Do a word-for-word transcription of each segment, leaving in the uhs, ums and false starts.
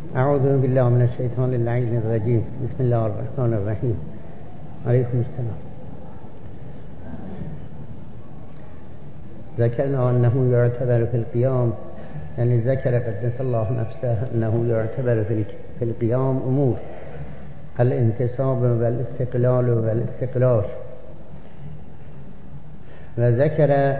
اعوذ بالله من الشیطان اللعین الرجیم. بسم الله الرحمن الرحیم. علیکم السلام. ذكرنا أنه يعتبر في القيام، يعني ذكر قدس الله نفسه أنه يعتبر في القيام أمور الانتصاب والاستقلال والاستقرار، وذكر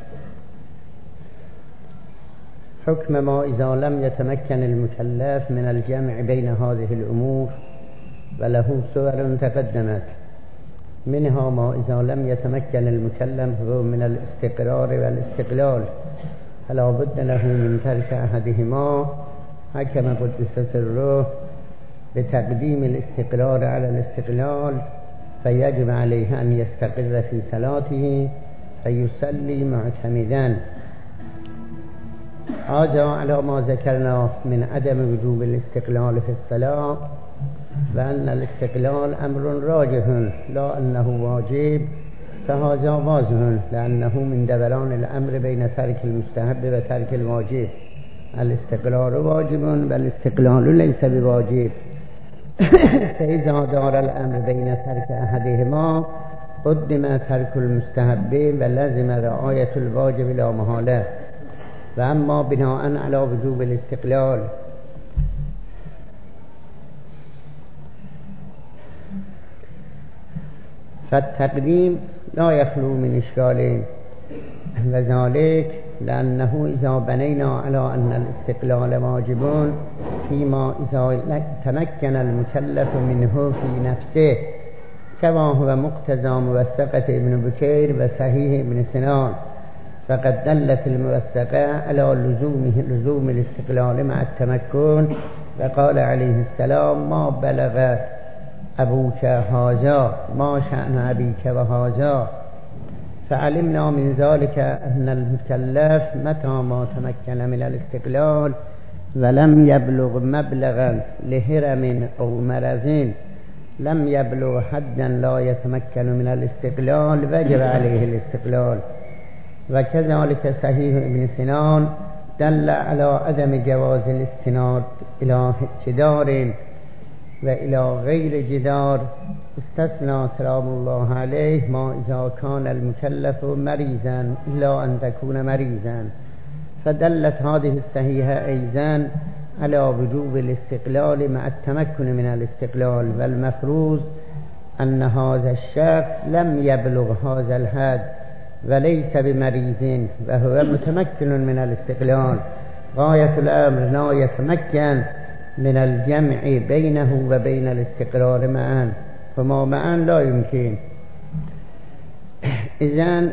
حكم ما إذا لم يتمكن المكلف من الجمع بين هذه الأمور، وله صور تقدمت، منها ما إذا لم يتمكن المكلف من الاستقرار والاستقلال فلا بد له من ترك أحدهما، حكم قدس سره بتقديم الاستقرار على الاستقلال، فيجب عليه أن يستقر في صلاته فيصلي معتمدا. هذا على ما ذكرنا من عدم وجوب الاستقلال في الصلاة، وأن الاستقلال أمر راجح لا أنه واجب، فهذا واضح لأنه من دوران الأمر بين ترك المستحب وترك الواجب. الاستقلال واجب والاستقلال ليس بواجب، فإذا دار الأمر بين ترك أحدهما قدم ترك المستحب ولزم رعاية الواجب لا محالة. وأما بناء على وجوب الاستقلال فالتقديم لا يخلو من إشكال، وذلك لأنه إذا بنينا على أن الاستقلال واجب فيما إذا تمكن المكلف منه في نفسه، كما هو مقتضى موثقة ابن بكير وصحيح ابن سنان، فقد دلت الموثقة على لزومه لزوم الاستقلال مع التمكن، وقال عليه السلام: ما بلغ أبوك هذا ما شأن أبيك وهذا. فعلمنا من ذلك أن المكلف متى ما تمكن من الاستقلال ولم يبلغ مبلغا لهرم أو مرض، لم يبلغ حدا لا يتمكن من الاستقلال، وجب عليه الاستقلال. وكذلك صحيح ابن سنان دل على عدم جواز الاستناد إلى جدار وإلى غير جدار، استثنى سلام الله عليه ما إذا كان المكلف مريضا إلا أن تكون مريضا. فدلت هذه الصحيحة أيضا على وجوب الاستقلال مع التمكن من الاستقلال، والمفروض أن هذا الشخص لم يبلغ هذا الحد وليس بمريض وهو متمكن من الاستقلال. غاية الأمر لا يتمكن من الجمع بينه وبين الاستقرار معا، فما معا لا يمكن. إذن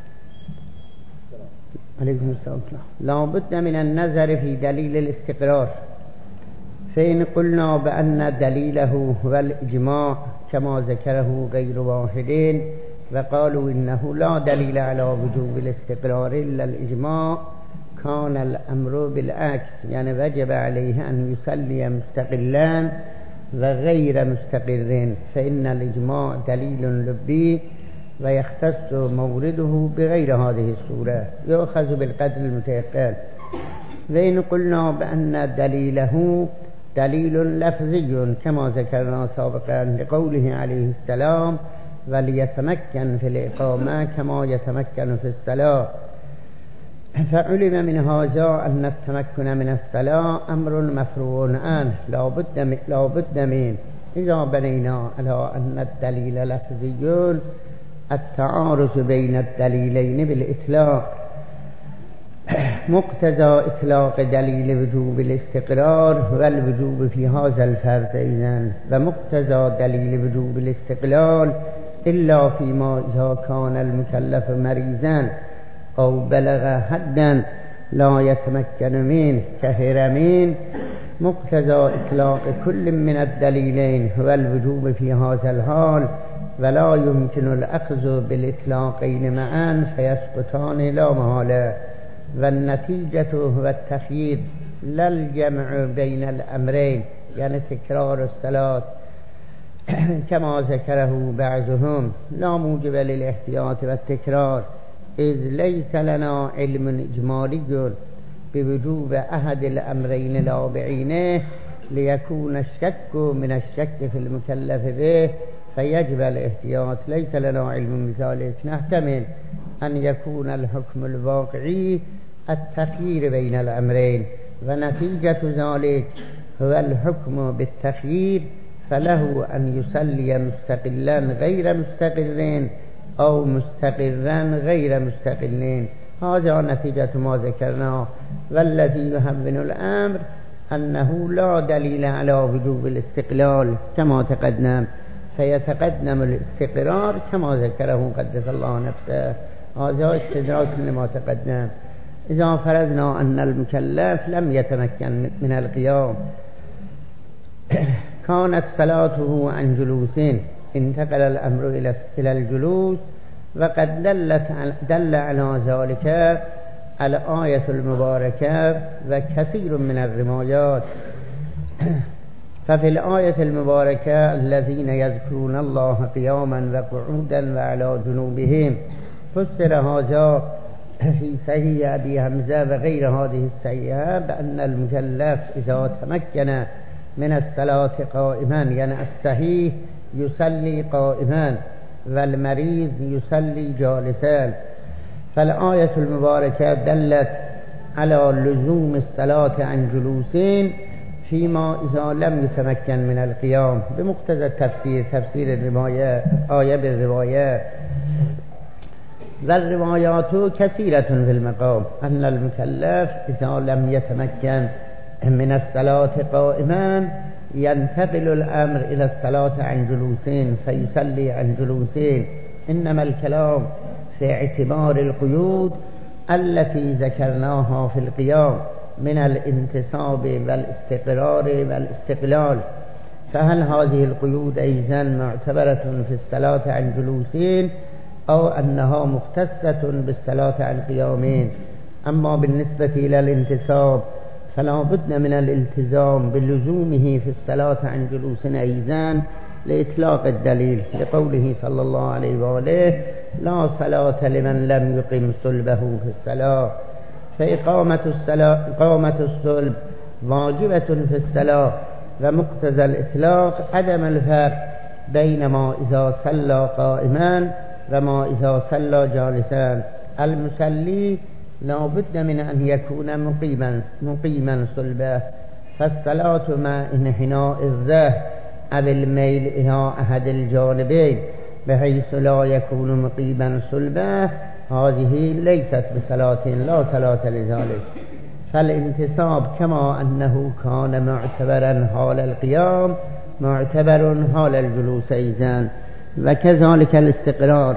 عليكم السلام لا بد من النظر في دليل الاستقرار، فإن قلنا بأن دليله هو الإجماع كما ذكره غير واحد، وقالوا إنه لا دليل على وجوب الاستقرار إلا الإجماع، كان الأمر بالعكس، يعني وجب عليه أن يصلي مستقلا وغير مستقر، فإن الإجماع دليل لبي ويختص مورده بغير هذه الصورة، يؤخذ بالقدر المتيقن. وإن قلنا بأن دليله دليل لفظي كما ذكرنا سابقا لقوله عليه السلام: وليتمكن في الإقامة كما يتمكن في الصلاة، فعلم من هذا أن التمكن من الصلاة أمر مفروغ عنه لا بد لا بد من. إذا بنينا على أن الدليل لفظي التعارض بين الدليلين بالإطلاق، مقتضى إطلاق دليل وجوب الاستقرار والوجوب في هذا الفرد إذن، ومقتضى دليل وجوب الاستقلال إلا فيما إذا كان المكلف مريضا أو بلغ حدا لا يتمكن منه كهرمين، مقتضى إطلاق كل من الدليلين هو الوجوب في هذا الحال، ولا يمكن الأخذ بالإطلاقين معا فيسقطان لا محالة، والنتيجة هو التخيير لا الجمع بين الأمرين، يعني تكرار الصلاة كما ذكره بعضهم لا موجب للاحتياط والتكرار، إذ ليس لنا علم إجمالي بوجوب أحد الأمرين لا بعينه، ليكون الشك من الشك في المكلف به فيجب الاحتياط. ليس لنا علم بذلك. نحتمل أن يكون الحكم الواقعي التخيير بين الأمرين، ونتيجة ذلك هو الحكم بالتخيير، فله أن يصلي مستقلا غير مستقرين أو مستقرا غير مستقلين. هذا نتيجة ما ذكرناه. والذي يهون الأمر أنه لا دليل على وجوب الاستقلال كما تقدم، فيتقدم الاستقرار كما ذكره قدس الله نفسه. هذا استدراك لما تقدم. إذا فرضنا أن المكلف لم يتمكن من القيام، كانت صلاته عن جلوس، انتقل الأمر إلى الجلوس، وقد دلت دل على ذلك الآية المباركة وكثير من الروايات. ففي الآية المباركة الذين يذكرون الله قياما وقعودا وعلى جنوبهم، فسر هذا في صحيح أبي حمزة وغير هذه الصحيحة بأن المكلف إذا تمكن من الصلاة قائما، يعني الصحيح يصلي قائما والمريض يصلي جالسا. فالآية المباركة دلت على لزوم الصلاة عن جلوسين فيما إذا لم يتمكن من القيام، بمقتضى التفسير، تفسير الرواية آية بالرواية. والروايات كثيرة في المقام أن المكلف إذا لم يتمكن من الصلاة قائما ينتقل الأمر إلى الصلاة عن جلوسين فيصلي عن جلوسين. إنما الكلام في اعتبار القيود التي ذكرناها في القيام من الانتصاب والاستقرار والاستقلال. فهل هذه القيود أيضا معتبرة في الصلاة عن جلوسين أو أنها مختصة بالصلاة عن قيامين؟ أما بالنسبة إلى الانتصاب فلا بد من الالتزام بلزومه في الصلاة عن جلوس أيضا لإطلاق الدليل، لقوله صلى الله عليه وآله: لا صلاة لمن لم يقم صلبه في الصلاة. فإقامة الصلاة إقامة الصلب واجبة في الصلاة، ومقتضى الإطلاق عدم الفرق بين ما إذا صلى قائما وما إذا صلى جالسا. المصلي لا بد من أن يكون مقيما مقيما صلبه، فالصلاة مع انحناء الظهر أو الميل إلى أحد الجانبين بحيث لا يكون مقيما صلبه هذه ليست بصلاة، لا صلاة لذلك. فالانتصاب كما أنه كان معتبرا حال القيام معتبر حال الجلوس أيضا، وكذلك الاستقرار.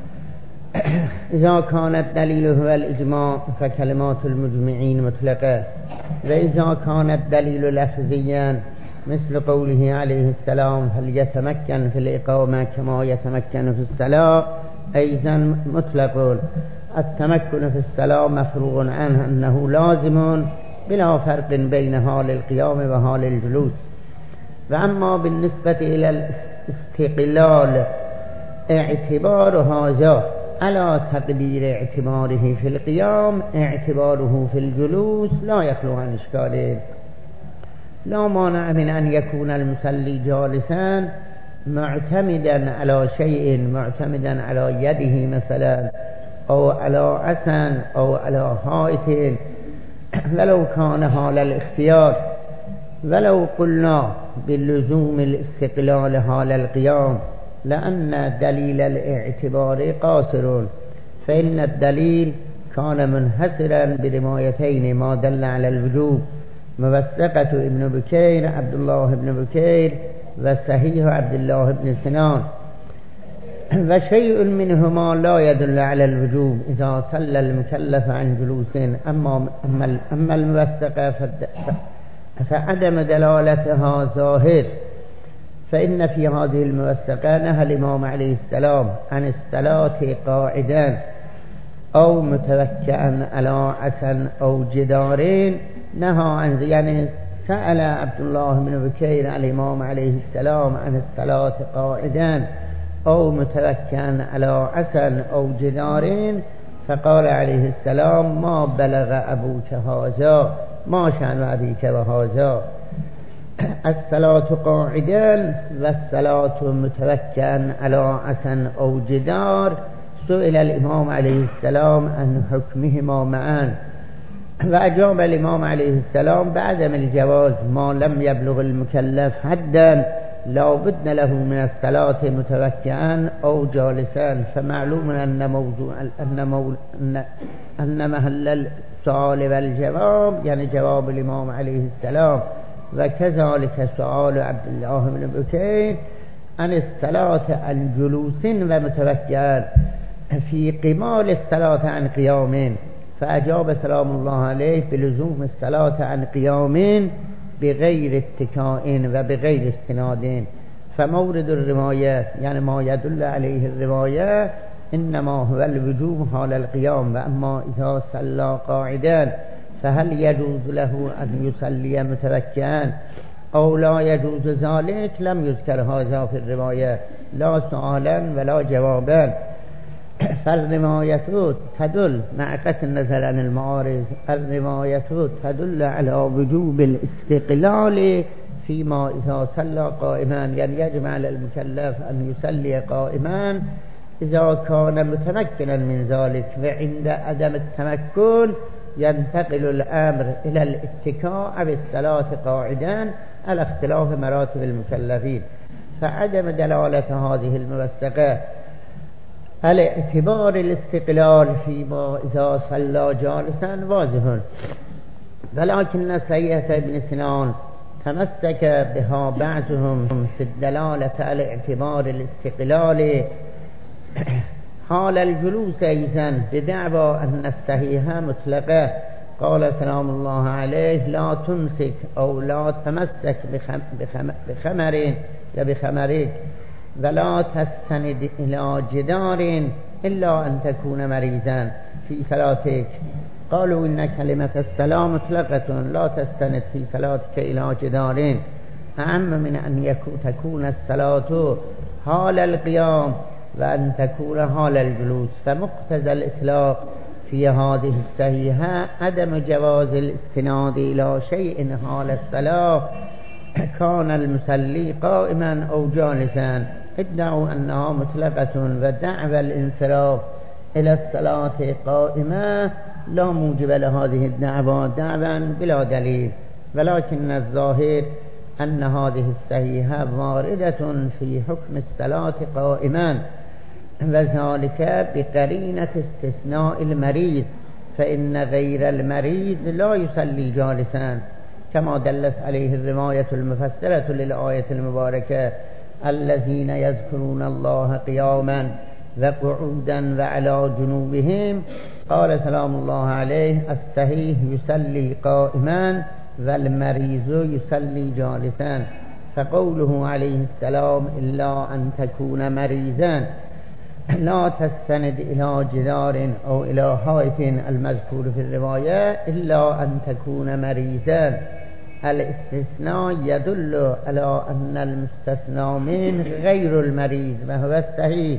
إذا كان الدليل هو الإجماع فكلمات المجمعين مطلقة، وإذا كان الدليل لفظيا مثل قوله عليه السلام: فليتمكن في الإقامة كما يتمكن في الصلاة أيضا مطلق. التمكن في الصلاة مفروغ عنه أنه لازم بلا فرق بين حال القيام وحال الجلوس. وأما بالنسبة إلى الاستقلال اعتبار هذا على تقدير اعتباره في القيام اعتباره في الجلوس لا يخلو عن إشكالين. لا مانع من أن يكون المصلي جالسا معتمدا على شيء، معتمدا على يده مثلا أو على عصا أو على حائط، ولو كان حال الاختيار. ولو قلنا باللزوم الاستقلال حال القيام لأن دليل الاعتبار قاصر، فإن الدليل كان منحصرا بروايتين ما دل على الوجوب: موثقة ابن بكير عبد الله بن بكير وصحيح عبد الله بن سنان. وشيء منهما لا يدل على الوجوب إذا صلى المكلف عن جلوس. أما أما الموثقة فعدم دلالتها ظاهر، فإن في هذه الموثقة نهى الإمام عليه السلام عن الصلاة قاعدا أو متوكئا على عصا أو جدارين. نهى عن يعني سأل عبد الله بن بكير على الإمام عليه السلام عن الصلاة قاعدا أو متوكئا على عصا أو جدارين، فقال عليه السلام: ما بلغ أبوك هذا، ما شأن أبيك وهذا. الصلاة قاعدا والصلاة متوكئا على عصا أو جدار. سئل الإمام عليه السلام عن حكمهما معا، وأجاب الإمام عليه السلام بعدم الجواز ما لم يبلغ المكلف حدا لا بد له من الصلاة متوكئا أو جالسا. فمعلوم أن موضوع أن, مول أن, أن محل السؤال والجواب يعني جواب الإمام عليه السلام، وكذلك سؤال عبد الله بن بكير عن الصلاة عن جلوس ومتوكئا في قمال الصلاة عن قيام، فأجاب سلام الله عليه بلزوم الصلاة عن قيام بغير اتكاء وبغير استناد. فمورد الرواية يعني ما يدل عليه الرواية إنما هو الوجوب حال القيام، وأما إذا صلى قاعدا فهل يجوز له أن يصلي متوكئا أو لا يجوز ذلك؟ لم يذكر هذا في الرواية لا سؤالا ولا جوابا. فالرواية تدل مع قطع النظر عن المعارض، الرواية تدل على وجوب الاستقلال فيما إذا صلى قائما، يعني يجب على المكلف أن يصلي قائما إذا كان متمكنا من ذلك، وعند عدم التمكن ينتقل الأمر إلى الاتكاء أو الصلاة قاعدا على اختلاف مراتب المكلفين. فعدم دلالة هذه الموثقة على اعتبار الاستقلال فيما إذا صلى جالسا واضح، ولكن سيئة ابن سنان تمسك بها بعضهم في الدلالة على اعتبار الاستقلال حال الجلوس أيضا بدعوى أن الصحيحة مطلقة. قال سلام الله عليه لا تمسك أو لا تمسك بخم بخم بخمر يا بخمرك ولا تستند إلى جدار إلا أن تكون مريضا في صلاتك. قالوا إن كلمة السلام مطلقة لا تستند في صلاتك إلى جدار، أهم من أن يكون تكون الصلاة حال القيام وأن تكون حال الجلوس. فمقتضى الإطلاق في هذه الصحيحة عدم جواز الاستناد إلى شيء حال الصلاة، كان المصلي قائما أو جالسا. ادعوا أنها مطلقة ودعوى الانصراف إلى الصلاة قائمة لا موجب لهذه الدعوى دعوى بلا دليل، ولكن الظاهر أن هذه الصحيحة واردة في حكم الصلاة قائما، وذلك بقرينة استثناء المريض، فإن غير المريض لا يصلي جالسا، كما دلت عليه الرواية المفسرة للآية المباركة الذين يذكرون الله قياما وقعودا وعلى جنوبهم. قال سلام الله عليه الصحيح يصلي قائما والمريض يصلي جالسا. فقوله عليه السلام إلا أن تكون مريضا لا تستند إلى جدار أو إلى حائط المذكور في الرواية إلا أن تكون مريضا. الاستثناء يدل على أن المستثنى منه غير المريض وهو الصحيح،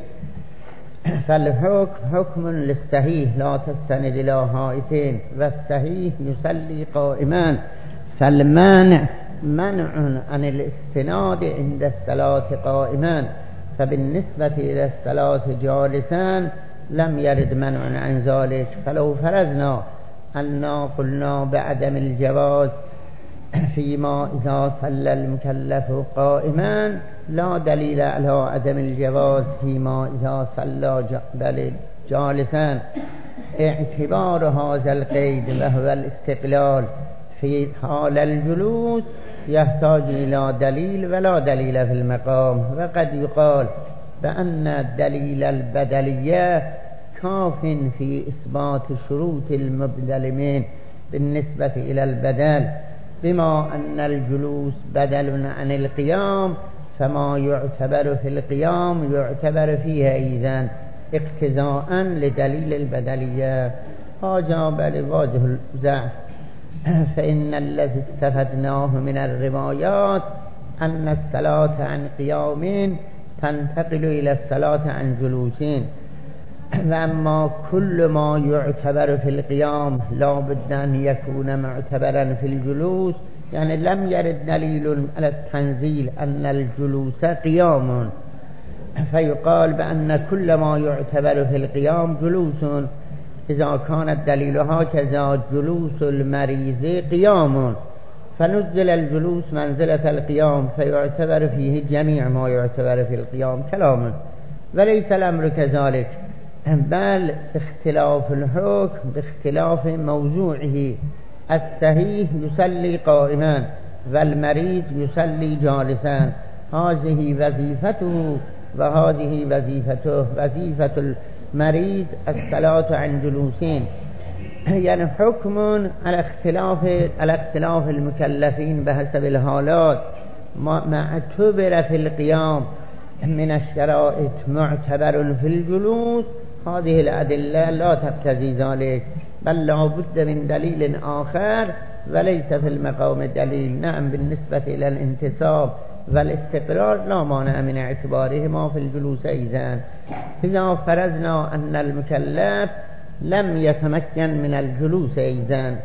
فالحكم حكم للصحيح لا تستند إلى حائط، والصحيح يصلي قائما، فالمانع منع عن الاستناد عند الصلاة قائما. فبالنسبة إلى الصلاة جالسا لم يرد منع عن ذلك. فلو فرضنا أننا قلنا بعدم الجواز فيما إذا صلى المكلف قائما لا دليل على عدم الجواز فيما إذا صلى جالسا، اعتبار هذا القيد وهو الاستقلال في حال الجلوس يحتاج إلى دليل ولا دليل في المقام. وقد يقال بأن دليل البدلية كاف في إثبات شروط المبدل بالنسبة إلى البدل، بما أن الجلوس بدل عن القيام فما يعتبر في القيام يعتبر فيه أيضا اقتضاء لدليل البدلية. هذا بل واضح الزعف. فإن الذي استفدناه من الروايات أن الصلاة عن قيام تنتقل إلى الصلاة عن جلوس، وأما كل ما يعتبر في القيام لا بد أن يكون معتبرا في الجلوس يعني لم يرد دليل على التنزيل أن الجلوس قيام، فيقال بأن كل ما يعتبر في القيام جلوس. إذا كان الدليل هكذا جلوس المريض قيام، فنزل الجلوس منزلة القيام، فيعتبر فيه جميع ما يعتبر في القيام كلاما، وليس الأمر كذلك، بل اختلاف الحكم باختلاف موضوعه. الصحيح يصلي قائما والمريض يصلي جالسا، هذه وظيفته وهذه وظيفته. وظيفة المريض الصلاة عن جلوسين، يعني حكم على اختلاف على اختلاف المكلفين بحسب الحالات. ما اعتبر في القيام من الشرائط معتبر في الجلوس، هذه الأدلة لا تقتضي ذلك، بل لا بد من دليل آخر وليس في المقام دليل. نعم بالنسبة إلى الانتصاب والاستقرار لا مانع من اعتبارهما في الجلوس أيضا. إذا فرضنا أن المكلف لم يتمكن من الجلوس أيضا،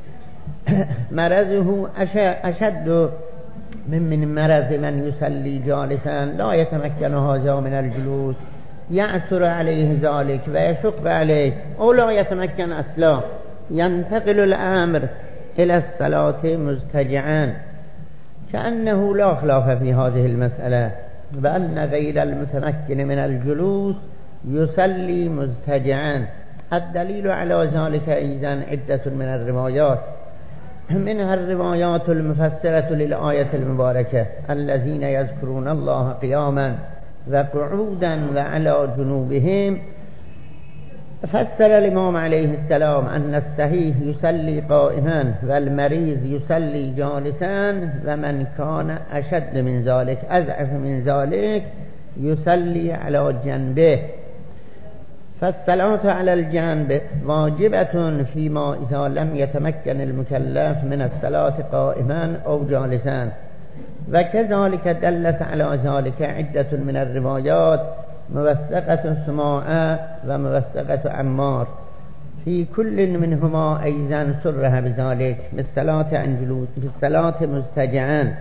مرضه أشد من من مرض من يصلي جالسا لا يتمكن هذا من الجلوس، يعثر عليه ذلك ويشق عليه أو لا يتمكن أصلا، ينتقل الأمر إلى الصلاة مضطجعا، كأنه لا خلاف في هذه المسألة، بأن غير المتمكن من الجلوس يصلي مضطجعا. الدليل على ذلك أيضا عدة من الروايات، منها الروايات المفسرة للآية المباركة: الذين يذكرون الله قياما وقعودا وعلى جنوبهم. فسر الإمام عليه السلام أن الصحيح يصلي قائما والمريض يصلي جالسا، ومن كان أشد من ذلك أضعف من ذلك يصلي على جنبه. فالصلاة على الجنب واجبة فيما إذا لم يتمكن المكلف من الصلاة قائما أو جالسا، وكذلك دلت على ذلك عدة من الروايات، موثقة سماء وموثقة عمار، في كل منهما أيضا سرها بذلك بالصلاة عن جلوس بالصلاة مضطجعا.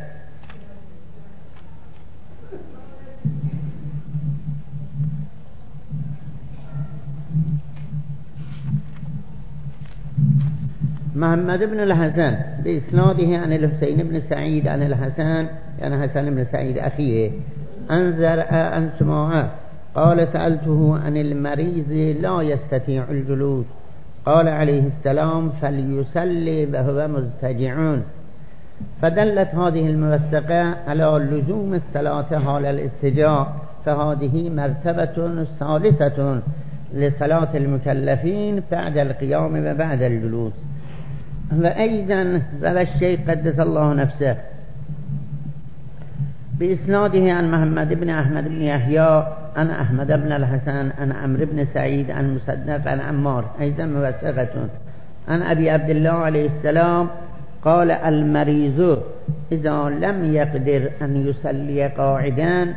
محمد بن الحسن بإسناده عن الحسين بن سعيد عن الحسن، يعني حسن بن سعيد أخيه، عن زرع عن سماعة قال: سألته عن المريض لا يستطيع الجلوس، قال عليه السلام: فليصلي وهو مضطجع. فدلت هذه الموثقة على لزوم الصلاة حال الاضطجاع، فهذه مرتبة ثالثة لصلاة المكلفين بعد القيام وبعد الجلوس. وأيضا روى الشيخ قدس الله نفسه بإسناده عن محمد بن أحمد بن يحيى عن أحمد بن الحسن عن عمرو بن سعيد عن مصدق عن عمار أيضا موثقة عن أبي عبد الله عليه السلام قال: المريض إذا لم يقدر أن يصلي قاعدا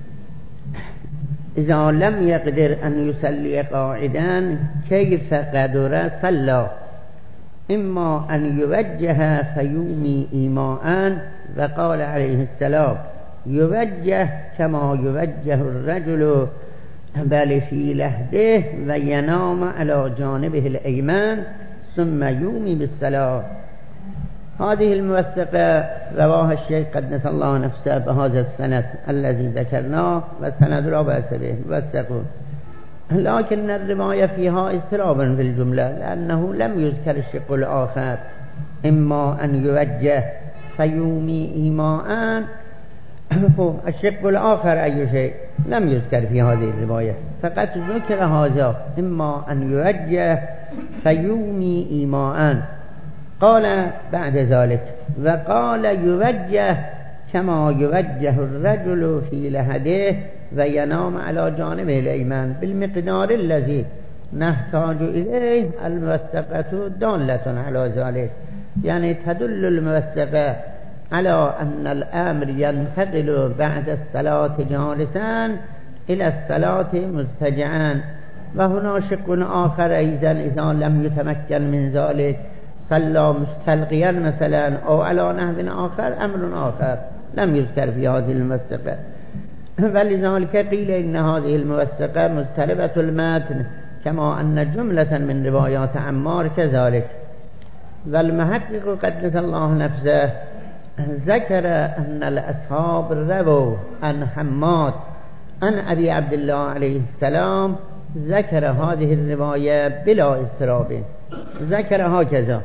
إذا لم يقدر أن يصلي قاعدا كيف قدر صلى، إما أن يوجه فيومي إيماء. وقال عليه السلام: يوجه كما يوجه الرجل بل في لحده وينام على جانبه الأيمن ثم يومي بالصلاة. هذه الموثقة رواها الشيخ قدس الله نفسه بهذا السند الذي ذكرناه، والسند لا بأس به موثق، لكن الرواية فيها اضطراب في الجملة، لأنه لم يذكر الشق الآخر، إما أن يوجه فيومي إيماء. الشق الآخر أي شيء لم يذكر في هذه الرواية، فقط ذكر هذا: إما أن يوجه فيومي إيماء. قال بعد ذلك: وقال يوجه كما يوجه الرجل في لحده وينام على جانبه الأيمن بالمقدار الذي نحتاج إليه. الموثقة دالة على ذلك، يعني تدل الموثقة على أن الأمر ينتقل بعد الصلاة جالسا إلى الصلاة مضطجعا. وهنا شق آخر أيضا: إذا لم يتمكن من ذلك صلى مستلقيا مثلا أو على نحو آخر أمر آخر لم يذكر في هذه الموثقة. ولذلك قيل إن هذه الموثقة مضطربة المتن كما أن جملة من روايات عمار كذلك. والمحقق قدس الله نفسه ذكر أن الأصحاب رووا عن حماد عن أبي عبد الله عليه السلام ذكر هذه الرواية بلا اضطراب. ذكر هكذا: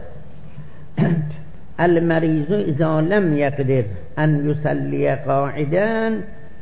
المريض إذا لم يقدر أن يصلي قاعدا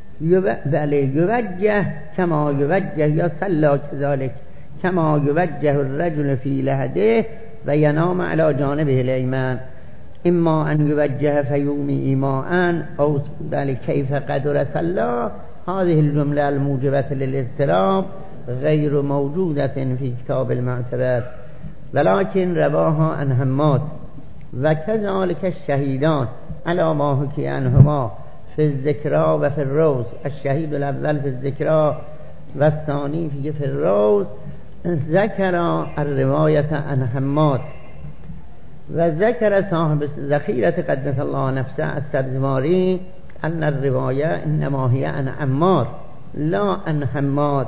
يوجه كما يوجه يصلى كذلك كما يوجه الرجل في لحده وينام على جانبه الأيمن، إما أن يوجه فيومي إيماء أو ذلك كيف قدر صلى. هذه الجملة الموجبة للاضطراب غير موجودة في كتاب المعتبر، ولكن رواها عن حماد. وكذلك الشهيدان على ما حكي عنهما في الذكرى وفي الروز، الشهيد الأول في الذكرى والثاني في الروز، ذكر الرواية عن حماد. وذكر صاحب ذخيرة قدس الله نفسه السبزواري أن الرواية إنما هي عن عمار لا عن حماد.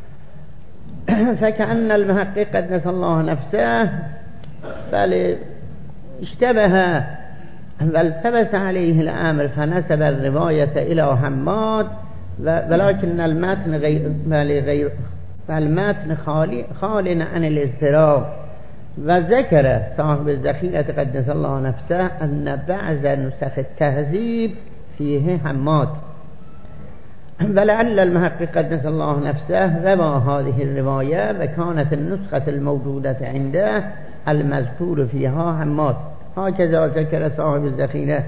فكأن المحقق قدس الله نفسه بل اشتبه والتبس عليه الأمر فنسب الرواية إلى حماد، ولكن المتن غير غير فالمتن خالي خال عن الاضطراب. وذكر صاحب الذخيرة قدس الله نفسه أن بعض نسخ التهذيب فيه حماد. ولعل المحقق قدس الله نفسه روى هذه الرواية وكانت النسخة الموجودة عنده المذكور فيها حماد، هكذا ذكر صاحب الذخيرة.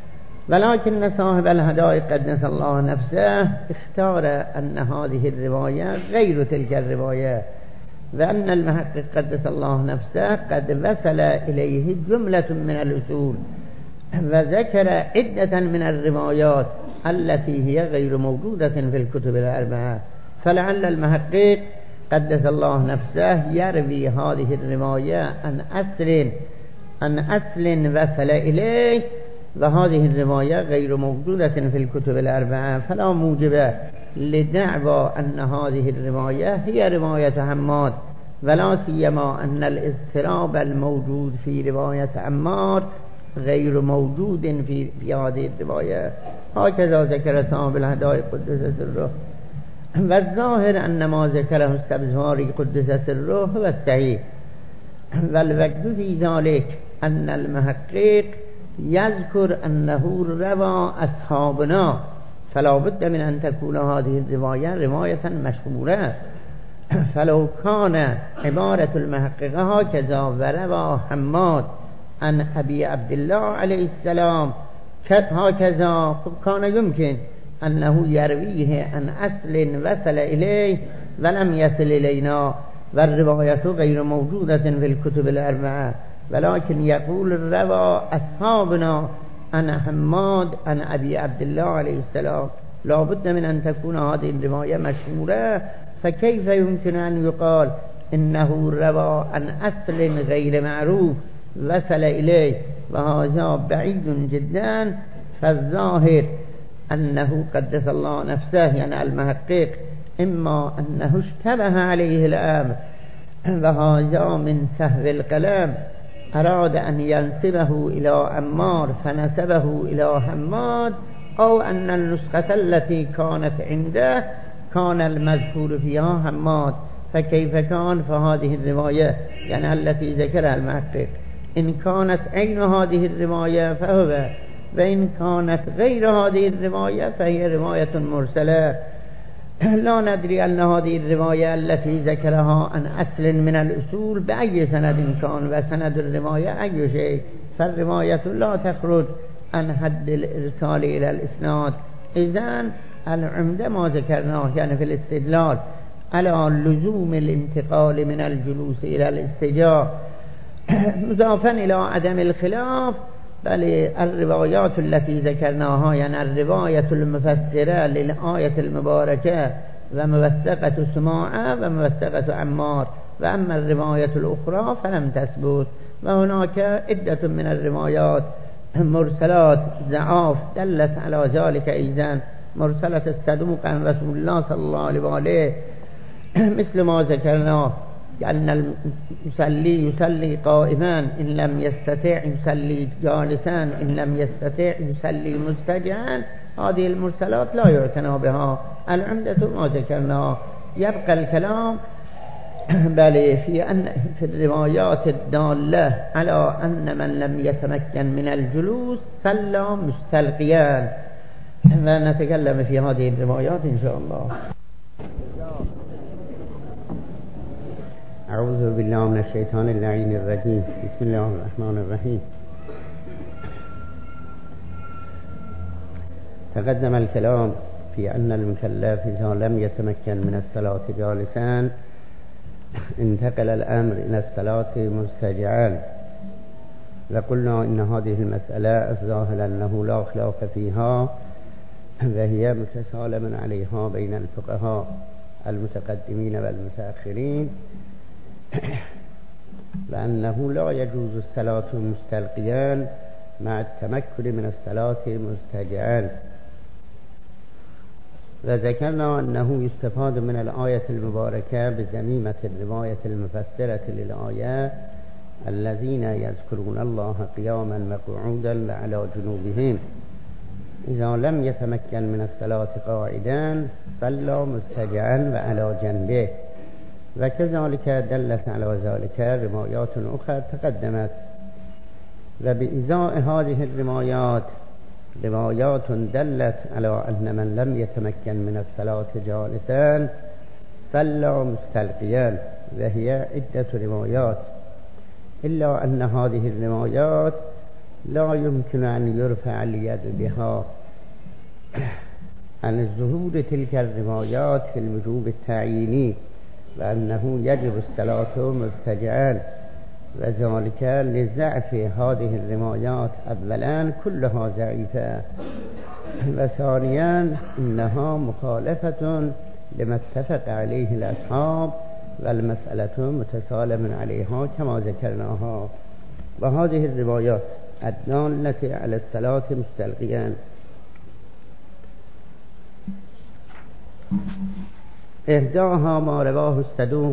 ولكن صاحب الهدائق قدس الله نفسه اختار أن هذه الرواية غير تلك الرواية، وأن المحقق قدس الله نفسه قد وصل إليه جملة من الأصول وذكر عدة من الروايات التي هي غير موجودة في الكتب الأربعة. فلعل المحقق قدس الله نفسه يروي هذه الرواية عن أصل عن أصل وصل إليه، وهذه الرواية غير موجودة في الكتب الأربعة، فلا موجب لدعوى أن هذه الرواية هي رواية حماد، ولا سيما أن الاضطراب الموجود في رواية عمار غير موجود في في هذه الرواية. هكذا ذكر صاحب الهدائق قدس سره. والظاهر أن ما ذكره السبزواري قدس سره هو الصحيح، والوجه في ذلك أن المحقق يذكر أنه روى أصحابنا، فلا بد من أن تكون هذه الرواية رواية مشهورة. فلو كان عبارة المحقق هكذا وروى حماد عن أبي عبد الله عليه السلام هكذا كان يمكن أنه يرويه عن أصل وصل إليه ولم يصل إلينا، والرواية غير موجودة في الكتب الأربعة، ولكن يقول روى أصحابنا عن حماد عن أبي عبد الله عليه السلام. لا بد من أن تكون هذه الرواية مشهورة، فكيف يمكن أن يقال إنه روى عن أصل غير معروف وصل إليه، وهذا بعيد جدا. فالظاهر أنه قدس الله نفسه يعني المحقق إما أنه اشتبه عليه الأمر وهذا من سهو القلم، أراد أن ينسبه إلى عمار فنسبه إلى حماد، أو أن النسخة التي كانت عنده كان المذكور فيها حماد. فكيف كان؟ فهذه الرواية يعني التي ذكرها المحقق إن كانت عين هذه الرواية فهو، وإن كانت غير هذه الرواية فهي رواية مرسلة. لا ندري أن هذه الرواية التي ذكرها عن أصل من الأصول بأي سند كان، وسند الرواية أي شيء، فالرواية لا تخرج عن حد الإرسال إلى الإسناد. إذن العمدة ما ذكرناه يعني في الاستدلال على لزوم الانتقال من الجلوس إلى الاستجاء مضافا إلى عدم الخلاف، بل الروايات التي ذكرناها يعني الرواية المفسرة للآية المباركة وموثقة سماعة وموثقة عمار وأما الرواية الأخرى فلم تثبت. وهناك عدة من الروايات مرسلات ضعاف دلت على ذلك أيضا، مرسلة الصدوق عن رسول الله صلى الله عليه وآله، مثل ما ذكرنا أن المصلي يصلي قائما إن لم يستطع يصلي جالسا إن لم يستطع يصلي مضطجعا. هذه المرسلات لا يعتنى بها، العمدة ما ذكرنا. يبقى الكلام بل في أن في الروايات الدالة على أن من لم يتمكن من الجلوس صلى مستلقيا، ونتكلم في هذه الروايات إن شاء الله. أعوذ بالله من الشيطان اللعين الرجيم. بسم الله الرحمن الرحيم. تقدم الكلام في أن المكلف إذا لم يتمكن من الصلاة جالسا انتقل الأمر إلى الصلاة مضطجعا، وقلنا إن هذه المسألة الظاهر أنه لا خلاف فيها، وهي متسالم عليها بين الفقهاء المتقدمين والمتأخرين، لأنه لا يجوز الصلاة مستلقيا مع التمكن من الصلاة مضطجعا. وذكرنا أنه يستفاد من الآية المباركة بزميمة الرواية المفسرة للآية الذين يذكرون الله قياما وقعودا وعلى جنوبهم إذا لم يتمكن من الصلاة قاعدا صلى مضطجعا وعلى جنبه. وكذلك دلت على ذلك روايات أخرى تقدمت. وبإزاء هذه الروايات روايات دلت على أن من لم يتمكن من الصلاة جالسا صلى مستلقيا، وهي عدة روايات، إلا أن هذه الروايات لا يمكن أن يرفع اليد بها عن الظهور تلك الروايات في الوجوب التعييني، وأنه يجب الصلاة مضطجعا، وذلك لضعف هذه الروايات أولا كلها ضعيفة، وثانيا إنها مخالفة لما اتفق عليه الأصحاب، والمسألة متسالم عليها كما ذكرناها. وهذه الروايات الدالة على الصلاة مستلقيا إحداها ما رواه الصدوق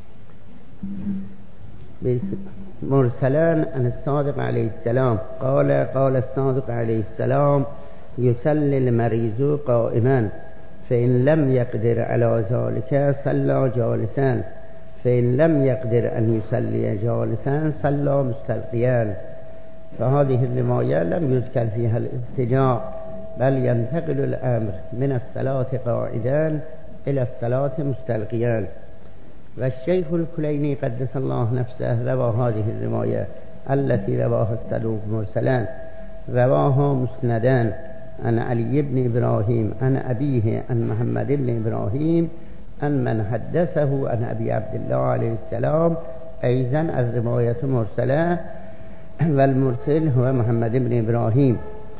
مرسلان عن الصادق عليه السلام قال قال الصادق عليه السلام يصلي المريض قائما فإن لم يقدر على ذلك صلى جالسا فإن لم يقدر أن يصلي جالسا صلى مستلقيا. فهذه الرواية لم يذكر فيها الاضطجاع، بل ينتقل الأمر من الصلاة قاعدا إلى الصلاة مستلقيا. والشيخ الكليني قدس الله نفسه روى هذه الرواية التي رواها الصدوق مرسلا، رواها مسندا عن علي بن إبراهيم عن أبيه عن محمد بن إبراهيم عن من حدثه عن أبي عبد الله عليه السلام، أيضا الرواية مرسلة، والمرسل هو محمد بن إبراهيم.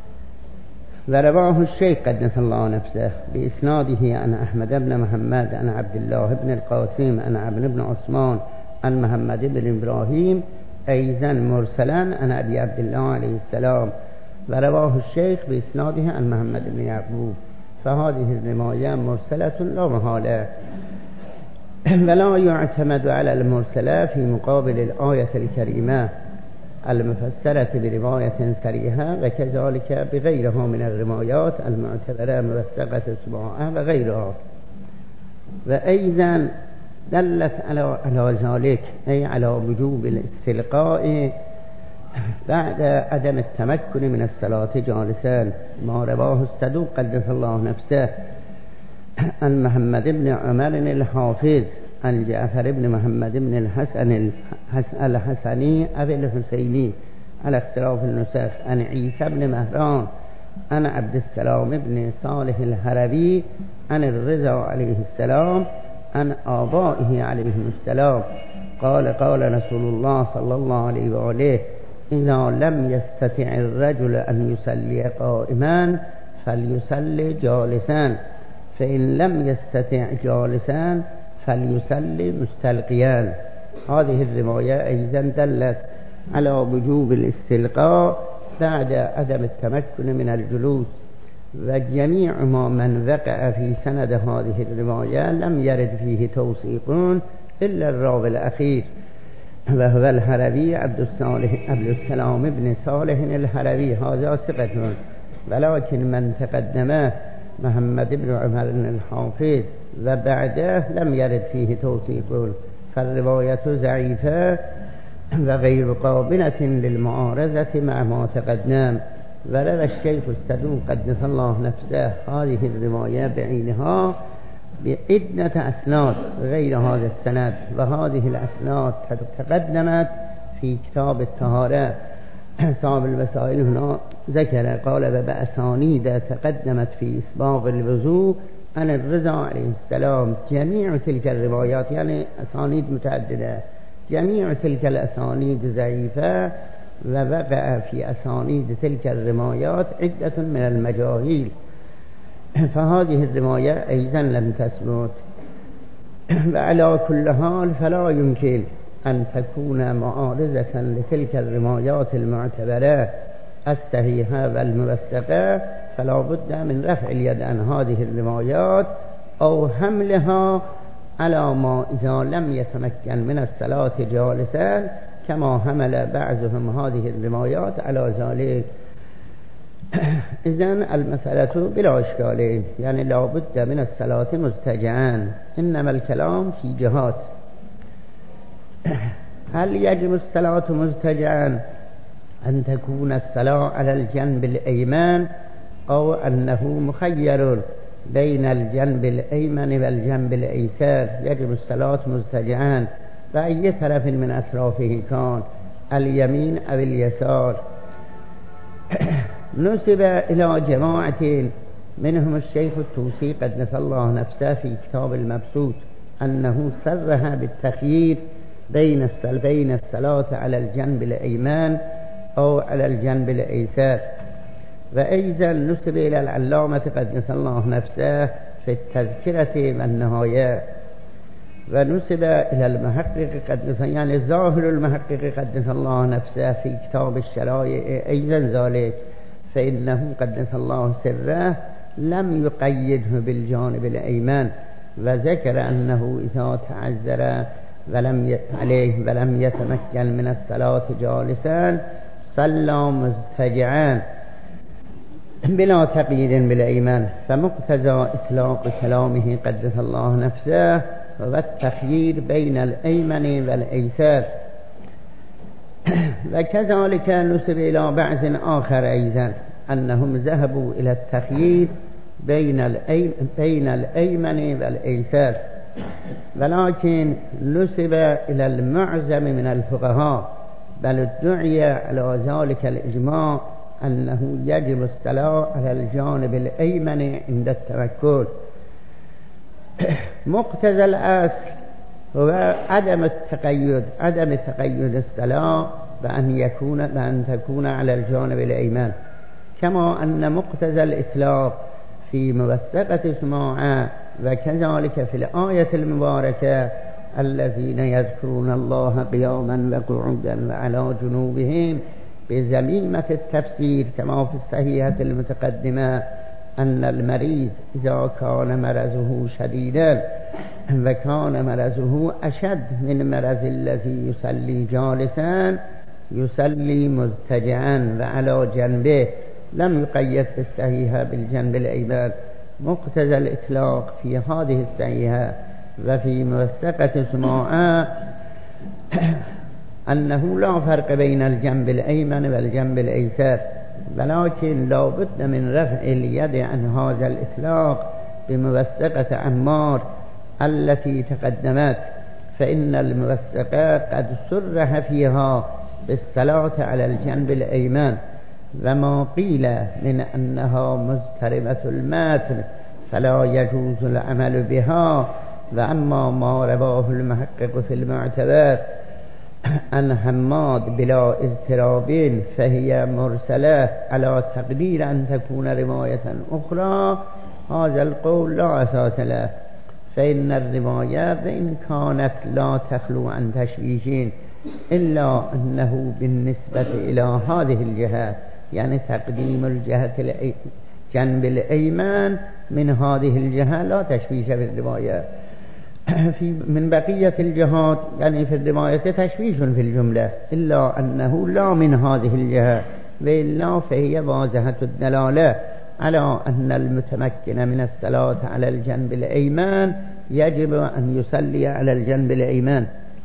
ورواه الشيخ قدس الله نفسه بإسناده عن أحمد بن محمد عن عبد الله بن القاسم عن عبد بن عثمان عن محمد بن إبراهيم، أيضا مرسلا عن أبي عبد الله عليه السلام. ورواه الشيخ بإسناده عن محمد بن يعقوب. فهذه الرواية مرسلة لا محالة، ولا يعتمد على المرسلة في مقابل الآية الكريمة المفسرة برواية صريحة، وكذلك بغيرها من الروايات المعتبرة موثقة سماعة وغيرها. وأيضا دلت على على ذلك أي على وجوب الاستلقاء بعد عدم التمكن من الصلاة جالسا ما رواه الصدوق قدس الله نفسه عن محمد بن عمر الحافظ عن جعفر بن محمد بن الحسن الحسني أبي الحسيني على اختلاف النسخ عن عيسى بن مهران عن عبد السلام بن صالح الهروي عن الرضا عليه السلام عن آبائه عليهم السلام قال قال رسول الله صلى الله عليه وآله إذا لم يستطع الرجل أن يصلي قائما فليصلي جالسا فإن لم يستطع جالسا فليصلي مستلقيا. هذه الرواية أيضا دلت على وجوب الاستلقاء بعد عدم التمكن من الجلوس، وجميع ما من وقع في سند هذه الرواية لم يرد فيه توثيق إلا الراوي الأخير وهو الهروي عبد الصالح عبد السلام بن صالح الهروي، هذا ثقة، ولكن من تقدمه محمد بن عمر الحافظ وبعده لم يرد فيه توثيق، فالرواية ضعيفة وغير قابلة للمعارضة مع ما تقدم. وروى الشيخ الصدوق قدس الله نفسه هذه الرواية بعينها بعدة أسناد غير هذا السند، وهذه الأسناد تقدمت في كتاب الطهارة. صاحب الوسائل هنا ذكر قال وبأسانيد تقدمت في إسباغ الوضوء عن الرضا عليه السلام. جميع تلك الروايات يعني أسانيد متعددة، جميع تلك الأسانيد ضعيفة، ووقع في أسانيد تلك الروايات عدة من المجاهيل، فهذه الرواية أيضا لم تثبت. وعلى كل حال فلا يمكن أن تكون معارضة لتلك الروايات المعتبرة الصحيحة والموثقة، فلا بد من رفع اليد عن هذه الروايات أو حملها على ما إذا لم يتمكن من الصلاة جالسا، كما حمل بعضهم هذه الروايات على ذلك. إذن المسألة بلا إشكال، يعني لا بد من الصلاة مضطجعا، إنما الكلام في جهات. هل يجب الصلاة مضطجعا أن تكون الصلاة على الجنب الأيمن أو أنه مخير بين الجنب الأيمن والجنب الأيسر؟ يجب الصلاة مضطجعا بأي طرف من أطرافه كان، اليمين أو اليسار. نسب إلى جماعة منهم الشيخ الطوسي قدس الله نفسه في كتاب المبسوط أنه صرح بالتخيير بين بين الصلاة على الجنب الأيمن أو على الجنب الأيسر. وأيضا نسب إلى العلامة قدس الله نفسه في التذكرة والنهاية، ونسب إلى المحقق قدس يعني الظاهر المحقق قدس الله نفسه في كتاب الشرائع أيضا ذلك، فإنه قدس الله سره لم يقيده بالجانب الأيمن، وذكر أنه إذا تعذر ولم عليه ولم يتمكن من الصلاة جالسا صلى مضطجعا بلا تقييد بالأيمن، فمقتضى إطلاق كلامه قدس الله نفسه والتخيير بين الأيمن والأيسر. وكذلك نسب إلى بعض آخر أيضا أنهم ذهبوا إلى التخيير بين الأيمن, بين الأيمن والأيسر، ولكن نسب إلى المعظم من الفقهاء بل ادعي على ذلك الإجماع أنه يجب الصلاة على الجانب الأيمن عند التمكن. مقتضى الأصل هو عدم التقيد عدم تقيد الصلاة بأن يكون بأن تكون على الجانب الأيمن، كما أن مقتضى الإطلاق في موثقة سماعة وكذلك في الآية المباركة الذين يذكرون الله قياما وقعودا وعلى جنوبهم بزميمة التفسير، كما في الصحيحة المتقدمة أن المريض إذا كان مرضه شديدا وكان مرضه أشد من مرض الذي يصلي جالسا يصلي مضطجعا وعلى جنبه، لم يقيد في الصحيحة بالجنب الأيمن. مقتضى الإطلاق في هذه الصحيحة وفي موثقة سماعة أنه لا فرق بين الجنب الأيمن والجنب الأيسر، ولكن لا بد من رفع اليد عن هذا الإطلاق بموثقة عمار التي تقدمت، فإن الموثقة قد صرح فيها بالصلاة على الجنب الأيمن، وما قيل من أنها مضطربة المتن فلا يجوز العمل بها. وأما ما رواه المحقق في المعتبر عن حماد بلا اضطراب فهي مرسلة على تقدير أن تكون رواية أخرى، هذا القول لا أساس له، فإن الرواية وإن كانت لا تخلو عن تشويش إلا أنه بالنسبة إلى هذه الجهة، يعني تقديم الجهة الجنب الأيمن من هذه الجهة لا تشويش في الرواية. في من بقية الجهات يعني في الرواية تشويش في الجملة، إلا أنه لا من هذه الجهة، وإلا فهي واضحة الدلالة على أن المتمكن من الصلاة على الجنب الأيمن يجب أن يصلي على الجنب الأيمن.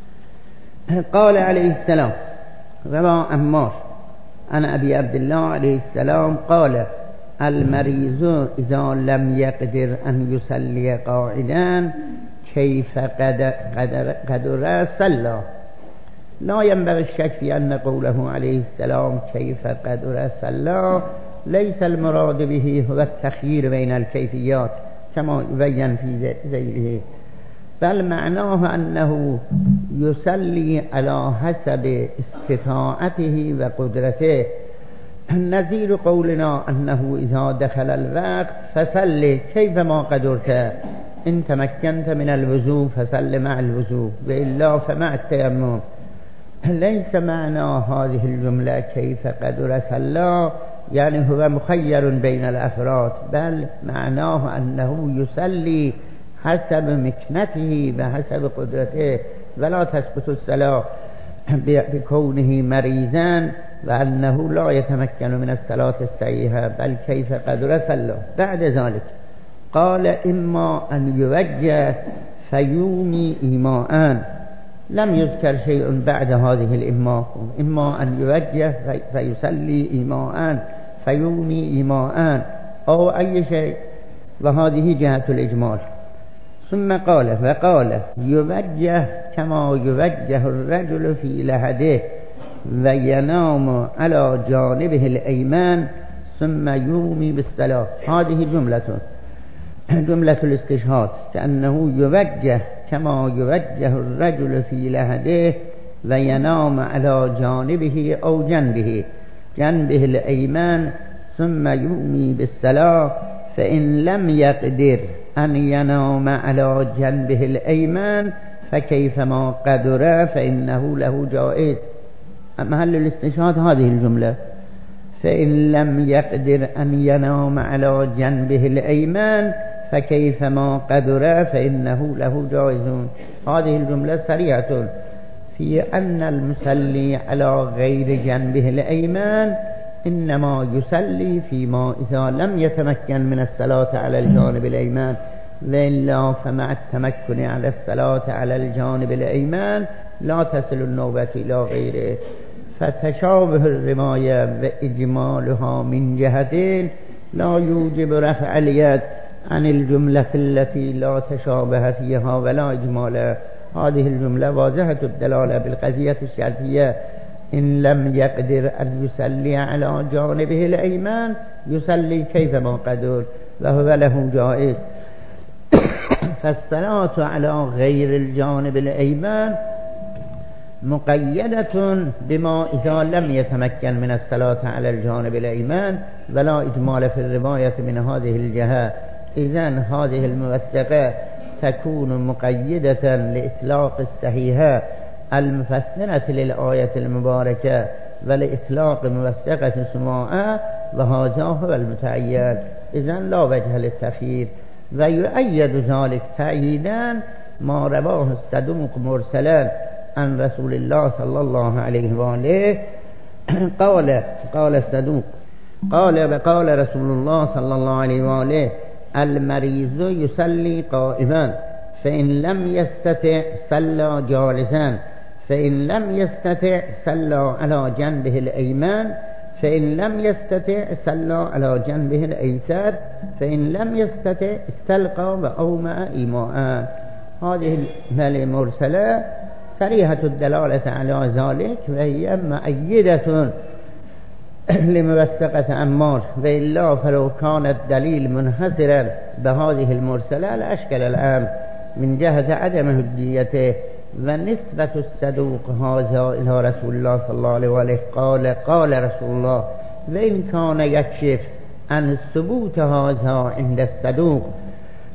قال عليه السلام روى عمار عن أبي عبد الله عليه السلام قال: المريض إذا لم يقدر أن يصلي قاعدا كيف قدر, قدر, قدر صلى. لا ينبغي الشك في أن قوله عليه السلام كيف قدر صلى ليس المراد به هو التخيير بين الكيفيات كما يبين في ذيله، بل معناه أنه يصلي على حسب استطاعته وقدرته، نظير قولنا أنه إذا دخل الوقت فصل كيفما قدرت، إن تمكنت من الوضوء فصل مع الوضوء وإلا فمع التيمم. ليس معنى هذه الجملة كيف قدر صلى يعني هو مخير بين الأفراد، بل معناه أنه يصلي حسب مكنته وحسب قدرته، ولا تثبت الصلاة بكونه مريضا وأنه لا يتمكن من الصلاة الصحيحة، بل كيف قدر صلى. بعد ذلك قال: إما أن يوجه فيومي إيماءً، لم يذكر شيء بعد هذه الإماء، إما أن يوجه فيصلي إيماءً فيومي إيماءً أو أي شيء، وهذه جهة الإجمال. ثم قال فقال: يوجه كما يوجه الرجل في لحده وينام على جانبه الأيمن ثم يومي بالصلاة. هذه جملة جملة الاستشهاد، كأنه يوجه كما يوجه الرجل في لحده وينام على جانبه أو جنبه جنبه الأيمن ثم يومي بالصلاة، فإن لم يقدر أن ينام على جنبه الأيمن فكيفما قدر فإنه له جائز. محل الاستشهاد هذه الجملة: فإن لم يقدر أن ينام على جنبه الأيمن فكيفما قدر فإنه له جائز. هذه الجملة صريحة في أن المصلي على غير جنبه الأيمن إنما يصلي فيما إذا لم يتمكن من الصلاة على الجانب الأيمن، وإلا فمع التمكن على الصلاة على الجانب الأيمن لا تصل النوبة إلى غيره. فتشابه الرواية وإجمالها من جهتين لا يوجب رفع اليد عن الجملة التي لا تشابه فيها ولا إجمالها. هذه الجملة واضحة الدلالة بالقضية الشرطية: إن لم يقدر أن يصلي على جانبه الأيمن يصلي كيفما قدر وهو له جائز. فالصلاة على غير الجانب الأيمن مقيدة بما إذا لم يتمكن من الصلاة على الجانب الأيمن، ولا إجمال في الرواية من هذه الجهة. إذن هذه الموثقة تكون مقيدة لإطلاق الصحيحة المفسرة للآية المباركة ولإطلاق موثقة سماعة، وهذا هو المتعين. إذن لا وجه للتخيير. ويؤيد ذلك تأييدا ما رواه الصدوق مرسلا عن رسول الله صلى الله عليه وآله قال قال الصدوق قال وقال رسول الله صلى الله عليه وآله: المريض يصلي قائما فإن لم يستطع صلى جالسا، فإن لم يستطع صلى على جنبه الأيمن، فإن لم يستطع صلى على جنبه الأيسر، فإن لم يستطع استلقى وأومأ إيماء. هذه المرسلة صريحة الدلالة على ذلك، وهي مؤيدة لموثقة عمار، وإلا فلو كان الدليل منحصرا بهذه المرسلة لأشكل الأمر من جهة عدم هديته. ونسبة الصدوق هذا إلى رسول الله صلى الله عليه وآله قال قال رسول الله، وإن كان يكشف عن ثبوت هذا عند الصدوق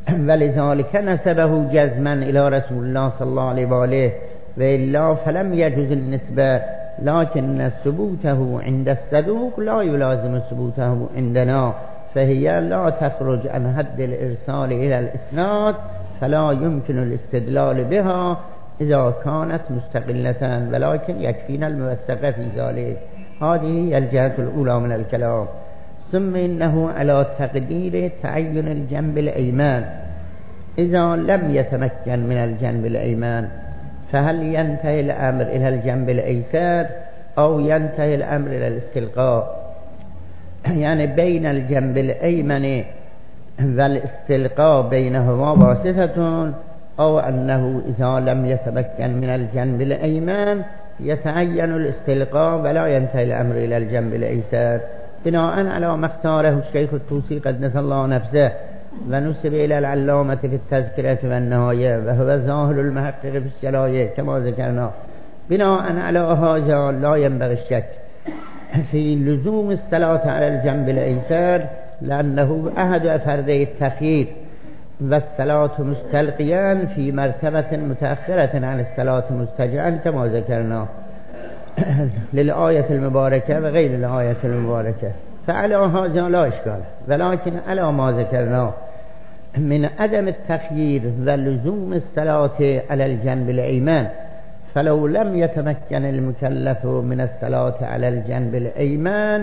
ولذلك نسبه جزما إلى رسول الله صلى الله عليه وآله وإلا فلم يجوز النسبة لكن ثبوته عند الصدوق لا يلازم ثبوته عندنا فهي لا تخرج عن حد الإرسال إلى الإسناد فلا يمكن الاستدلال بها إذا كانت مستقلة ولكن يكفينا الموثقة في ذلك. هذه هي الجهة الأولى من الكلام. ثم إنه على تقدير تعين الجنب الأيمن إذا لم يتمكن من الجنب الأيمن فهل ينتهي الأمر إلى الجنب الأيسر أو ينتهي الأمر إلى الاستلقاء؟ يعني بين الجنب الأيمن والاستلقاء بينهما واسطة أو أنه إذا لم يتمكن من الجنب الأيمن يتعين الاستلقاء ولا ينتهي الأمر إلى الجنب الأيسر بناء على ما اختاره الشيخ الطوسي قدس الله نفسه ونسب إلى العلامة في التذكرة والنهاية وهو ظاهر المحقق في الشرائع كما ذكرنا. بناء على هذا لا ينبغي الشك في لزوم الصلاة على الجنب الأيسر لأنه أحد فردي التخيير والصلاة مستلقيا في مرتبة متأخرة عن الصلاة مستجعا كما ذكرنا للآية المباركة وغير الآية المباركة. فعلى هذا لا إشكال ولكن على ما ذكرنا من عدم التخيير ولزوم الصلاة على الجنب الأيمن فلو لم يتمكن المكلف من الصلاة على الجنب الأيمن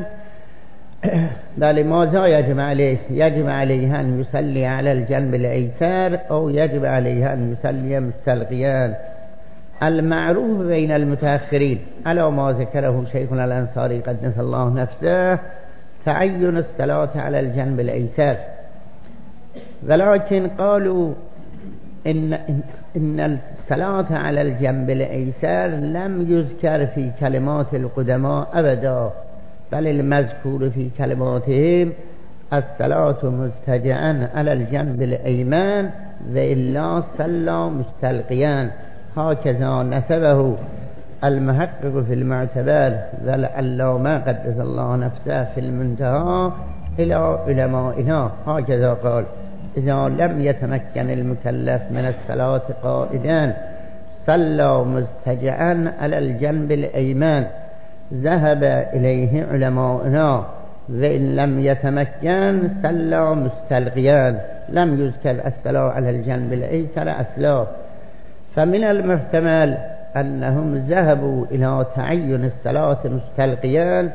لماذا يجب عليه؟ يجب عليه أن يصلي على الجنب الأيسر أو يجب عليه أن يصلي مستلقيا. المعروف بين المتأخرين على ما ذكره شيخنا الأنصاري قدس الله نفسه تعين الصلاة على الجنب الأيسر ولكن قالوا إن, إن الصلاة على الجنب الأيسر لم يذكر في كلمات القدماء أبدا بل المذكور في كلماتهم الصلاة مستجعا على الجنب الأيمن وإلا صلى مستلقيا. هكذا نسبه المحقق في المعتبر والعلامة قدس الله نفسه في المنتهى إلى علمائنا. هكذا قال إذا لم يتمكن المكلف من الصلاة قائدا صلى مستجعا على الجنب الأيمن ذهب إليه علماؤنا وإن لم يتمكن صلى مستلقيا لم يذكر الصلاة على الجنب الأيسر أصلا. فمن المحتمل أنهم ذهبوا إلى تعين الصلاة مستلقيا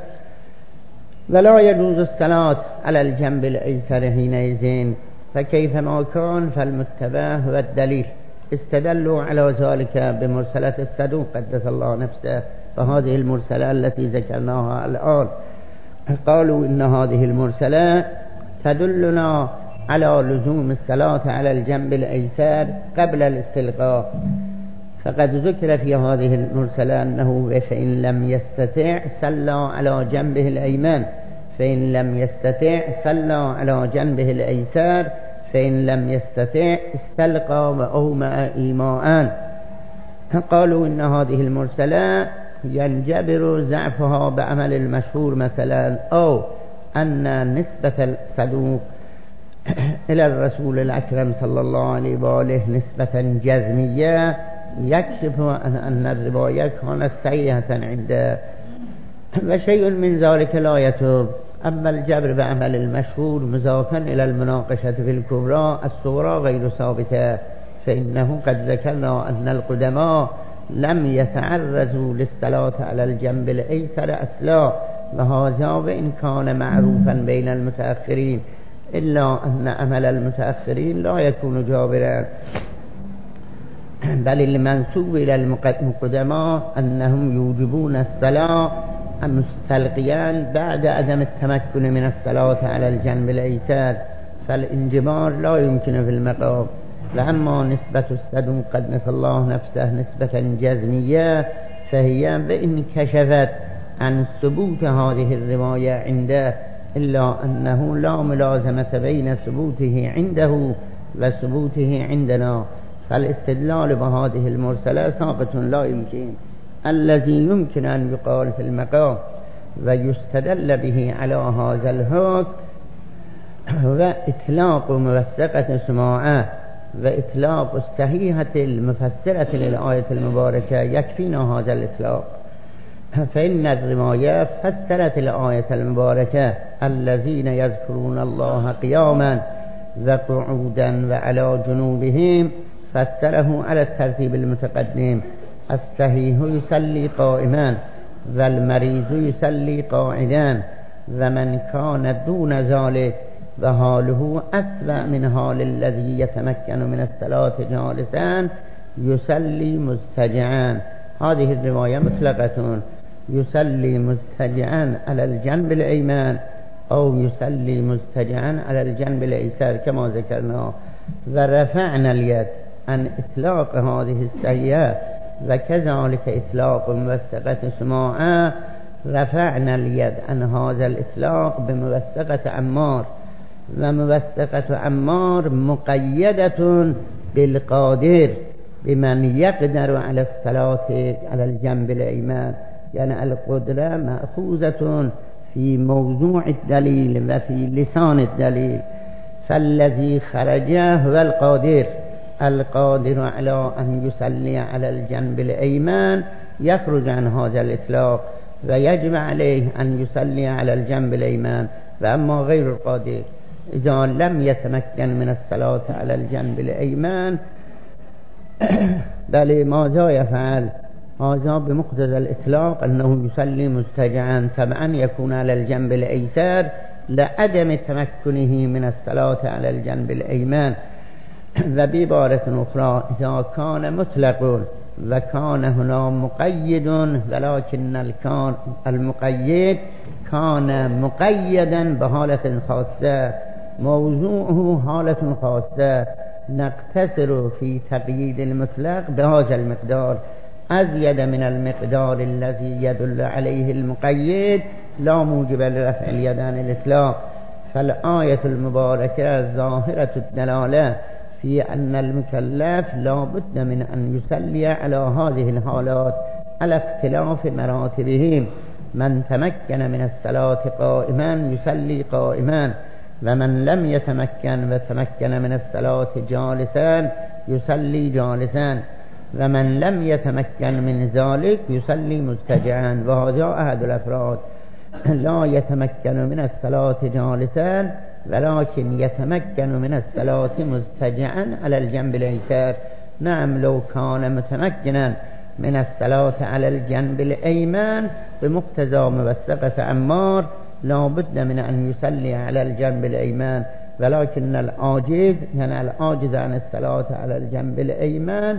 ولا يجوز الصلاة على الجنب الأيسر حينئذ فكيفما كان فالمتبع هو الدليل. استدلوا على ذلك بمرسلة الصدوق قدس الله نفسه فهذه المرسلة التي ذكرناها الآن قالوا إن هذه المرسلة تدلنا على لزوم الصلاة على الجنب الأيسر قبل الاستلقاء. فقد ذكر في هذه المرسلة أنه فإن لم يستطع صلى على جنبه الأيمن فإن لم يستطع صلى على جنبه الأيسر فإن لم يستطع استلقى وأومأ إيماء. قالوا إن هذه المرسلة ينجبر ضعفها بعمل المشهور مثلا أو أن نسبة الصدوق إلى الرسول الأكرم صلى الله عليه وآله نسبة جزمية يكشف أن الرواية كانت صحيحة عنده وشيء من ذلك لا يتوب. أما الجبر بعمل المشهور مضافا إلى المناقشة في الكبرى الصغرى غير ثابتة فإنه قد ذكرنا أن القدماء لم يتعرضوا للصلاة على الجنب الأيسر أصلا وهذا وإن كان معروفا بين المتأخرين إلا أن عمل المتأخرين لا يكون جابرا بل المنسوب إلى القدماء أنهم يوجبون الصلاة مستلقيا بعد عدم التمكن من الصلاة على الجنب الأيسر فالانجبار لا يمكن في المقام. لأما نسبة الصدوق قدس الله نفسه نسبة جزمية فهي بإن كشفت عن ثبوت هذه الرواية عنده إلا أنه لا ملازمة بين ثبوته عنده وثبوته عندنا فالاستدلال بهذه المرسلة ساقط لا يمكن. الذي يمكن أن يقال في المقام ويستدل به على هذا الحكم و اطلاق موثقة سماعه و اطلاق الصحيحة المفسرة للآية المباركة يكفينا هذا الإطلاق. فإن الرواية فسرت الآية المباركة الذين يذكرون الله قياما وقعودا وعلى جنوبهم، فسره على الترتيب المتقدم: الصحيح يصلي قائما والمريض يصلي قاعدا، ومن كان دون ذلك وحاله أسوأ من حال الذي يتمكن من الصلاة جالسا يصلي مضطجعا. هذه الرواية مطلقة: يصلي مضطجعا على الجنب الأيمن أو يصلي مضطجعا على الجنب الأيسر كما ذكرنا. ورفعنا اليد عن إطلاق هذه الصحيحة وكذلك إطلاق موثقة سماعه. رفعنا اليد عن هذا الإطلاق بموثقة عمار، وموثقة عمار مقيدة بالقادر بمن يقدر على الصلاة على الجنب الأيمن، يعني القدرة مأخوذة في موضوع الدليل وفي لسان الدليل. فالذي خرج هو القادر القادر على أن يصلي على الجنب الأيمن يخرج عن هذا الإطلاق ويجب عليه أن يصلي على الجنب الأيمن. وأما غير القادر إذا لم يتمكن من الصلاة على الجنب الأيمن بل ماذا يفعل؟ هذا بمقتضى الإطلاق أنه يصلي مضطجعا، طبعا يكون على الجنب الأيسر لعدم تمكنه من الصلاة على الجنب الأيمن. وبعبارة أخرى إذا كان مطلق وكان هنا مقيد، ولكن الكان المقيد كان مقيدا بحالة خاصة، موضوعه حالة خاصة، نقتصر في تقييد المطلق بهذا المقدار أزيد من المقدار الذي يدل عليه المقيد لا موجب لرفع اليد عن الإطلاق. فالآية المباركة ظاهرة الدلالة في أن المكلف لا بد من أن يصلي على هذه الحالات على اختلاف مراتبهم. من تمكن من الصلاة قائما يصلي قائما، ومن لم يتمكن وتمكن من الصلاة جالسا يصلي جالسا، ومن لم يتمكن من ذلك يصلي مضطجعا. وهذا أحد الأفراد لا يتمكن من الصلاة جالسا ولكن يتمكن من الصلاة مضطجعا على الجنب الأيسر. نعم، لو كان متمكنا من الصلاة على الجنب الأيمن بمقتضى موثقة عمار لا بد من أن يصلي على الجنب الأيمن، ولكن العاجز يعني العاجز عن الصلاة على الجنب الأيمن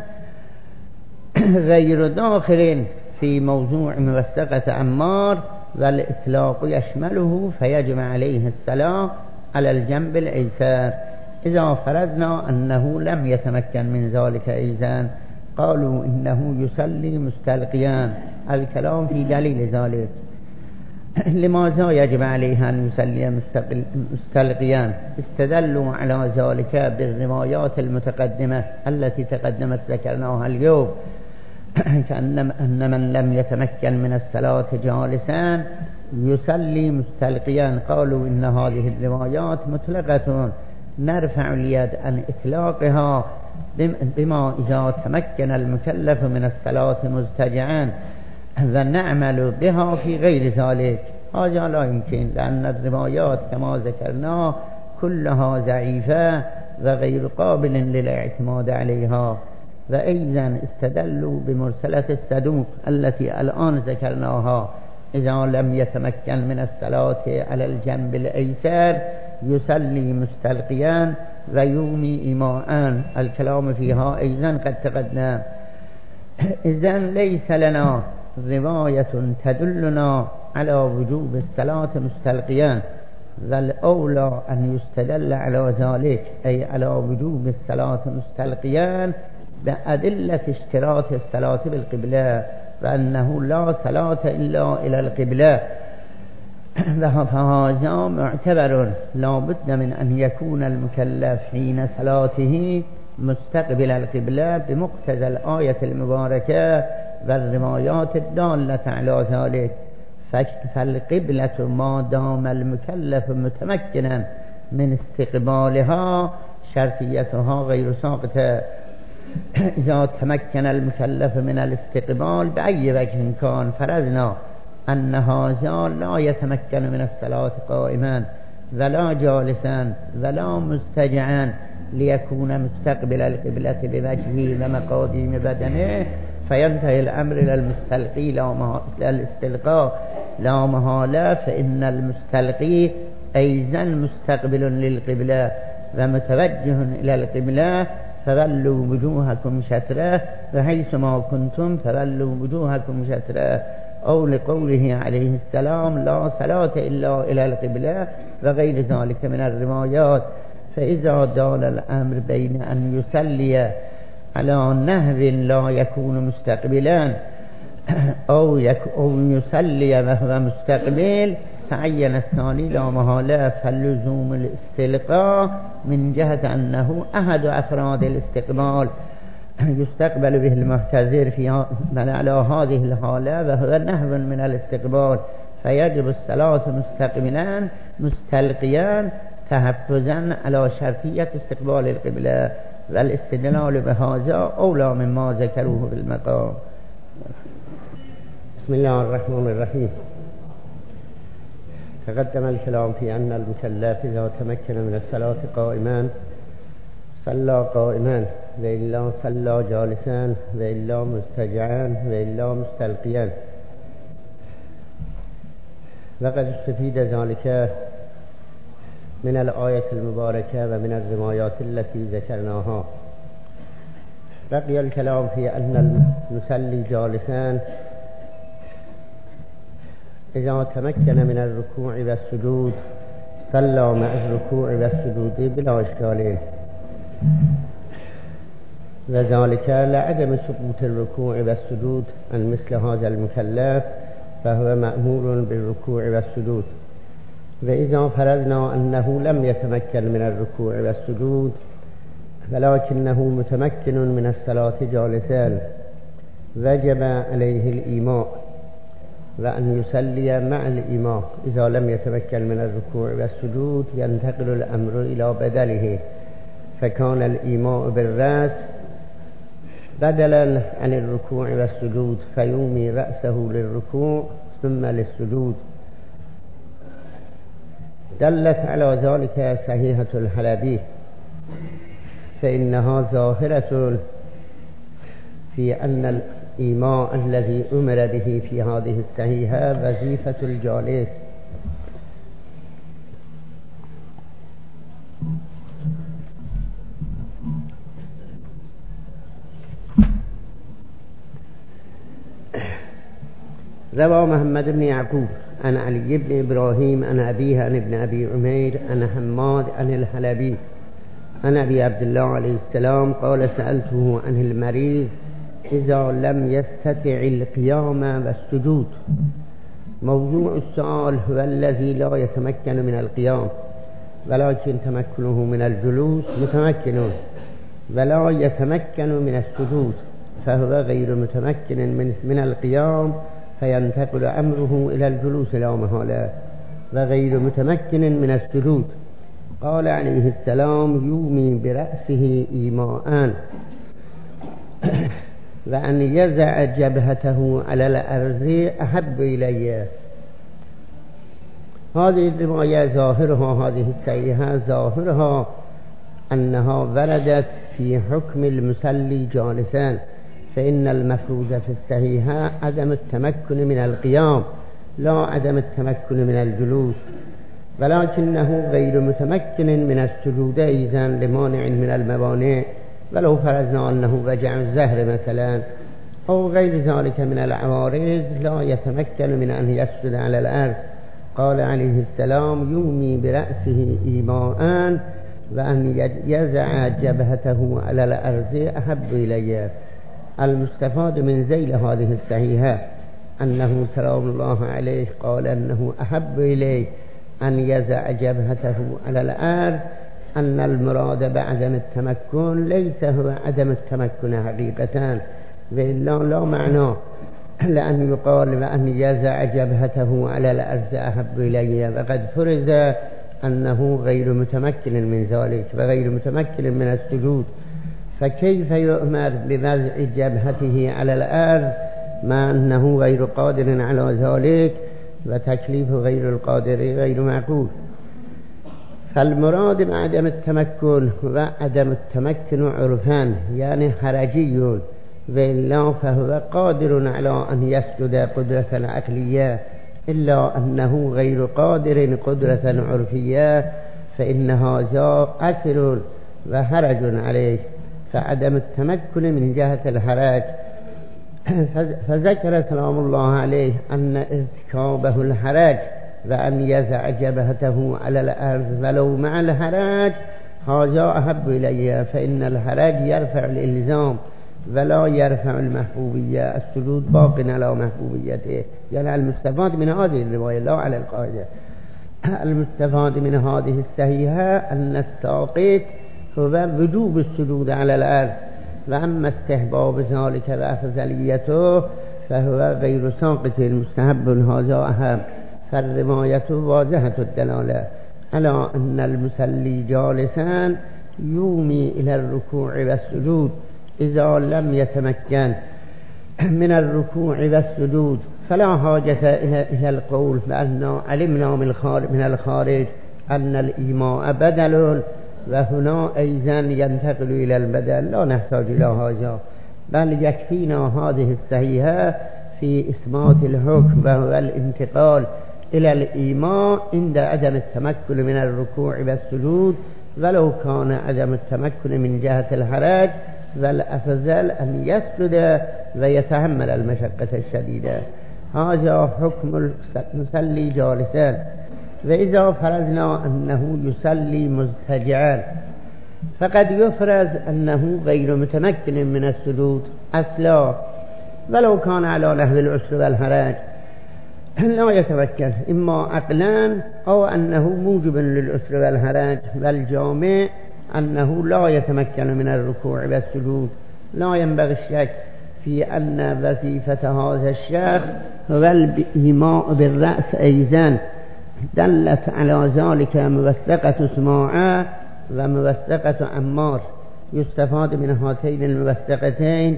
غير داخل في موضوع موثقة عمار، والإطلاق يشمله فيجب عليه الصلاة على الجنب الأيسر. إذا فرضنا أنه لم يتمكن من ذلك أيضا قالوا إنه يصلي مستلقيا. الكلام في دليل ذلك. لماذا يجب عليه أن يصلي مستلقيا؟ استدلوا على ذلك بالروايات المتقدمة التي تقدمت ذكرناها اليوم، كأن أن من لم يتمكن من الصلاة جالسا يصلي مستلقيا. قالوا إن هذه الروايات مطلقة، نرفع اليد عن إطلاقها بما إذا تمكن المكلف من الصلاة مضطجعا ونعمل بها في غير ذلك. هذا لا يمكن، لأن الروايات كما ذكرنا كلها ضعيفة وغير قابل للاعتماد عليها. وأيضا استدلوا بمرسلة الصدوق التي الآن ذكرناها: إذا لم يتمكن من الصلاة على الجنب الأيسر يصلي مستلقيا ويومي إيماء. الكلام فيها أيضا قد تقدم. إذن ليس لنا رواية تدلنا على وجوب الصلاة مستلقيا، والأولى أن يستدل على ذلك أي على وجوب الصلاة مستلقيا بأدلة اشتراط الصلاة بالقبلة، وأنه لا صلاة إلا إلى القبلة. فهذا معتبر، لا بد من أن يكون المكلف حين صلاته مستقبل القبلة بمقتضى الآية المباركة والروايات الدالة على ذلك. فالقبلة ما دام المكلف متمكنا من استقبالها شرطيتها غير ساقطة إذا تمكن المكلف من الاستقبال بأي وجه كان فرضنا أن هذا لا يتمكن من الصلاة قائما ولا جالسا ولا مستجعا ليكون مستقبل القبلة بوجهه ومقاديم بدنه فينتهي الأمر إلى المستلقي لا الاستلقاء لا محالة، فإن المستلقي أيضا مستقبل للقبلة ومتوجه إلى القبلة فولوا وجوهكم شطره وحيثما كنتم فولوا وجوهكم شطره، أو لقوله عليه السلام لا صلاة إلا إلى القبلة وغير ذلك من الروايات. فإذا دال الأمر بين أن يصلي على نحو لا يكون مستقبلا أو, يك أو يصلي وهو مستقبل تعين الثاني لا محالة، فاللزوم الاستلقاء من جهة أنه أحد أفراد الاستقبال يستقبل به المعتذر في على هذه الحالة وهو نحو من الاستقبال، فيجب الصلاة مستقبلا مستلقيا تحفظا على شرطية استقبال القبلة، والاستدلال بهذا أولى مما ذكروه في المقام. بسم الله الرحمن الرحيم. تقدم الكلام في أن المكلف إذا تمكن من الصلاة قائما صلى قائما وإلا صلى جالسا وإلا مستجعا وإلا مستلقيا، وقد استفيد ذلك من الآية المباركة ومن الروايات التي ذكرناها. بقي الكلام في أن المصلي جالسا إذا تمكن من الركوع والسجود صلى مع الركوع والسجود بلا إشكال، وذلك لعدم سقوط الركوع والسجود عن مثل هذا المكلف فهو مأمور بالركوع والسجود. وإذا فرضنا أنه لم يتمكن من الركوع والسجود ولكنه متمكن من الصلاة جالسا وجب عليه الإيماء وأن يصلي مع الإمام. إذا لم يتمكن من الركوع والسجود ينتقل الأمر إلى بدله، فكان الإيماء بالرأس بدلا عن الركوع والسجود فيومي رأسه للركوع ثم للسجود. دلت على ذلك صحيحة الحلبي، فإنها ظاهرة في أن الإيماء الذي أمر به في هذه الصحيحة وظيفة الجالس. روى محمد بن يعقوب عن علي بن إبراهيم عن أبيه عن ابن أبي عمير عن حماد عن الحلبي عن أبي عبد الله عليه السلام قال سألته عن المريض إذا لم يستطع القيام والسجود. موضوع السؤال هو الذي لا يتمكن من القيام ولكن تمكنه من الجلوس متمكن، ولا يتمكن من السجود فهو غير متمكن من, من القيام فينتقل أمره إلى الجلوس لا محالة، وغير متمكن من السجود. قال عليه السلام يومي برأسه إيماءً وأن يزع جبهته على الأرض أحب إليه. هذه الرواية ظاهرها هذه الصحيحة ظاهرها أنها وردت في حكم المصلي جالسا، فإن المفروض في الصحيحة عدم التمكن من القيام لا عدم التمكن من الجلوس، ولكنه غير متمكن من السجود أيضا لمانع من الموانع، ولو فرضنا أنه وجع الزهر مثلا أو غير ذلك من العوارض لا يتمكن من أن يسجد على الأرض. قال عليه السلام يومي برأسه إيماءً وأن يزع جبهته على الأرض أحب إليه. المستفاد من ذيل هذه الصحيحة أنه سلام الله عليه قال أنه أحب إليه أن يزع جبهته على الأرض، أن المراد بعدم التمكن ليس هو عدم التمكن حقيقة، وإلا لا معنى لأن يقال وأن يزع جبهته على الأرض أحب إليه، وقد فرض أنه غير متمكن من ذلك وغير متمكن من السجود، فكيف يؤمر بوضع جبهته على الأرض مع أنه غير قادر على ذلك، وتكليف غير القادر غير معقول. فالمراد بعدم التمكن وعدم التمكن عرفان يعني حرجي، وإلا فهو قادر على أن يسجد قدرة عقلية، إلا أنه غير قادر قدرة عرفية، فإن هذا أثر وحرج عليه. فعدم التمكن من جهة الحرج، فذكر كلام الله عليه أن ارتكابه الحرج وأن يزع جبهته على الأرض ولو مع الحرج هذا أحب إليه، فإن الحرج يرفع الإلزام ولا يرفع المحبوبية، السجود باق على محبوبيته. يعني المستفاد من هذه الرواية لا على القاعدة. المستفاد من هذه الصحيحة أن الساقط هو وجوب السجود على الأرض، وأما استحباب ذلك وأفضليته فهو غير ساقط مستحب، هذا أهم. فالرواية واضحة الدلالة على أن المصلي جالسا يومي إلى الركوع والسجود إذا لم يتمكن من الركوع والسجود، فلا حاجة إلى القول بأن علمنا من الخارج أن الإيماء بدل وهنا أيضا ينتقل إلى البدل، لا نحتاج إلى هذا، بل يكفينا هذه الصحيحة في إثبات الحكم، وهو الانتقال إلى الإيماء عند عدم التمكن من الركوع والسجود، ولو كان عدم التمكن من جهة الحرج، والأفضل أن يسجد ويتحمل المشقة الشديدة. هذا حكم المصلي جالسا. وإذا فرضنا أنه يصلي مضطجعا، فقد يفرض أنه غير متمكن من السجود أصلا، ولو كان على نحو العسر والحرج لا يتمكن، إما عقلا أو أنه موجب للعسر والحرج، والجامع أنه لا يتمكن من الركوع والسجود. لا ينبغي الشك في أن وظيفة هذا الشخص هو الإيماء بالرأس أيضا، دلت على ذلك موثقة سماعة وموثقة عمار. يستفاد من هاتين الموثقتين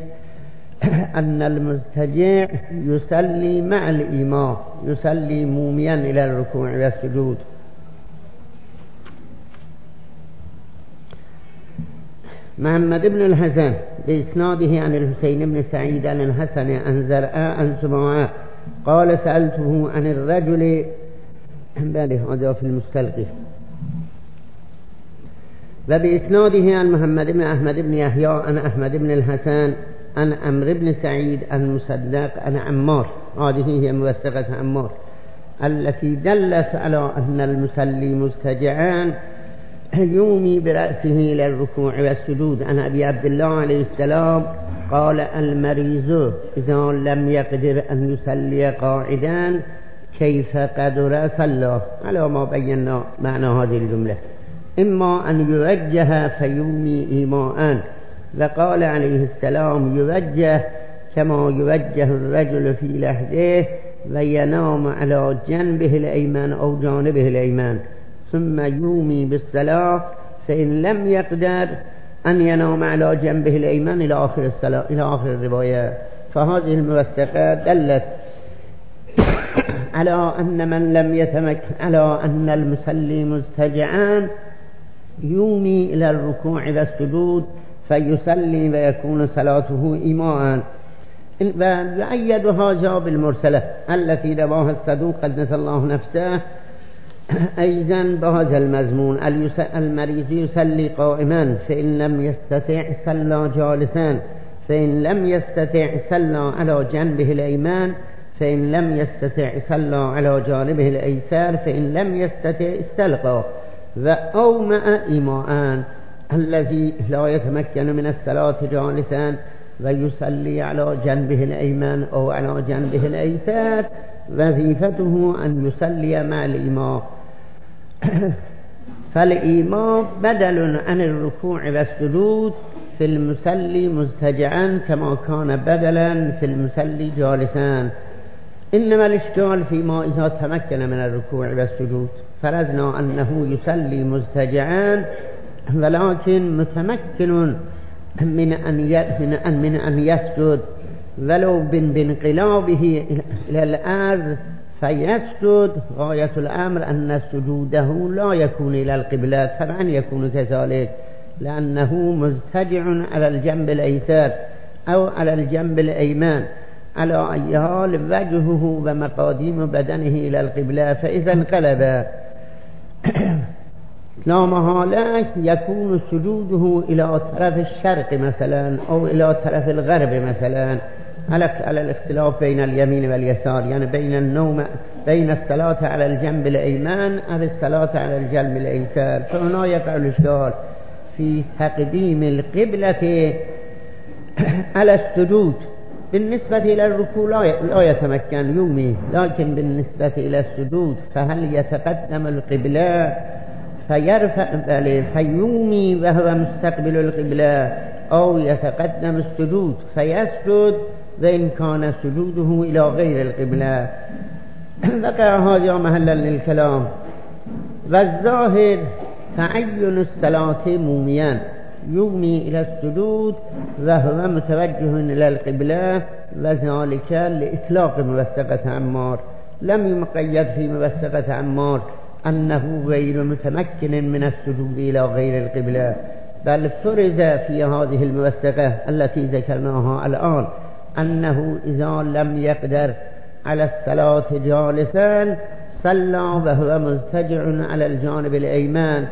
أن المضطجع يصلي مع الإيماء، يصلي موميا إلى الركوع والسجود. محمد بن الحسن بإسناده عن الحسين بن سعيد عن الحسن عن زرعاء عن سماعة قال سألته عن الرجل بعد هذا في المستلقي. وبإسناده عن محمد بن أحمد بن يحيى عن أحمد بن الحسن عن عمرو بن سعيد عن مصدق عن عمار. هذه هي موثقة عمار التي دلت على أن المصلي مضطجعا يومي برأسه إلى الركوع والسجود. عن أبي عبد الله عليه السلام قال المريض إذا لم يقدر أن يصلي قاعدا كيف قدر صلى، على ما بينا معنى هذه الجملة، إما أن يوجه فيومي إيماء، وقال عليه السلام يوجه كما يوجه الرجل في لحده وينام على جنبه الأيمن أو جانبه الأيمن، ثم يومي بالصلاة فإن لم يقدر أن ينام على جنبه الأيمن إلى آخر الصلاة إلى آخر الرواية. فهذه الموثقة دلت على أن من لم يتمكن على أن المصلي مضطجعا يومي إلى الركوع والسجود فيصلي ويكون صلاته إيماء. ويؤيد هذا بالمرسلة التي رواها الصدوق قدس الله نفسه أيضا بهذا المضمون: المريض يصلي قائما فإن لم يستطع صلى جالسا، فإن لم يستطع صلى على جنبه الأيمن، فإن لم يستطع صلى على جانبه الأيسر، فإن لم يستطع استلقى. وأومأ إيماء الذي لا يتمكن من الصلاة جالسا ويصلي على جنبه الأيمن أو على جنبه الأيسر وظيفته أن يصلي مع الإمام. فالإمام بدل عن الركوع والسجود في المصلي مضطجعا كما كان بدلا في المصلي جالسا، إنما الإشكال فيما إذا تمكن من الركوع والسجود فرضنا أنه يصلي مضطجعا ولكن متمكن من أن من أن من أن يسجد ولو بانقلابه إلى الأرض فيسجد، غاية الأمر أن سجوده لا يكون إلى القبلة، طبعا يكون كذلك لأنه مضطجع على الجنب الأيسر أو على الجنب الأيمن، على أي حال وجهه ومقاديم بدنه إلى القبلة، فإذا انقلب لا محالة يكون سجوده إلى طرف الشرق مثلا أو إلى طرف الغرب مثلا، على الاختلاف بين اليمين واليسار، يعني بين النوم بين الصلاة على الجنب الأيمن أو الصلاة على الجنب الأيسر، فهنا يقع الإشكال في تقديم القبلة على السجود. بالنسبة إلى الركوع لا يتمكن يومي، لكن بالنسبة إلى السجود فهل يتقدم القبلة فيرفع فيومي وهو مستقبل القبلة، أو يتقدم السجود فيسجد وإن كان سجوده إلى غير القبلة؟ وقع هذا محلا للكلام. والظاهر تعين الصلاة موميا يومي إلى السجود وهو متوجه إلى القبلة، وذلك لإطلاق موثقة عمار، لم يمقيد في موثقة عمار أنه غير متمكن من السجود إلى غير القبلة، بل فرز في هذه الموثقة التي ذكرناها الآن أنه إذا لم يقدر على الصلاة جالسا صلى وهو مضطجع على الجانب الأيمن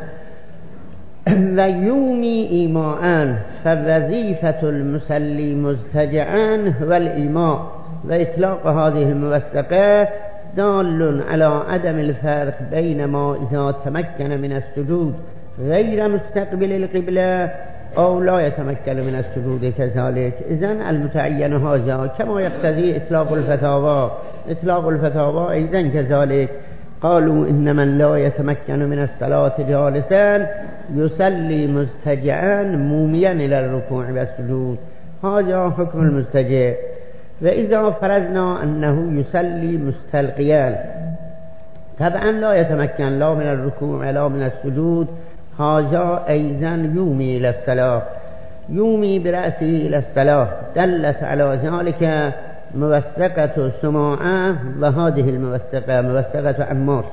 ويومي إيماءً، فوظيفة المصلي مضطجعا هو الإيماء، وإطلاق هذه الموثقة دال على عدم الفرق بين ما إذا تمكن من السجود غير مستقبل القبلة أو لا يتمكن من السجود كذلك. إذن المتعين هذا كما يقتضي إطلاق الفتاوى، إطلاق الفتاوى أيضا كذلك، قالوا إن من لا يتمكن من الصلاة جالسا يصلي مضطجعا موميا إلى الركوع والسجود، هذا حكم المضطجع. وإذا فرضنا أنه يصلي مستلقيا طبعا لا يتمكن لا من الركوع ولا من السجود، هذا أيضا يومي إلى الصلاة، يومي برأسه إلى الصلاة، دلت على ذلك موثقة سماعة وهذه الموثقة موثقة عمار.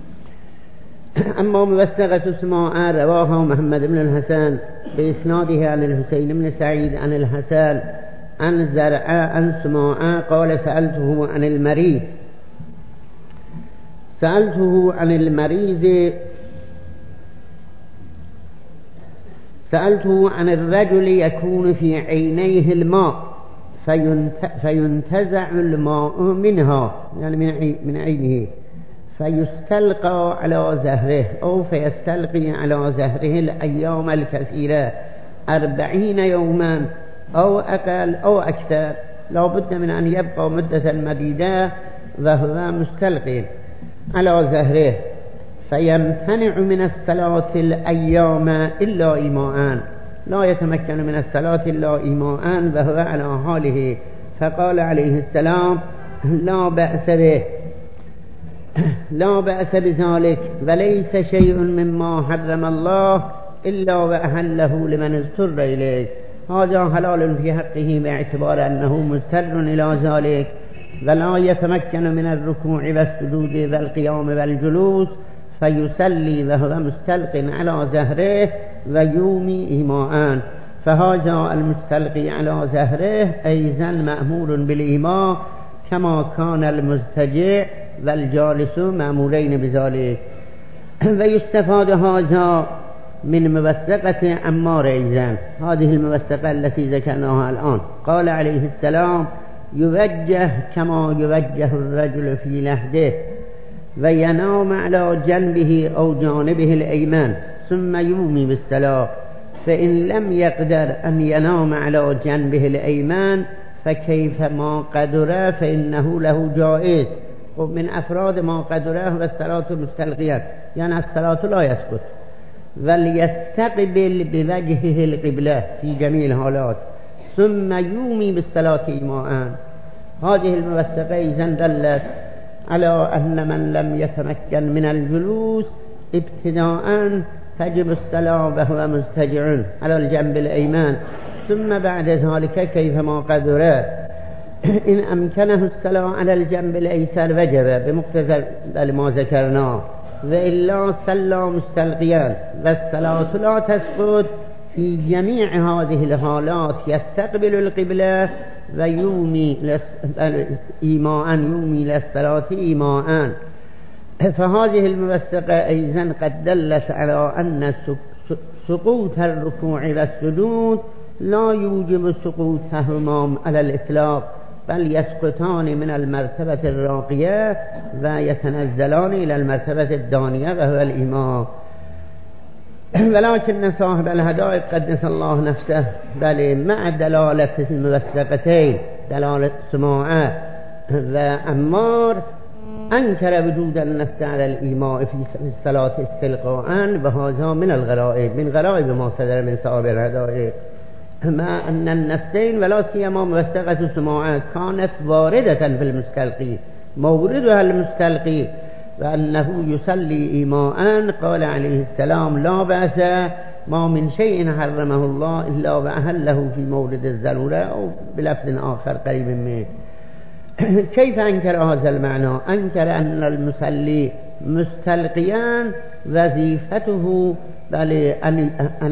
أما موثقة سماعة رواها محمد بن الحسن بإسناده عن الحسين بن سعيد عن الحسن عن زرع عن سماعة قال سألته عن المريض سألته عن المريض سألته عن الرجل يكون في عينيه الماء فينتزع الماء منها، يعني من عينه، فيستلقى على زهره أو فيستلقي على زهره الأيام الكثيرة أربعين يوما أو أقل أو أكثر، لا بد من أن يبقى مدة مديدة وهو مستلقي على زهره، فيمتنع من الصلاة الأيام إلا إيماءً، لا يتمكن من الصلاة إلا إيماءً وهو على حاله، فقال عليه السلام لا بأس به لا بأس بذلك، وليس شيء مما حرم الله إلا وأحله لمن اضطر إليه، هذا حلال في حقه باعتبار أنه مضطر إلى ذلك ولا يتمكن من الركوع والسجود والقيام والجلوس، فيصلي وهو مستلق على زهره ويومي إيماءً، فهذا المستلقي على زهره أيضا مأمور بالإيماء كما كان المضطجع والجالس مأمورين بذلك. ويستفاد هذا من موثقة عمار أيضا، هذه الموثقة التي ذكرناها الآن، قال عليه السلام يوجه كما يوجه الرجل في لحده وينام على جنبه أو جانبه الأيمن ثم يومي بالصلاة، فإن لم يقدر أن ينام على جنبه الأيمن فكيف ما قدره فإنه له جائز، ومن أفراد ما قدره والصلاة مستلقيا، يعني الصلاة لا يسقط، وليستقبل بوجهه القبلة في جميع الحالات ثم يومي بالصلاة إيماءً. هذه الموثقة إذن دلت على أن من لم يتمكن من الجلوس ابتداء تجب الصلاة وهو مستجع على الجنب الأيمن، ثم بعد ذلك كيفما قدر إن أمكنه الصلاة على الجنب الأيسر وجب بمقتضى ما ذكرناه، وإلا صلى مستلقيا، والصلاة لا تسقط في جميع هذه الحالات، يستقبل القبلة ويومي إيماء يومي للصلاة إيماء. فهذه الموثقة أيضا قد دلت على أن سقوط الركوع والسجود لا يوجب سقوطهما على الإطلاق، بل يسقطان من المرتبة الراقية ويتنزلان إلى المرتبة الدانية وهو الإيماء. ولكن صاحب الهدائق قدس الله نفسه بل مع دلالة الموثقتين دلالة سماعة وأمار أنكر وجود النص على الإيماء في الصلاة استلقاء، وهذا من الغرائب من غرائب ما صدر من صاحب الهدائق، مع أن النصين ولا سيما موثقة سماعة كانت واردة في المستلقي موردها المستلقي، وأنه يصلي إيماء. قال عليه السلام لا بأس، ما من شيء حرمه الله إلا وأهله في مورد الضرورة، أو بلفظ آخر قريب منه. كيف أنكر هذا المعنى؟ أنكر أن المصلي مستلقيا وظيفته بل أن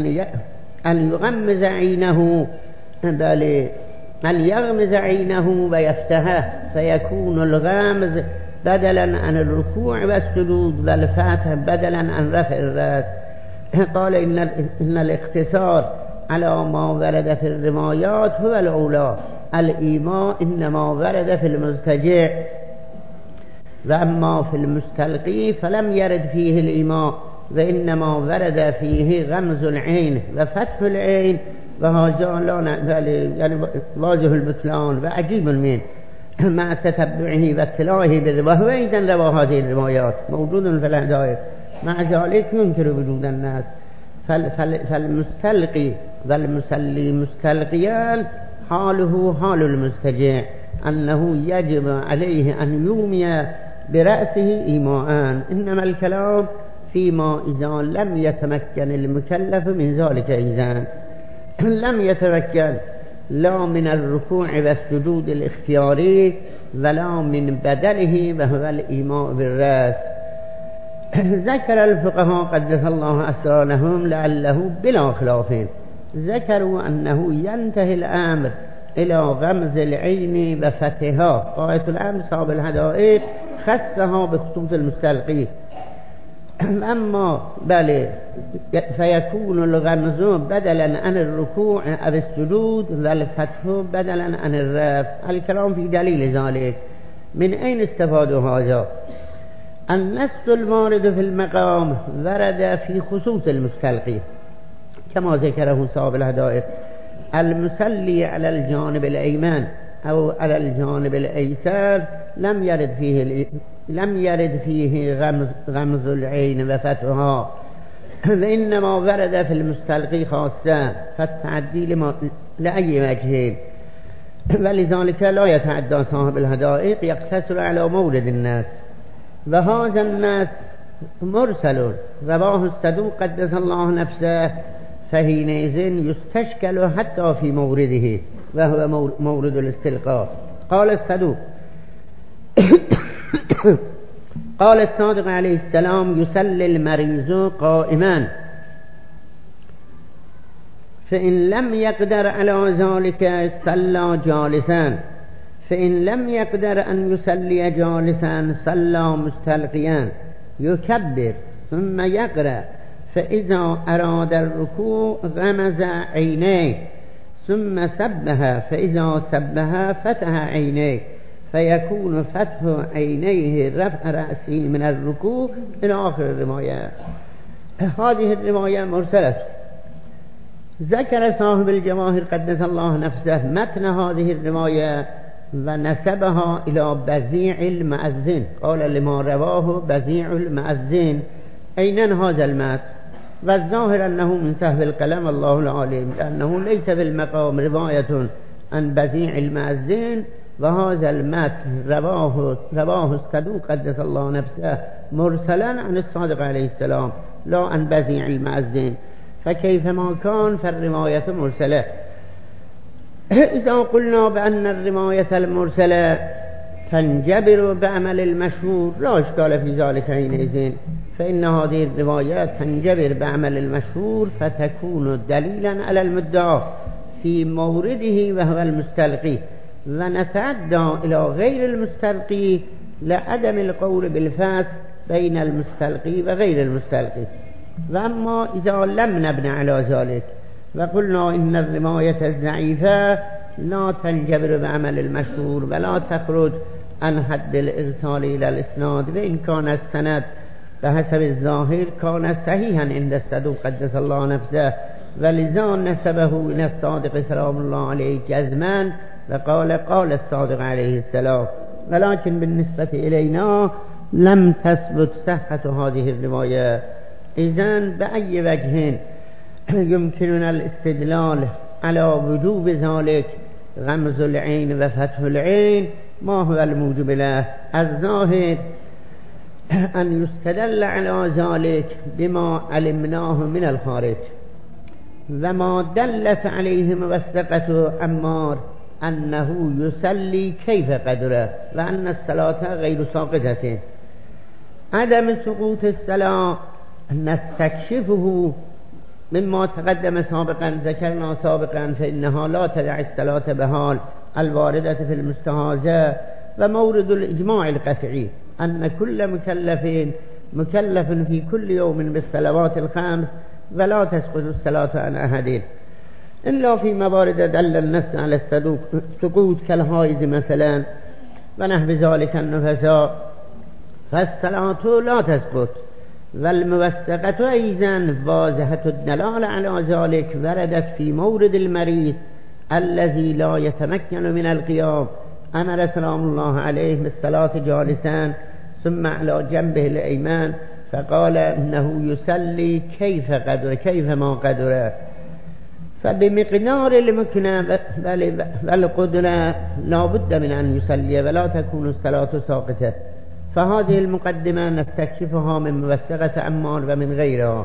أن يغمز عينه بل أن يغمز عينه ويفتحه، فيكون الغمز بدلا عن الركوع والسجود، والفتح بدلا عن رفع الرأس. قال إن إن الاقتصار على ما ورد في الروايات هو الأولى، الإيماء إنما ورد في المضطجع، وأما في المستلقي فلم يرد فيه الإيماء، وإنما ورد فيه غمز العين وفتح العين، وهذا يعني واضح البطلان وعجيب منه مع تتبعه واطلاعه، وهو أيضا روى هذه الروايات موجود في الهدائق، مع ذلك ينكر وجود الناس. فالمستلقي والمصلي مستلقيان حاله حال المستجع، أنه يجب عليه أن يومي برأسه إيماء، إنما الكلام فيما إذا لم يتمكن المكلف من ذلك، إذا لم يتمكن لا من الركوع والسجود الاختياري ولا من بدله وهو الإيماء بالرأس. ذكر الفقهاء قدس الله أسرارهم لعله بلا خلاف، ذكروا أنه ينتهي الأمر إلى غمز العين وفتحها. قائد الأمر صاحب الهدائق خصها بخصوص المستلقي، أما بل فيكون الغمز بدلا عن الركوع أو السجود والفتح بدلا عن الرفع. الكلام في دليل ذلك. من أين استفادوا هذا؟ النص الوارد في المقام ورد في خصوص المستلقي كما ذكره صاحب الهدائق، المصلي على الجانب الأيمن أو على الجانب الأيسر لم يرد فيه لم يرد فيه غمز, غمز العين وفتحها، وإنما ورد في المستلقي خاصة، فالتعدي لما لأي وجه، ولذلك لا يتعدى صاحب الهدائق يقتصر على مورد الناس. وهذا الناس مرسل رواه الصدوق قدس الله نفسه، فحينئذ يستشكل حتى في مورده وهو مورد الاستلقاء. قال الصدوق قال الصادق عليه السلام يصلي المريض قائما، فإن لم يقدر على ذلك صلى جالسا، فإن لم يقدر أن يصلي جالسا صلى مستلقيا، يكبر ثم يقرأ، فإذا أراد الركوع غمز عينيه ثم سبها، فإذا سبها فتح عينيه، فيكون فتح عينيه رفع رأسه من الركوع إلى آخر الرواية. هذه الرواية مرسلة. ذكر صاحب الجواهر قدس الله نفسه متن هذه الرواية ونسبها إلى بزيع المؤذن، قال لما رواه بزيع المؤذن أين هذا المتن؟ والظاهر أنه من سهو القلم، الله العالم، لأنه ليس في المقام رواية عن بزيع المؤذن، وهذا المتن رواه رواه الصدوق قدس الله نفسه مرسلا عن الصادق عليه السلام لا عن بزيع المأذن، فكيفما كان فالرواية مرسلة. إذا قلنا بأن الرواية المرسلة تنجبر بعمل المشهور لا إشكال في ذلك حينئذ، فإن هذه الروايات تنجبر بعمل المشهور فتكون دليلا على المدعى في مورده وهو المستلقي، ونتعدى إلى غير المستلقي لعدم القول بالفاسق بين المستلقي وغير المستلقي. وأما إذا لم نبنى على ذلك وقلنا إن الرواية الضعيفة لا تنجبر بعمل المشهور ولا تخرج عن حد الإرسال إلى الإسناد، وإن كان السند بحسب الظاهر كان صحيحا عند الصدوق قدس الله نفسه، ولذا نسبه إلى الصادق سلام الله عليه جزما وقال قال الصادق عليه السلام، ولكن بالنسبة إلينا لم تثبت صحة هذه الرواية. إذن بأي وجه يمكننا الاستدلال على وجوب ذلك غمز العين وفتح العين؟ ما هو الموجب له؟ الظاهر أن يستدل على ذلك بما علمناه من الخارج، وما دلت عليه موثقة عمار أنه يصلي كيف قدره، وأن الصلاة غير ساقطة. عدم سقوط الصلاة نستكشفه مما تقدم سابقا، ذكرنا سابقا فإنها لا تدع الصلاة بحال الواردة في المستهازة، ومورد الإجماع القطعي أن كل مكلف مكلف في كل يوم بالصلوات الخمس ولا تسقط الصلاة عن أحد إلا في موارد دل النص على السقوط كالحائض مثلا ونحو ذلك النفساء، فالصلاة لا تسقط. والموثقة أيضا واضحة الدلالة على ذلك وردت في مورد المريض الذي لا يتمكن من القيام، أمر سلام الله عليه بالصلاة جالسا ثم على جنبه الأيمن فقال إنه يصلي كيف قدر كيف ما قدره. فبمقدار المكنة والقدرة لا بد من أن يصلي ولا تكون الصلاة ساقطة. فهذه المقدمة نستكشفها من موثقة عمار ومن غيرها.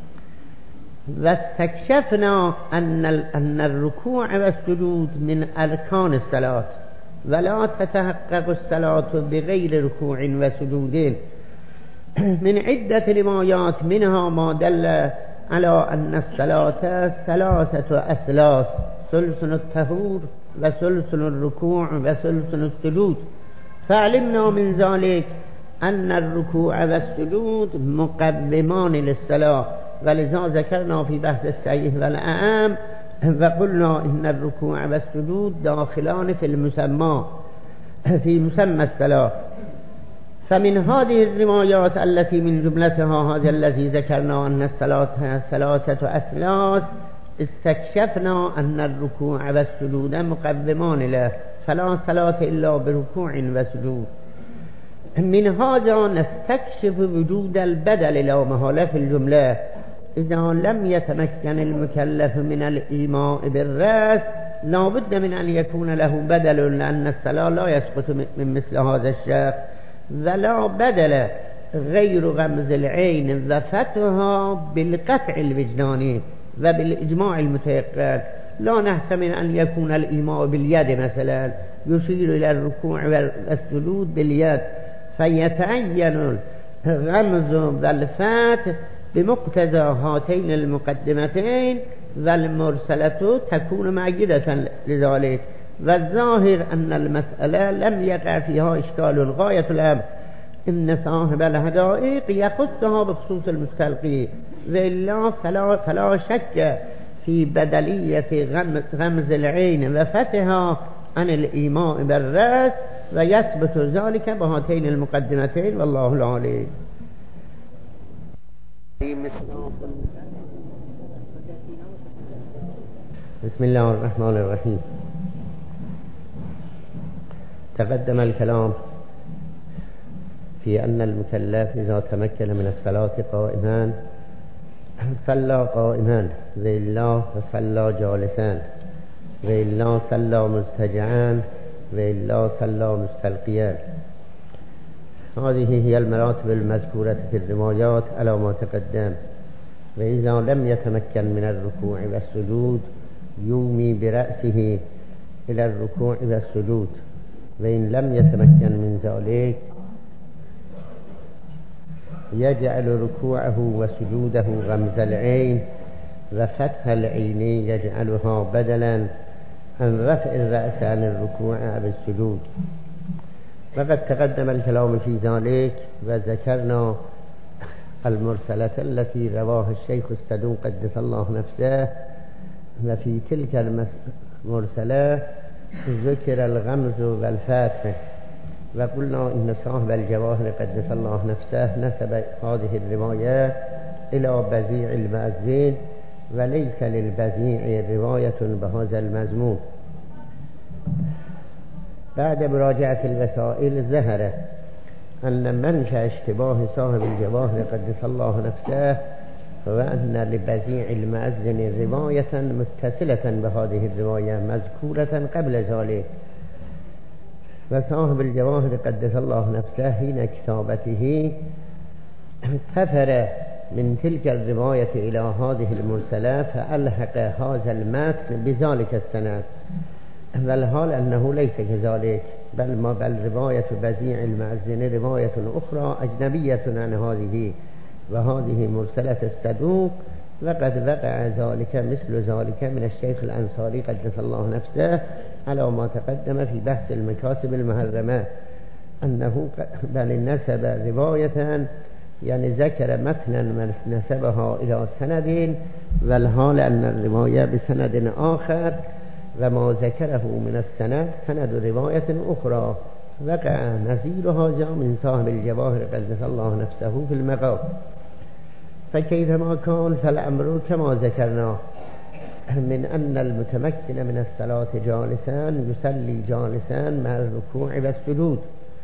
واستكشفنا أن أن الركوع والسجود من أركان الصلاة، ولا تتحقق الصلاة بغير ركوع وسجود من عدة روايات، منها ما دل على أن الصلاة ثلاثة أثلاث: ثلث الطهور وثلث الركوع وثلث السجود. فعلمنا من ذلك أن الركوع والسجود مقدمان للصلاة، ولذا ذكرنا في بحث الصحيح والأعم وقلنا إن الركوع والسجود داخلان في المسمى في مسمى الصلاة. فمن هذه الروايات التي من جملتها هذا الذي ذكرنا أن الصلاة ثلاثة أثلاث، استكشفنا أن الركوع والسجود مقدمان له، فلا صلاة إلا بركوع وسجود. من هذا نستكشف وجود البدل لا محالة في الجملة. إذا لم يتمكن المكلف من الإيماء بالرأس لا بد من أن يكون له بدل، لأن الصلاة لا يسقط من مثل هذا الشيء. ولا بدل غير غمز العين وفتحها بالقطع الوجداني وبالإجماع المتيقن. لا نحتمل أن يكون الإيماء باليد مثلا يشير إلى الركوع والسجود باليد، فيتعين الغمز والفتح بمقتضى هاتين المقدمتين، والمرسلة تكون معجدة لذلك. والظاهر أن المسألة لم يقع فيها إشكال غاية الأمر، إن صاحب الحقائق يخصها بخصوص المستلقي، وإلا فلا, فلا شك في بدلية غمز العين وفتحها عن الإيماء بالرأس، ويثبت ذلك بهاتين المقدمتين. والله العليم. بسم الله الرحمن الرحيم. تقدم الكلام في أن المكلف إذا تمكن من الصلاة قائما صلى قائما، وإلا فصلى جالسا، وإلا صلى مضطجعا، وإلا صلى مستلقيا. هذه هي المراتب المذكورة في الروايات على ما تقدم. وإذا لم يتمكن من الركوع والسجود يومي برأسه إلى الركوع والسجود، وإن لم يتمكن من ذلك يجعل ركوعه وسجوده غمز العين وفتح العين يجعلها بدلا عن رفع الرأس عن الركوع والسجود. وقد تقدم الكلام في ذلك وذكرنا المرسلة التي رواها الشيخ الصدوق قدس الله نفسه، وفي تلك المرسلة ذكر الغمز والفتح، وقلنا إن صاحب الجواهر قدس الله نفسه نسب هذه الرواية إلى بزيع المؤذن، وليس للبزيع رواية بهذا المضمون. بعد مراجعة الوسائل ظهر أن منشأ اشتباه صاحب الجواهر قدس الله نفسه هو أن لبزيع المؤذن رواية متصلة بهذه الرواية مذكورة قبل ذلك، وصاحب الجواهر قدس الله نفسه حين كتابته سفر من تلك الرواية إلى هذه المرسلة فألحق هذا المتن بذلك السند، والحال أنه ليس كذلك، بل ما بل رواية بزيع المؤذن رواية أخرى أجنبية عن هذه، وهذه مرسلة الصدوق. وقد وقع ذلك مثل ذلك من الشيخ الأنصاري قدس الله نفسه على ما تقدم في بحث المكاسب المحرمة، أنه بل نسب رواية يعني ذكر متنا نسبها إلى سند، والحال أن الرواية بسند آخر، وما ذكره من السند سند رواية أخرى. وقع نظير هذا من صاحب الجواهر قدس الله نفسه في المقام. فكيفما كان فالأمر كما ذكرنا من أن المتمكن من الصلاة جالسا يصلي جالسا مع الركوع والسجود،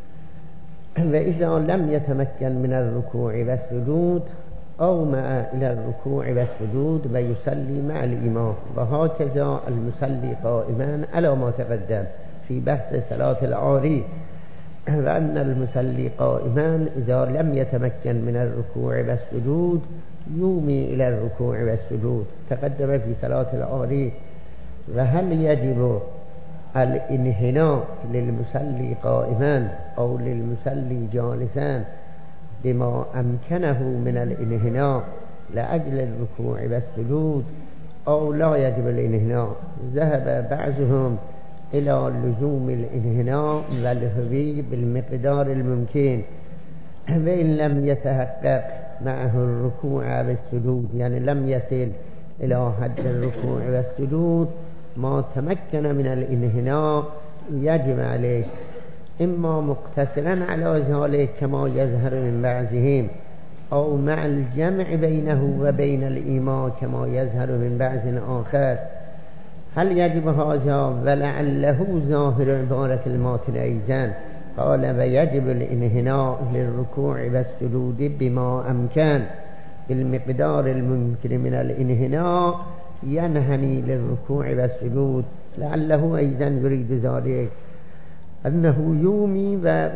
وإذا لم يتمكن من الركوع والسجود أو مع إلى الركوع والسجود ويصلي مع الإمام. وهكذا المصلي قائما على ما تقدم في بحث صلاة العاري، وأن المصلي قائما إذا لم يتمكن من الركوع والسجود يومي إلى الركوع والسجود، تقدم في صلاة العاري. وهل يجب الانحناء للمصلي قائما أو للمصلي جالسا بما أمكنه من الانحناء لأجل الركوع والسجود أو لا يجب الانحناء؟ ذهب بعضهم إلى لزوم الانحناء والهوي بالمقدار الممكن، وإن لم يتحقق معه الركوع والسجود، يعني لم يصل إلى حد الركوع والسجود، ما تمكن من الانحناء يجب عليه إما مقتصرا على ذلك كما يظهر من بعضهم، أو مع الجمع بينه وبين الإمام كما يظهر من بعض آخر. هل يجب هذا؟ ولعله ظاهر عبارة الماتن أيضا قال ويجب الانحناء للركوع والسجود بما أمكن بالمقدار الممكن من الانحناء ينحني للركوع والسجود، لعله أيضا يريد ذلك أنه يومي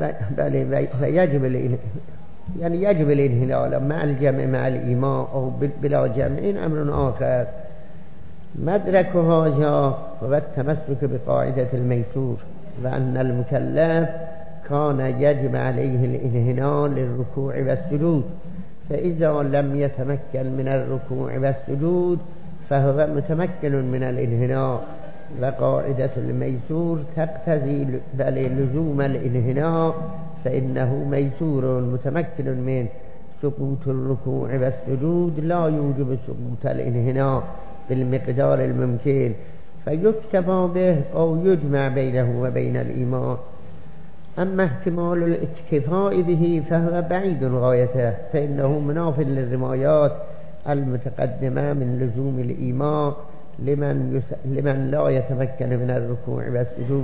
ويجب يعني يجب الانحناء مع الجمع مع الإمام أو بلا جمع أمر آخر. مدرك هذا هو التمسك بقاعدة الميسور، وأن المكلف كان يجب عليه الانحناء للركوع والسجود، فإذا لم يتمكن من الركوع والسجود فهو متمكن من الانحناء. وقاعدة الميسور تقتضي بل لزوم الانحناء، فإنه ميسور متمكن من سقوط الركوع والسجود لا يوجب سقوط الانحناء بالمقدار الممكن، فيكتفى به أو يجمع بينه وبين الإمام. أما احتمال الاكتفاء به فهو بعيد غايته، فإنه مناف للروايات المتقدمة من لزوم الإمام لمن, يس... لمن لا يتمكن من الركوع والسجود.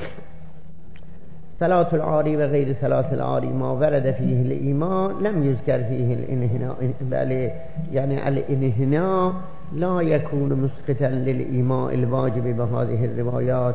صلاة العاري وغير صلاة العاري ما ورد فيه الإمام لم يذكر فيه الانحناء، بل يعني الانحناء لا يكون مسقطا للإمام الواجب بهذه الروايات،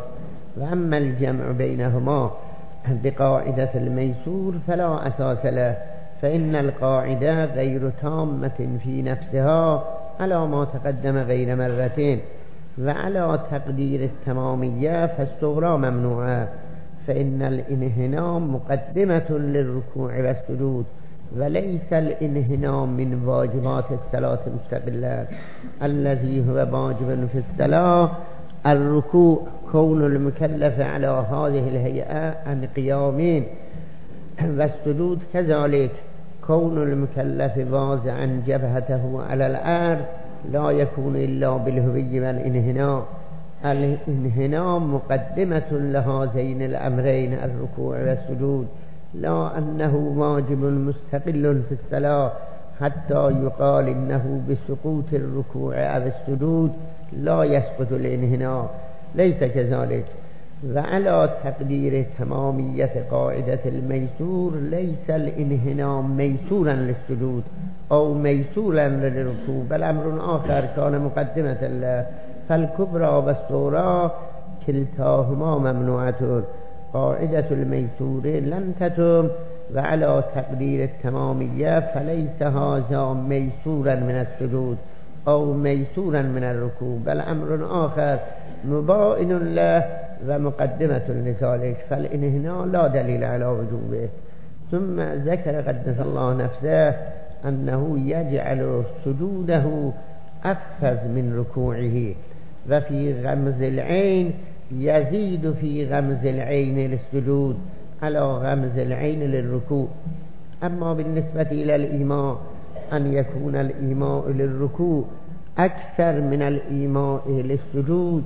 و اما الجمع بینهما بقاعدة الميسور فلا أساس له فإن القاعدة غير تامة في نفسها على ما تقدم غير مرتين وعلى تقدير التمامية فالصغرى ممنوعة فإن الانهنام مقدمة للركوع والسجود وليس الانهنام من واجبات الصلاة مستقلا الذي هو واجب في الصلاة الركوع كون المكلف على هذه الهيئة عن قيامين والسجود كذلك كون المكلف واضعا جبهته على الأرض لا يكون إلا بالهوي والانهنام الانهنام مقدمة لهذين الأمرين الركوع والسجود لا أنه واجب مستقل في الصلاة حتى يقال إنه بسقوط الركوع أو السجود لا يسقط الانهنام ليس كذلك وعلى تقدير تمامية قاعدة الميسور ليس الانهنام ميسورا للسجود أو ميسورا للركوع بل أمر آخر كان مقدمة له فالكبرى والصغرى كلتاهما ممنوعة قاعدة الميسور لم تتم وعلى تقدير التمامية فليس هذا ميسورا من السجود أو ميسورا من الركوع بل أمر آخر مبائن له ومقدمة لذلك فالانهناء لا دليل على وجوبه ثم ذكر قدس الله نفسه أنه يجعل سجوده أخفض من ركوعه وفي غمز العين يزيد في غمز العين للسجود على غمز العين للركوع أما بالنسبة إلى الإيماء أن يكون الإيماء للركوع أكثر من الإيماء للسجود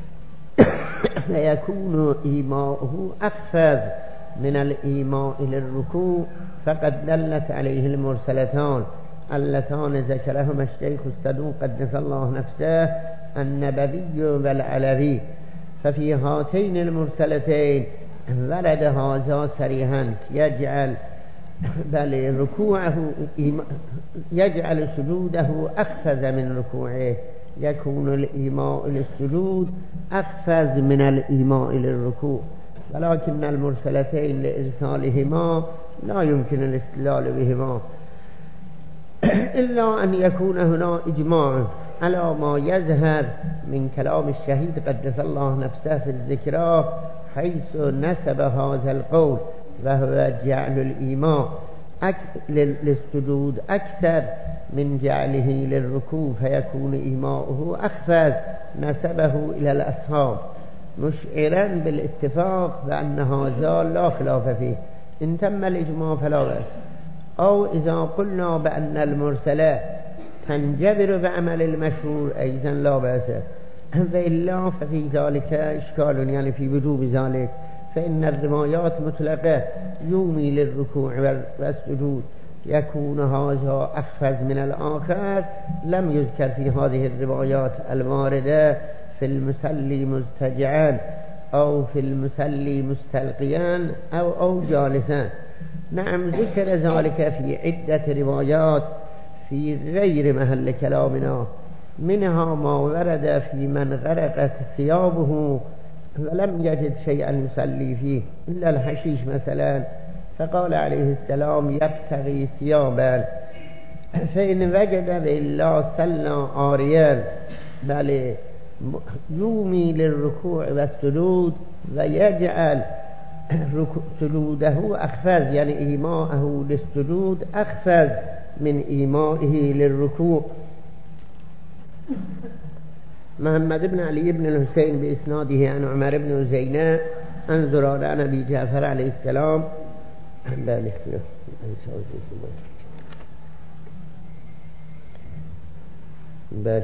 فيكون إيماؤه أخفض من الإيماء للركوع فقد دلت عليه المرسلتان اللتان ذكرهما الشيخ الصدوق قدس الله نفسه النبوي والعلوي ففي هاتين المرسلتين ورد هذا صريحا يجعل بل ركوعه يجعل سجوده أخفض من ركوعه يكون الإيماء للسجود أخفض من الإيماء للركوع ولكن المرسلتين لإرسالهما لا يمكن الاستدلال بهما إلا أن يكون هنا إجماع على ما يظهر من كلام الشهيد قدس الله نفسه في الذكرى حيث نسب هذا القول وهو جعل الإيماء للسجود أكثر من جعله للركوع فيكون إيماؤه أخفض نسبه إلى الأصحاب مشعرا بالاتفاق بأن هذا لا خلاف فيه إن تم الإجماع فلا بأس أو إذا قلنا بأن المرسلة تنجبر بعمل المشهور أيضا لا بأس وإلا ففي ذلك إشكال يعني في وجوب ذلك فإن الروايات مطلقة يومي للركوع والسجود يكون هذا أخفض من الآخر لم يذكر في هذه الروايات الواردة في المسلي مضطجعا أو في المسلي مستلقيا أو, أو جالسا نعم ذكر ذلك في عدة روايات في غير محل كلامنا منها ما ورد في من غرقت ثيابه ولم يجد شيئا يصلي فيه إلا الحشيش مثلا فقال عليه السلام يبتغي ثيابا فإن وجد بالله صلى عاريا بل يومي للركوع والسجود ويجعل سجوده أخفض يعني إيماءه للسجود أخفض من إيمائه للركوع محمد بن علي بن الحسين بإسناده عن عمر بن زينة عن زرارة عن أبي جعفر عليه السلام بل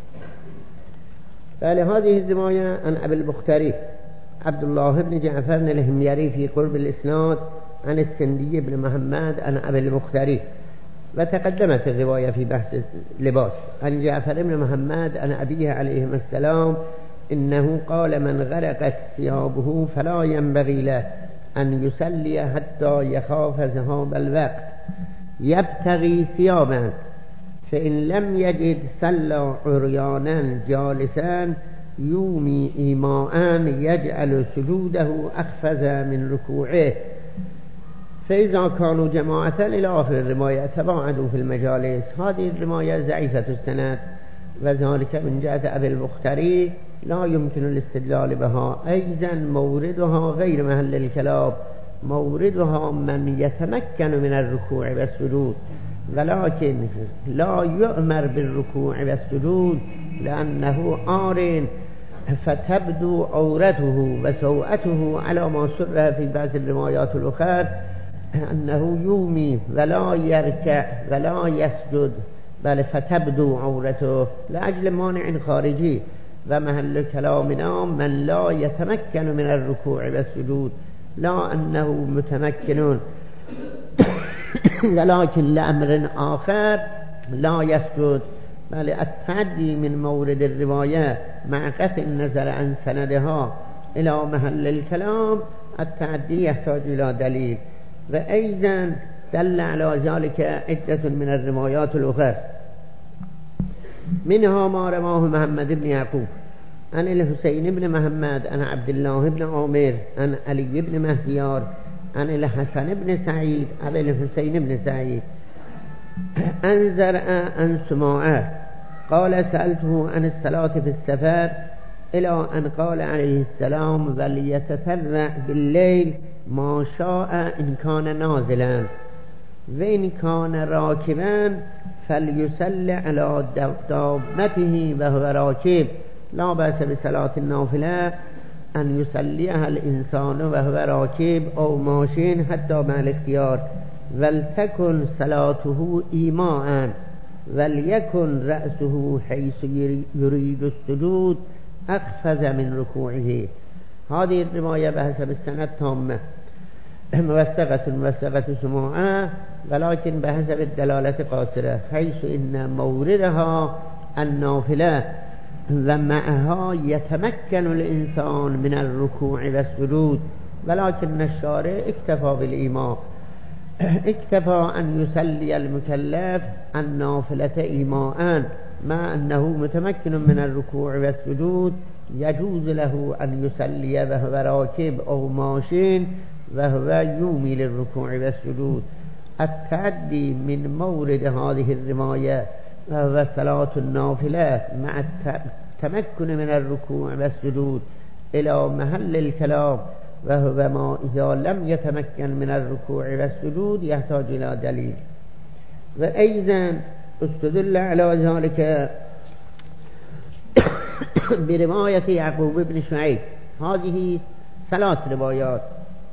فلهذه الرواية عن أبي البختري عبد الله بن جعفر الهميري في قرب الإسناد عن السندي بن محمد عن أبي البختري وتقدمت الرواية في بحث لباس عن جعفر بن محمد عن أبيه عليه السلام إنه قال من غرقت ثيابه فلا ينبغي له أن يصلي حتى يخاف ذهاب الوقت يبتغي ثيابا فإن لم يجد صلى عريانا جالسا يومي إيماء يجعل سجوده أخفز من ركوعه. فإذا كانوا جماعة إلى آخر الرواية تباعدوا في المجالس. هذه الرواية ضعيفة السند، وذلك من جهة أبي البختري لا يمكن الاستدلال بها. أيضا موردها غير محل الكلام، موردها من يتمكن من الركوع والسجود، ولكن لا يؤمر بالركوع والسجود لأنه آر فتبدو عورته وسوءته على ما سر في بعض الروايات الأخرى أنه يومي ولا يركع ولا يسجد، بل فتبدو عورته لأجل مانع خارجي. ومحل كلامنا من لا يتمكن من الركوع والسجود، لا أنه متمكن ولكن لأمر آخر لا يسجد، بل التعدي من مورد الرواية مع قطع النظر عن سندها إلى محل الكلام، التعدي يحتاج إلى دليل. وأيضا دل على ذلك عدة من الروايات الأخرى، منها ما رواه محمد بن يعقوب عن الحسين بن محمد عن عبد الله بن عامر عن علي بن مهديار عن الحسن بن سعيد عن الحسين بن سعيد عن زرع عن سماعة قال سألته عن الصلاة في السفر إلى أن قال عليه السلام وليتسرع بالليل ما شاء إن كان نازلا وإن كان راكبا فليسل على دابته وهو راكب. لا بأس بصلاة النافلة أن يصليها الإنسان وهو راكب أو ماشٍ حتى مع الاختيار، ولتكن صلاته إيماء وليكن رأسه حيث يريد السجود أخفز من ركوعه. هذه الرواية بحسب السند تامة موثقة موثقة سماعة، ولكن بحسب الدلالة قاصرة، حيث إن موردها النافلة ومعها يتمكن الإنسان من الركوع والسجود، ولكن الشارع اكتفى بالإيماء، اكتفى أن يصلي المكلف النافلة إيماء مع أنه متمكن من الركوع والسجود، يجوز له أن يصلي وهو راكب أو ماشٍ وهو يومي للركوع والسجود. التعدي من مورد هذه الرواية وهو صلاة النافلة مع التمكن من الركوع والسجود إلى محل الكلام وهو ما إذا لم يتمكن من الركوع والسجود يحتاج إلى دليل. وأيضا استدل على ذلك برواية يعقوب بن شعيب. هذه ثلاث روايات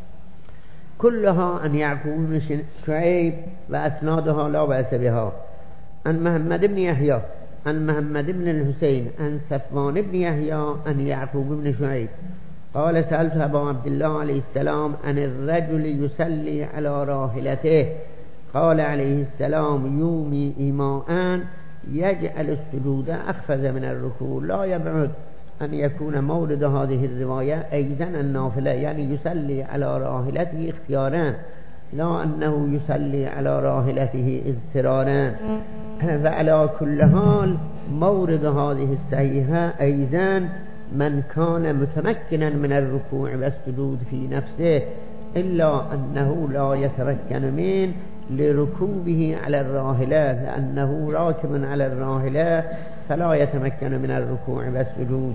كلها عن يعقوب بن شعيب وأسنادها لا بأس بها، عن محمد بن يحيى عن محمد بن الحسين عن صفوان بن يحيى عن يعقوب بن شعيب قال سألت أبا عبد الله عليه السلام عن الرجل يصلي على راحلته قال عليه السلام يومي إيماء يجعل السجود أخفز من الركوع. لا يبعد أن يكون مورد هذه الرواية أيضا النافلة، يعني يصلي على راحلته اختيارا، لا أنه يصلي على راحلته اضطرارا. وعلى كل حال مورد هذه الصحيحة أيضا من كان متمكنا من الركوع والسجود في نفسه إلا أنه لا يتمكن من لركوبه على الراحلة، لأنه راكب على الراحلة فلا يتمكن من الركوع والسجود.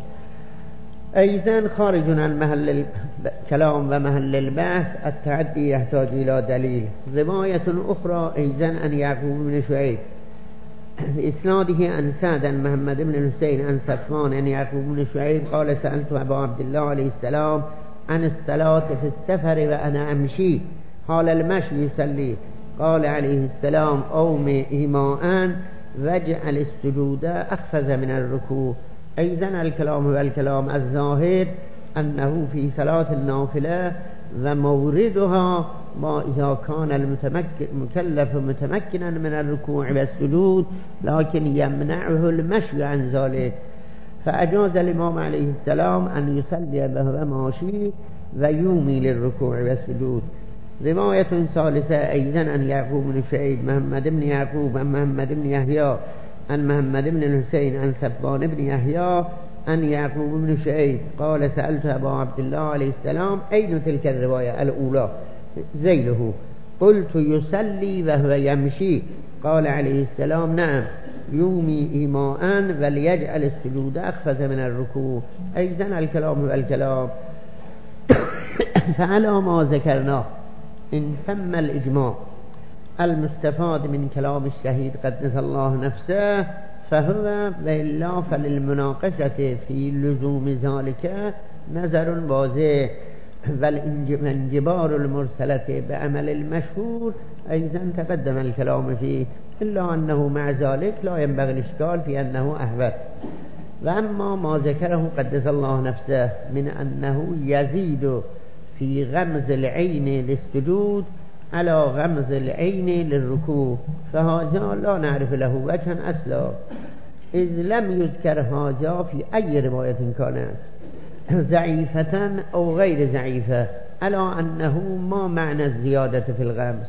أيضا خارج عن محل الكلام ومحل البحث، التعدي يحتاج إلى دليل. رواية أخرى أيضا عن يعقوب بن شعيب بإسناده عن سعد عن محمد بن الحسين عن صفوان عن يعقوب بن شعيب قال سألت أبا عبد الله عليه السلام عن الصلاة في السفر وأنا أمشي حال المشي يصلي قال عليه السلام أومي إيماء واجعل السجود أخفز من الركوع. أيضا الكلام هو الكلام الظاهر أنه في صلاة النافلة وموردها ما إذا كان المكلف متمكنا من الركوع والسجود لكن يمنعه المشي عن ذلك، فأجاز الإمام عليه السلام أن يصلي وهو ماشي ويومي للركوع والسجود. رواية ثالثة أيضا عن يعقوب بن شعيب محمد بن يعقوب عن محمد بن يحيى عن محمد بن الحسين عن صفوان بن يحيى أن يعقوب بن شعيب قال سألت أبا عبد الله عليه السلام أين تلك الرواية الأولى زيله؟ قلت يصلي وهو يمشي. قال عليه السلام نعم يومي إيماء وليجعل السجود أخفض من الركوع. أيضا الكلام والكلام. فعلى ما ذكرنا إن تم الإجماع المستفاد من كلام الشهيد قدس الله نفسه فهو وإلا فللمناقشة في لزوم ذلك نظر واضح، والانجبار المرسلة بعمل المشهور أيضا تقدم الكلام فيه، إلا أنه مع ذلك لا ينبغي الإشكال في أنه أحوط. وأما ما ذكره قدس الله نفسه من أنه يزيد في غمز العين للسجود على غمز العين للركوع فهذا لا نعرف له وجها أصلا، إذ لم يذكر هذا في أي رواية كانت ضعيفة أو غير ضعيفة، على أنه ما معنى الزيادة في الغمز.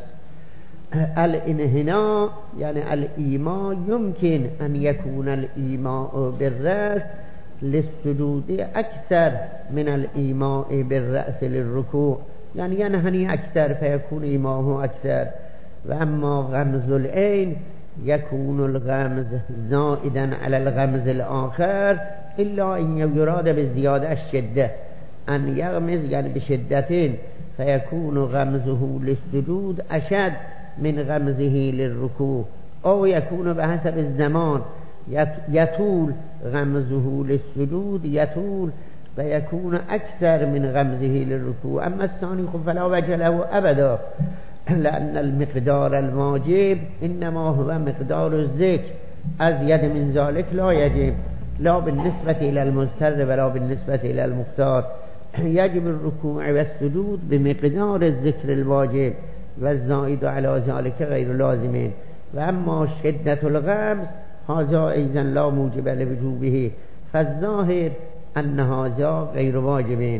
الانحناء يعني الإيماء يمكن أن يكون الإيماء بالرأس للسجود أكثر من الإيماء بالرأس للركوع، يعني ينحني أكثر فيكون إيماءه أكثر. وأما غمز العين يكون الغمز زائدا على الغمز الآخر، إلا أن يراد بالزيادة الشدة، أن يغمز يعني بشدة فيكون غمزه للسجود أشد من غمزه للركوع، أو يكون بحسب الزمان يطول غمزه للسجود يطول فيكون أكثر من غمزه للركوع. أما الثاني فلا وجه له أبدا، لأن المقدار الواجب إنما هو مقدار الذكر، أزيد من ذلك لا يجب، لا بالنسبة إلى المضطر ولا بالنسبة إلى المختار. يجب الركوع والسجود بمقدار الذكر الواجب، والزائد على ذلك غير لازمين. وأما شدة الغمز هذا أيضا لا موجب لوجوبه، فالظاهر أن هذا غير واجبين.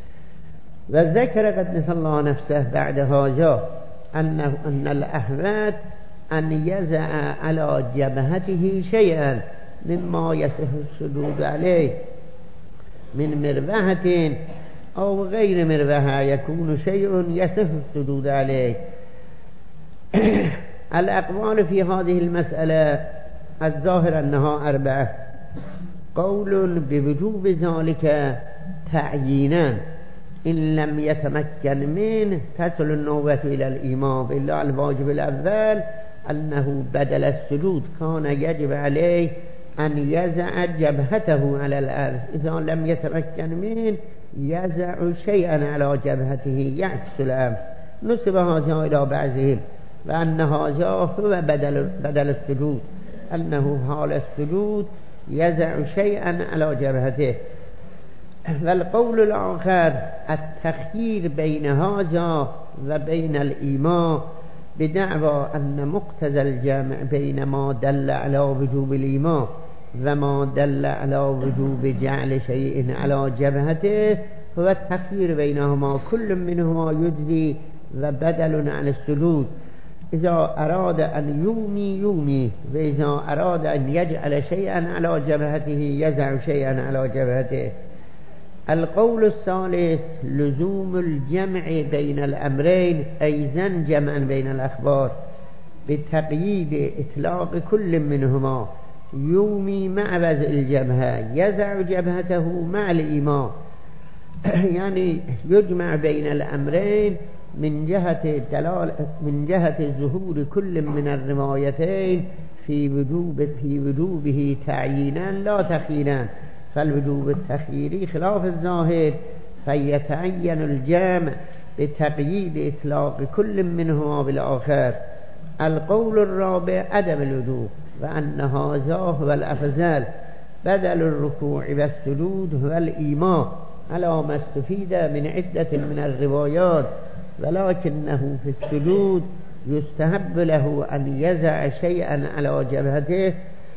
وذكر قدس الله نفسه بعد هذا أنه أن الأحوات أن يزع على جبهته شيئا مما يصح السجود عليه من مروحة أو غير مروحة، يكون شيء يصح السجود عليه. الأقوال في هذه المسألة الظاهر أنها أربعة: قول بوجوب ذلك تعيينا إن لم يتمكن منه تصل النوبة إلى الإمام، إلا الواجب الأول أنه بدل السجود كان يجب عليه أن يزع جبهته على الأرض، إذا لم يتمكن منه يزع شيئا على جبهته يعكس الأمر. نسب هذا إلى بعضهم وأن هذا هو بدل, بدل السجود، أنه حال السجود يزع شيئا على جبهته. والقول الآخر التخيير بين هذا وبين الإيماء بدعوى أن مقتضى الجمع بين ما دل على وجوب الإيماء وما دل على وجوب جعل شيء على جبهته هو التخيير بينهما، كل منهما يجزي وبدل عن السجود. إذا أراد أن يومي يومي، وإذا أراد أن يجعل شيئا على جبهته يزع شيئا على جبهته. القول الثالث لزوم الجمع بين الأمرين، أيضا جمعا بين الأخبار بتقييد إطلاق كل منهما، يومي مع وضع الجبهة يزع جبهته مع الإيماء، يعني يجمع بين الأمرين من جهة دلال من جهة ظهور كل من الروايتين في وجوب في وجوبه تعيينا لا تخييرا، فالوجوب التخييري خلاف الظاهر فيتعين الجامع بتقييد إطلاق كل منهما بالآخر. القول الرابع عدم الوجوب، وأن هذا هو الأفضل، بدل الركوع والسجود هو الإيماء على ما استفيد من عدة من الروايات، ولكنه في السجود يستحب له أن يزع شيئا على جبهته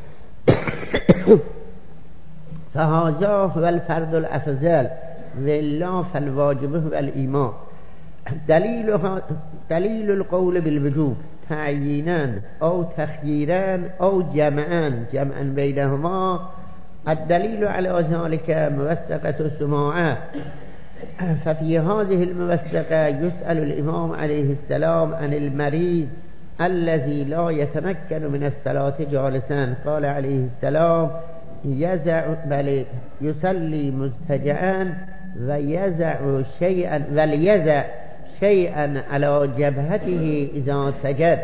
فهذا هو الفرد الأفضل، وإلا فالواجب هو الإيماء. دليل دليل القول بالوجوب تعيينا أو تخييرا أو جمعا جمعا بينهما الدليل على ذلك موثقة السماعة. ففي هذه الموثقة يسأل الإمام عليه السلام عن المريض الذي لا يتمكن من الصلاة جالسا. قال عليه السلام يزع بل يصلي مضطجعا ويزع شيئا وليزع شيئا على جبهته إذا سجد.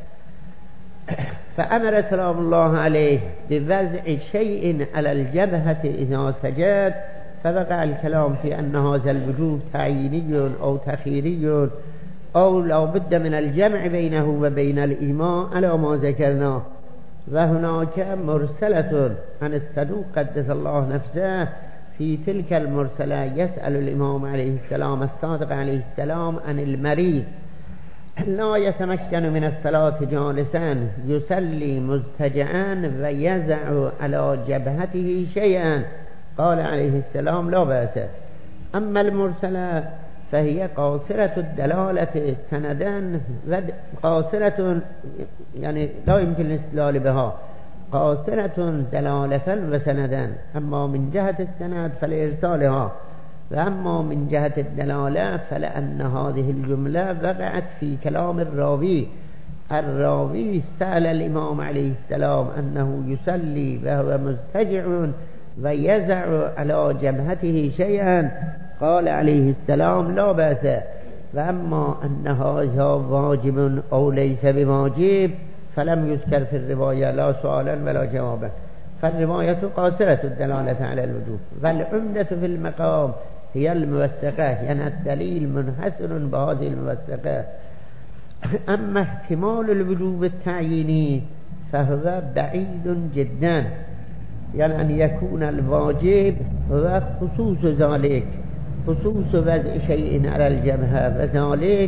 فأمر سلام الله عليه بوضع شيء على الجبهة إذا سجد. فبقى الكلام في أن هذا الوجوب تعييني أو تخييري أو لا بد من الجمع بينه وبين الإيمان على ما ذكرناه. وهناك مرسلة عن الصدوق قدس الله نفسه. في تلك المرسلة يسأل الإمام عليه السلام الصادق عليه السلام عن المريض لا يتمكن من الصلاة جالسا يصلي مضطجعا ويزع على جبهته شيئا. قال عليه السلام لا بأس. أما المرسلة فهي قاصرة الدلالة سندا قاصرة يعني لا يمكن الاستدلال بها قاصرة دلالة وسندا. أما من جهة السند فلإرسالها، وأما من جهة الدلالة فلأن هذه الجملة وقعت في كلام الراوي. الراوي سأل الإمام عليه السلام أنه يصلي وهو مضطجع ويزع على جبهته شيئا. قال عليه السلام لا بأس. وأما أن هذا واجب أو ليس بواجب فلم يذكر في الرواية لا سؤالا ولا جوابا. فالرواية قاصرة الدلالة على الوجوب. والعمدة في المقام هي الموثقة، يعني الدليل منحصر بهذه الموثقة. أما احتمال الوجوب التعييني فهو بعيد جدا، يعني أن يكون الواجب هو خصوص ذلك، خصوص وضع شيء على الجبهة، وذلك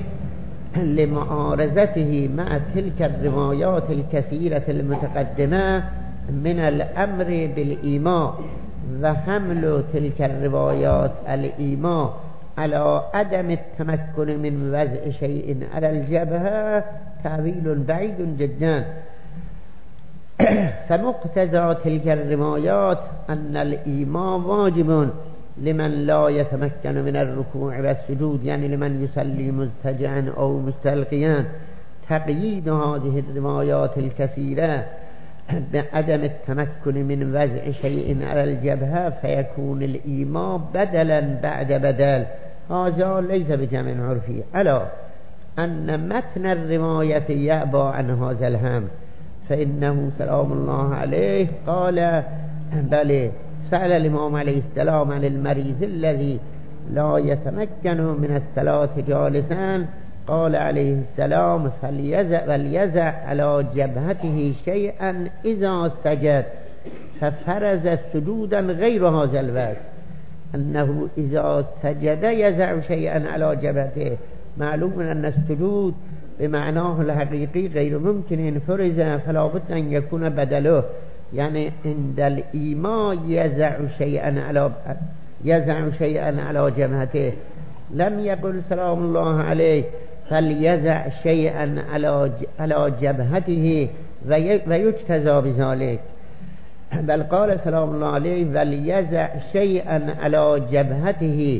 لمعارضته مع تلك الروايات الكثيرة المتقدمة من الأمر بالإيمان، وحمل تلك الروايات الإيمان على عدم التمكن من وضع شيء على الجبهة تأويل بعيد جدا. فمقتضى تلك الروايات أن الإيمان واجب لمن لا يتمكن من الركوع والسجود، يعني لمن يصلي مضطجعا أو مستلقيا. تقييد هذه الروايات الكثيرة بعدم التمكن من وضع شيء على الجبهة فيكون الإيمان بدلا بعد بدل. هذا ليس بجمع عرفي، ألا أن متن الرواية يأبى عن هذا الهم. فإنه سلام الله عليه قال بل سأل الإمام عليه السلام عن المريض الذي لا يتمكن من الصلاة جالسا. قال عليه السلام فليزع فليزع على جبهته شيئا إذا سجد. ففرز سجودا غير هذا الوقت، أنه إذا سجد يزع شيئا على جبهته. معلوم أن السجود بمعناه الحقيقي غير ممكن فرز، فلا بد أن يكون بدله، يعني عند الإيمان يزع شيئا على يزع شيئا على جبهته. لم يقل سلام الله عليه فليزع شيئا على على جبهته ويجتزى بذلك، بل قال سلام الله عليه وليزع شيئا على جبهته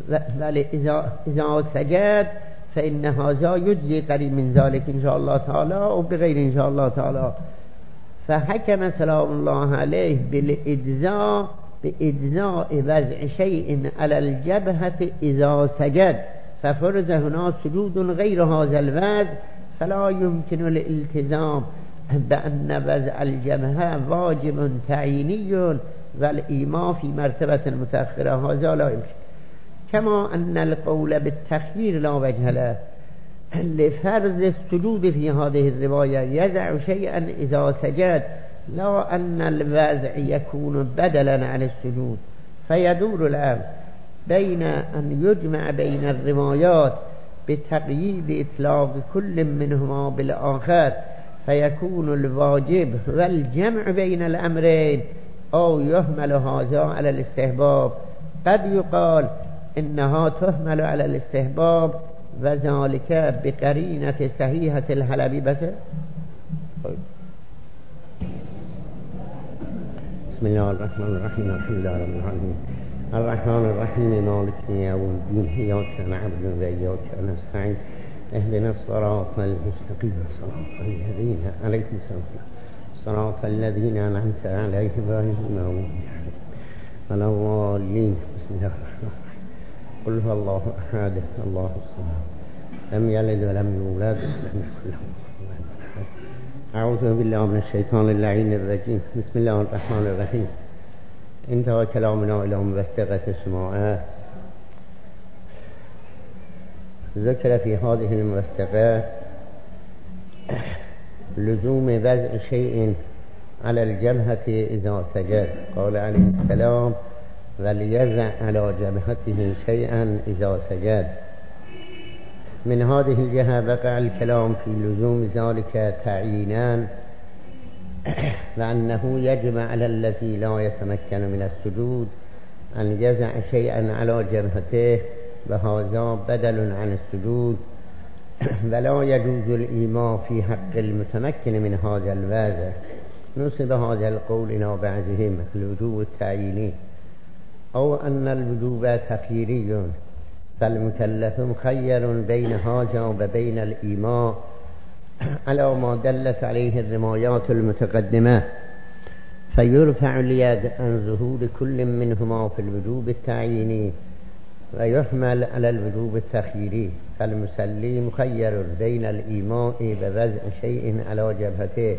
إذا سجد، فإن هذا يجزي قريب من ذلك إن شاء الله تعالى وبغير إن شاء الله تعالى. فحكم سلام الله عليه بالإجزاء بإجزاء وضع شيء على الجبهة إذا سجد. ففرض هنا سجود غير هذا الوضع، فلا يمكن الالتزام بأن وضع الجبهة واجب تعييني والإيمان في مرتبة متأخرة، هذا لا يمكن. كما أن القول بالتخيير لا وجه له لفرض السجود في هذه الرواية يزع شيئا إذا سجد، لا أن الوضع يكون بدلا عن السجود. فيدور الأمر بين أن يجمع بين الروايات بتقييد إطلاق كل منهما بالآخر فيكون الواجب والجمع بين الأمرين، أو يحمل هذا على الاستحباب. قد يقال إنها تحمل على الاستحباب وذلك بقرينة صحيحة الحلبي. بس بسم بسم الله الرحمن الرحيم الحمد لله رب العالمين الرحمن الرحيم مالك يوم الدين إياك نعبد وإياك نستعين اهدنا الصراط المستقيم صراط الذين أنعمت عليهم صراط الذين أنعمت عليهم غير المغضوب عليهم ولا الضالين. بسم الله الرحمن الرحيم قل هو الله أحد الله الصمد لم يلد ولم يولد ولم يكن له كفوا أحد. أعوذ بالله من الشيطان اللعين الرجيم. بسم الله الرحمن الرحيم. انتهى كلامنا إلى موثقة السماعة. ذكر في هذه الموثقة لزوم وضع شيء على الجبهة إذا سجد. قال عليه السلام وليضع على جبهته شيئا إذا سجد. من هذه الجهة بقى الكلام في لزوم ذلك تعيينا، لأنه يجب على الذي لا يتمكن من السجود أن يضع شيئا على جبهته، وهذا بدل عن السجود، ولا يجوز الإيماء في حق المتمكن من هذا الوضع. نصب هذا القول إلى بعضهم الوجوب التعييني، أو أن الوجوب تخييري، فالمكلف مخير بين هذا وبين الإيماء على ما دلت عليه الروايات المتقدمة، فيرفع اليد عن ظهور كل منهما في الوجوب التعييني ويحمل على الوجوب التخييري. فالمصلي مخير بين الإيماء بوضع شيء على جبهته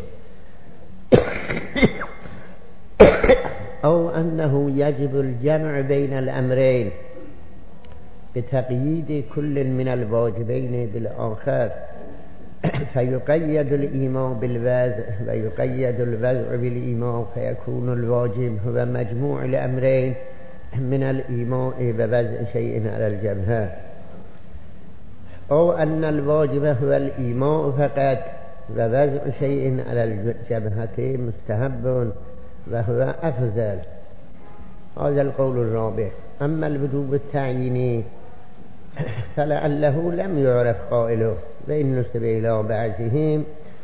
أو أنه يجب الجمع بين الأمرين بتقييد كل من الواجبين بالآخر، فيقيد الإيماء بالوضع ويقيد الوضع بالإيماء، فيكون الواجب هو مجموع الأمرين من الإيماء بوضع شيء على الجبهة، أو أن الواجب هو الإيماء فقط ووضع شيء على الجبهة مستحب وهو أفضل. هذا القول الرابع. أما الوجوب التعييني فلعله لم يعرف قائله، وإن نسب إلى بعضهم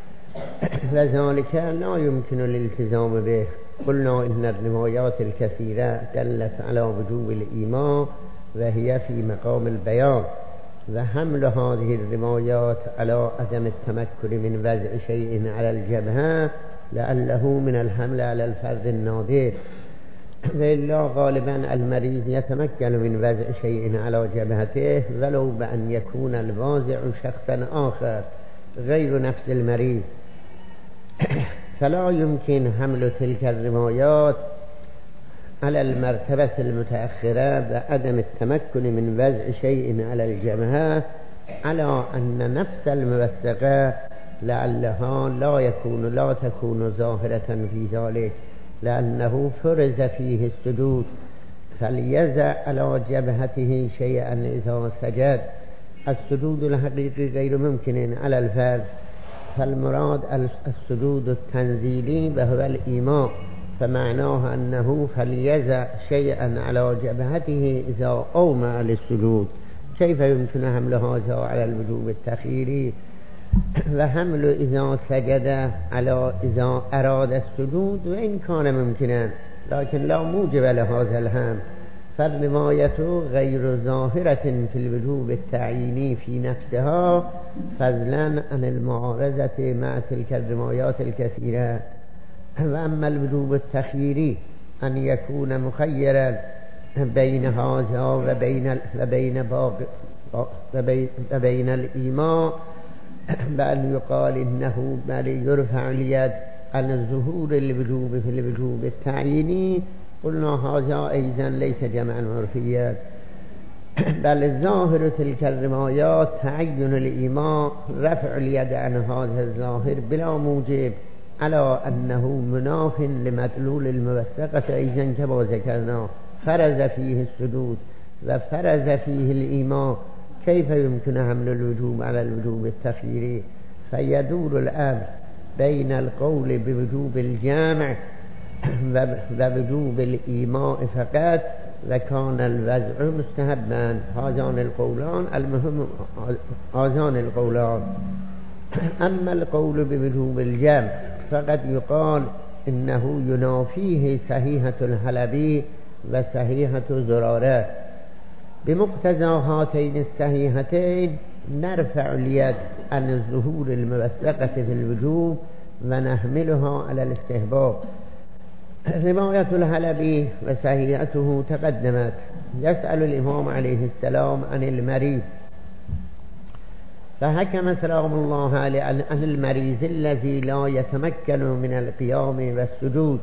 وذلك لا يمكن الالتزام به. قلنا إن الروايات الكثيرة دلت على وجوب الإيمان وهي في مقام البيان، وحمل هذه الروايات على عدم التمكن من وضع شيء على الجبهة لعله من الحمل على الفرد النادر، وإلا غالبا المريض يتمكن من وضع شيء على جبهته ولو بأن يكون الواضع شخصا آخر غير نفس المريض، فلا يمكن حمل تلك الروايات على المرتبة المتأخرة بعدم التمكن من وضع شيء على الجبهة، على أن نفس الموثقة لعلها لا يكون لا تكون ظاهرة في ذلك، لأنه فرز فيه السجود، فليضع على جبهته شيئا إذا سجد. السجود الحقيقي غير ممكن على الفرد، فالمراد السجود التنزيلي وهو الإيماء، فمعناه أنه فليضع شيئا على جبهته إذا أومأ للسجود. كيف يمكن حمل هذا على الوجوب التخييري؟ وحمل إذا سجد على إذا أراد السجود وإن كان ممكنا، لكن لا موجب لهذا الحمل، فالرواية غير ظاهرة في الوجوب التعييني في نفسها، فضلا عن المعارضة مع تلك الروايات الكثيرة. وأما الوجوب التخييري أن يكون مخيرا بين هذا وبين وبين باقي وبين, وبين الإيمان، بأن يقال إنه بل يرفع اليد عن الظهور الوجوب في الوجوب التعييني، قلنا هذا أيضا ليس جمعا عرفيا، بل ظاهر تلك الروايات تعين الإيمان رفع اليد عن هذا الظاهر بلا موجب، على أنه مناف لمدلول الموثقة أيضا كما ذكرنا، فرز فيه السجود وفرز فيه الإيمان. كيف يمكن حمل الوجوب على الوجوب التخييري؟ فيدور الأمر بين القول بوجوب الجامع ووجوب الإيماء فقط، وكان الوضع مستحبا. هذان القولان المهم هذان القولان. أما القول بوجوب الجمع فقد يقال إنه ينافيه صحيحة الحلبي وصحيحة زرارة. بمقتضى هاتين الصحيحتين نرفع اليد عن الظهور الموثقة في الوجوب ونحملها على الاستحباب. رواية الحلبي وصحيحته تقدمت. يسأل الإمام عليه السلام عن المريض فحكم سلام الله عليه عن المريض الذي لا يتمكن من القيام والسجود.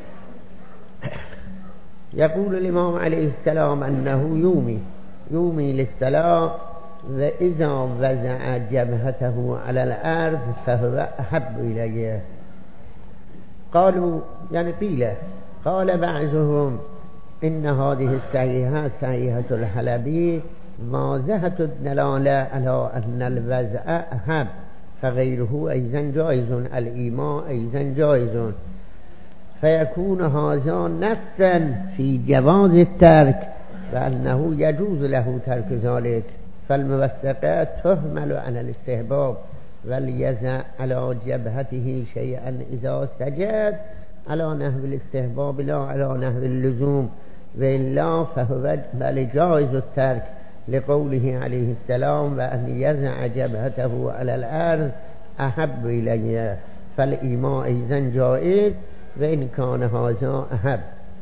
يقول الإمام عليه السلام أنه يومي يومي للصلاة، وإذا وزع جبهته على الأرض فهو أحب إليه. قالوا يعني قيل قال بعضهم إن هذه الصحيحة صحيحة الحلبي واضحة الدلالة على أن الوزع أحب، فغيره أيضا جائز، الإيماء أيضا جائز، فيكون هذا نصا في جواز الترك وأنه يجوز له ترك ذلك. فالموثقات تحمل على الاستحباب، وليزع على جبهته شيئا إذا سجد على نحو الاستحباب لا على نحو اللزوم، وإلا فهو بل جائز الترك لقوله عليه السلام وأن يزع جبهته على الأرض أحب إليه، فالإيماء أيضا جائز وإن كان هذا أحب.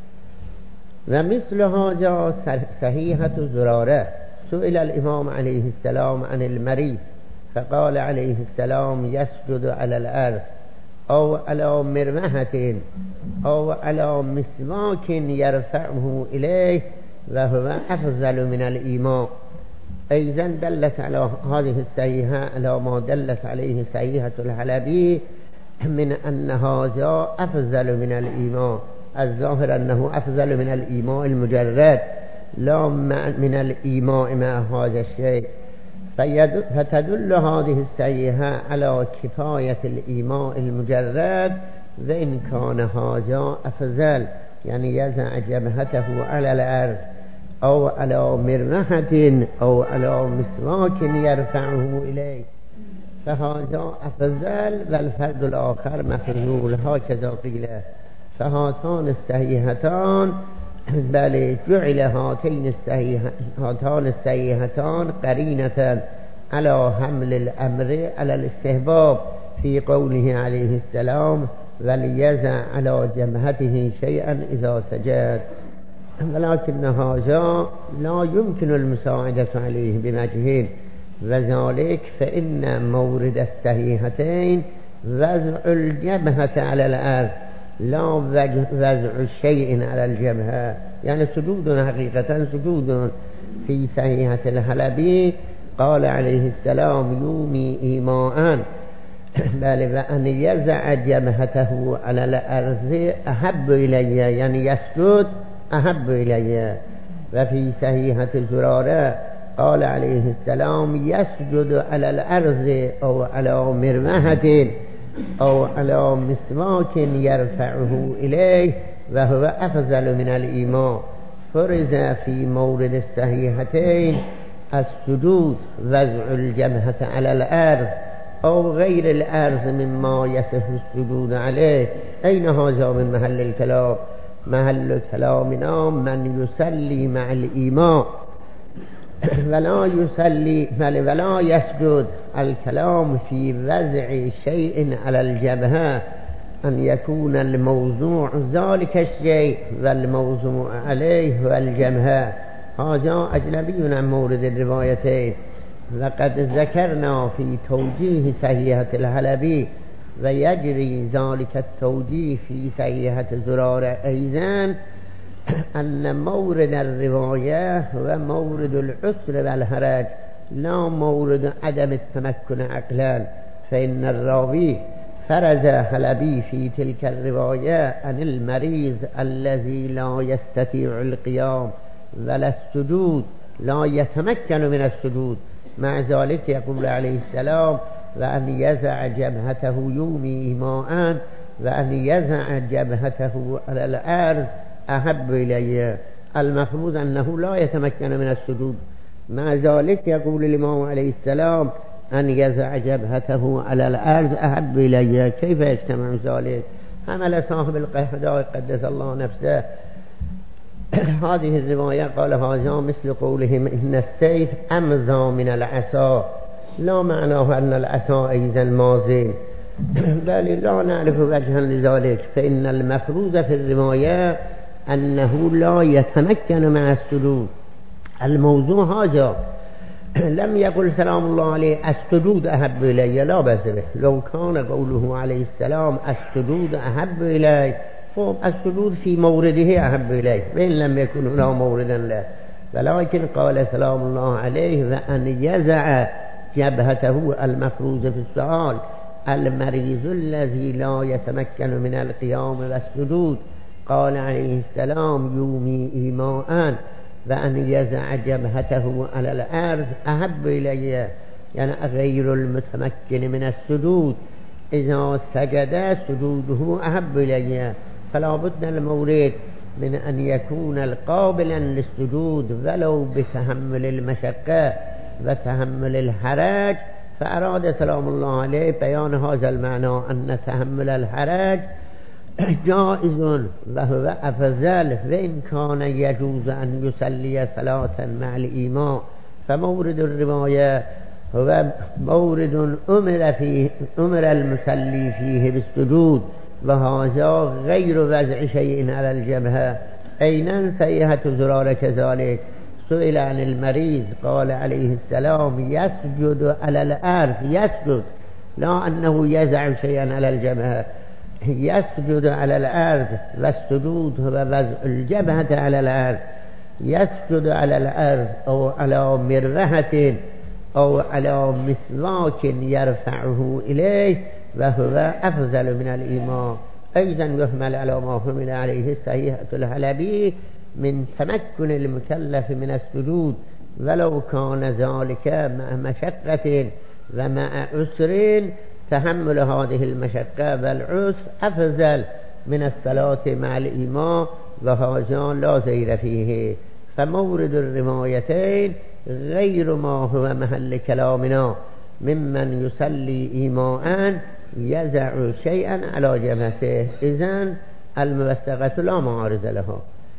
ومثل هذا صحيحة زرارة. سئل الإمام عليه السلام عن المريض فقال عليه السلام يسجد على الأرض أو على مرمحة أو على مسواك يرفعه إليه وهو أفضل من الإيمان. أيضا دلت على هذه الصحيحة على ما دلت عليه صحيحة الحلبي من أن هذا أفضل من الإيمان. الظاهر أنه أفضل من الإيمان المجرد لا من الإيمان مع هذا الشيء، فتدل هذه الصحيحة على كفاية الإيمان المجرد، وإن كان هذا أفضل يعني يزع جبهته على الأرض أو على مرمحة أو على مسواك يرفعه إليه فهذا أفضل، والفرد الآخر مخذول، هكذا قيل. فهاتان الصحيحتان بل جعل هاتين الصحيحتان الصحيحتان قرينة على حمل الأمر على الاستحباب في قوله عليه السلام وليزع على جبهته شيئا إذا سجد. ولكن هذا لا يمكن المساعدة عليه بوجهين، وذلك فإن مورد الصحيحتين وضع الجبهة على الأرض لا وضع شيء على الجبهة، يعني سجود حقيقة سجود. في صحيحة الحلبي قال عليه السلام يومي إيماء بل وأن يزع جبهته على الأرض أحب إلي، يعني يسجد أحب إلي. وفي صحيحة زرارة قال عليه السلام يسجد على الأرض أو على مرمحة أو على مسواك يرفعه إليه وهو أفضل من الإيمان. فرز في مورد الصحيحتين السجود وضع الجبهة على الأرض أو غير الأرض مما يصح السجود عليه. أين هذا من محل الكلام؟ محل كلامنا من يصلي مع الإمام ولا يصلي ولا يسجد. الكلام في وضع شيء على الجبهة أن يكون الموضوع ذلك الشيء والموضوع عليه هو الجبهة، هذا أجنبي عن مورد الروايتين. وقد ذكرنا في توجيه صحيحة الحلبي ويجري ذلك التوجيه في صحيحة زرارة أيضا أن مورد الرواية هو مورد العسر والحرج لا مورد عدم التمكن عقلا. فإن الراوي فرز حلبي في تلك الرواية عن المريض الذي لا يستطيع القيام ولا السجود، لا يتمكن من السجود. مع ذلك يقول عليه السلام وأن يزع جبهته يومي إيماء وأن يزع جبهته على الأرض أحب إليه. المفروض أنه لا يتمكن من السجود، مع ذلك يقول الإمام عليه السلام أن يزع جبهته على الأرض أحب إليه. كيف يجتمع ذلك؟ حمل صاحب القحداء قدس الله نفسه هذه الرواية قال هذا مثل قولهم إن السيف أمضى من العصا، لا معناه أن العصا أيضا ماضٍ، بل لا نعرف وجها لذلك، فإن المفروض في الرواية أنه لا يتمكن مع السجود. الموضوع هذا لم يقل سلام الله عليه السجود أحب إلي، لا بأس به، لو كان قوله عليه السلام السجود أحب إلي خب السجود في مورده أحب إلي، وإن لم يكن هنا موردا له، ولكن قال سلام الله عليه وأن يزع جبهته. المفروض في السؤال المريض الذي لا يتمكن من القيام والسجود، قال عليه السلام يومي إيماءً وأن يزع جبهته على الأرض أحب إلي، يعني غير المتمكن من السجود إذا سجد سجوده أحب إلي، فلا بد المورد من أن يكون القابلا للسجود ولو بتحمل المشقة وتحمل الحرج. فأراد سلام الله عليه بيان هذا المعنى أن تحمل الحرج جائز وهو أفضل، وإن كان يجوز أن يصلي صلاة مع الإمام. فمورد الرواية هو مورد أمر فيه أمر المصلي فيه بالسجود، وهذا غير وضع شيء على الجبهة. أين سيئة زرار كذلك سئل عن المريض قال عليه السلام يسجد على الأرض، يسجد لا أنه يزع شيئا على الجبهة، يسجد على الأرض، والسجود هو وضع الجبهة على الأرض. يسجد على الأرض أو على مرة أو على مسواك يرفعه إليه وهو أفضل من الإمام. أيضا يحمل على ما حمل عليه الصحيحة الحلبي من تمكن المكلف من السجود ولو كان ذلك مع مشقة ومع عسر، تحمل هذه المشقة والعسر أفضل من الصلاة مع الإمام، وهذا لا زير فيه. فمورد الروايتين غير ما هو محل كلامنا ممن يصلي إيماءً يزع شيئا على جبهته، إذن الموثقة لا معارض لها.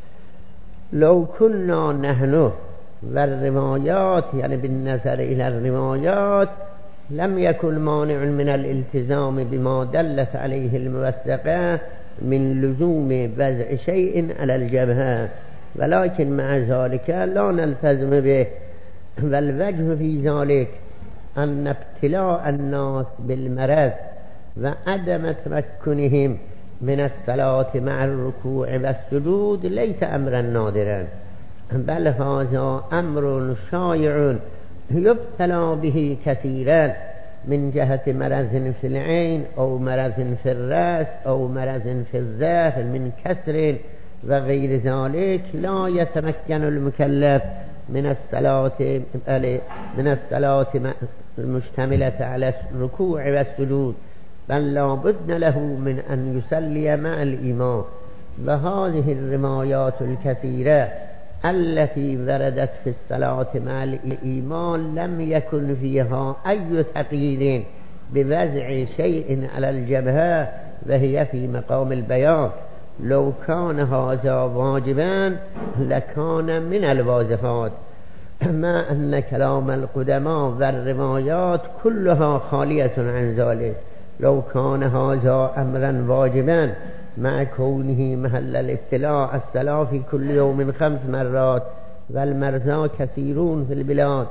لو كنا نحن والروايات يعني بالنظر إلى الروايات لم يكن مانع من الالتزام بما دلت عليه الموثقة من لزوم وضع شيء على الجبهة، ولكن مع ذلك لا نلتزم به. والوجه في ذلك أن ابتلاء الناس بالمرض وعدم تمكنهم من الصلاة مع الركوع والسجود ليس أمرا نادرا، بل هذا أمر شائع يبتلى به كثيرا من جهة مرض في العين أو مرض في الرأس أو مرض في الظهر من كسر وغير ذلك. لا يتمكن المكلف من الصلاة من الصلاة المشتملة على الركوع والسجود، بل لا بد له من أن يصلي مع الإمام. وهذه الروايات الكثيرة التي وردت في الصلاة مع الإمام لم يكن فيها أي تقييد بوضع شيء على الجبهة، وهي في مقام البيان. لو كان هذا واجبا لكان من الواجبات، مع أن كلام القدماء والروايات كلها خالية عن ذلك. لو كان هذا أمرا واجبا مع كونه محل الابتلاء، الصلاة في كل يوم خمس مرات والمرضى كثيرون في البلاد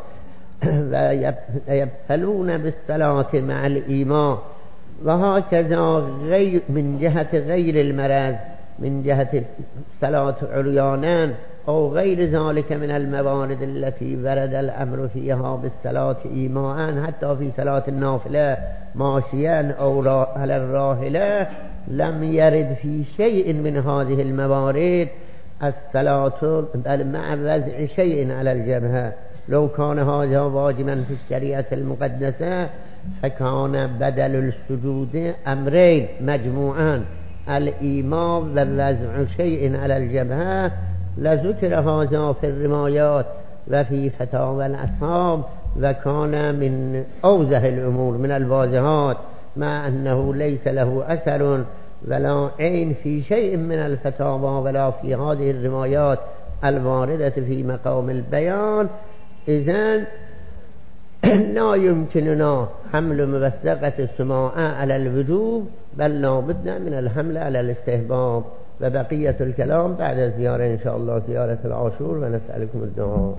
ويبتلون بالصلاة مع الإمام، وهكذا غير من جهة غير المرض من جهة صلاة عريانا أو غير ذلك من الموارد التي ورد الأمر فيها بالصلاة إيماءً، حتى في صلاة النافلة ماشيا أو على الراحلة لم يرد في شيء من هذه الموارد الصلاة بل مع وضع شيء على الجبهة. لو كان هذا واجبا في الشريعة المقدسة فكان بدل السجود أمرين مجموعان، الإيماء ووضع شيء على الجبهة، لذكر هذا في الروايات وفي فتاوى الأصحاب، وكان من أوضح الأمور من الواضحات، مع أنه ليس له أثر ولا عين في شيء من الفتاوى ولا في هذه الروايات الواردة في مقام البيان، إذن لا يمكننا حمل موثقة السماع على الوجوب، بل لابد من الحمل على الاستحباب. وبقية الكلام بعد الزيارة إن شاء الله، زيارة العاشور، ونسألكم الدعاء.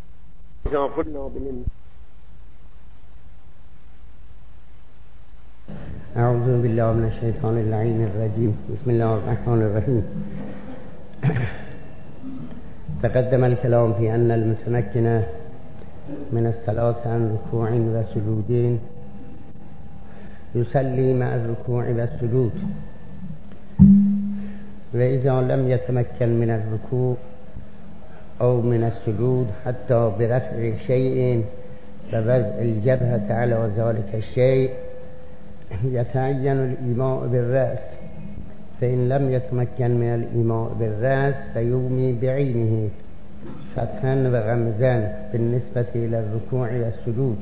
أعوذ بالله من الشيطان اللعين الرجيم. بسم الله الرحمن الرحيم. تقدم الكلام في أن المتمكن من الصلاة عن ركوع وسجود يصلي مع الركوع والسجود، وإذا لم يتمكن من الركوع أو من السجود حتى برفع شيء ووضع الجبهة على ذلك الشيء يتعين الإيماء بالرأس، فإن لم يتمكن من الإيماء بالرأس فيومي بعينه فتحا وغمزا بالنسبة إلى الركوع والسجود.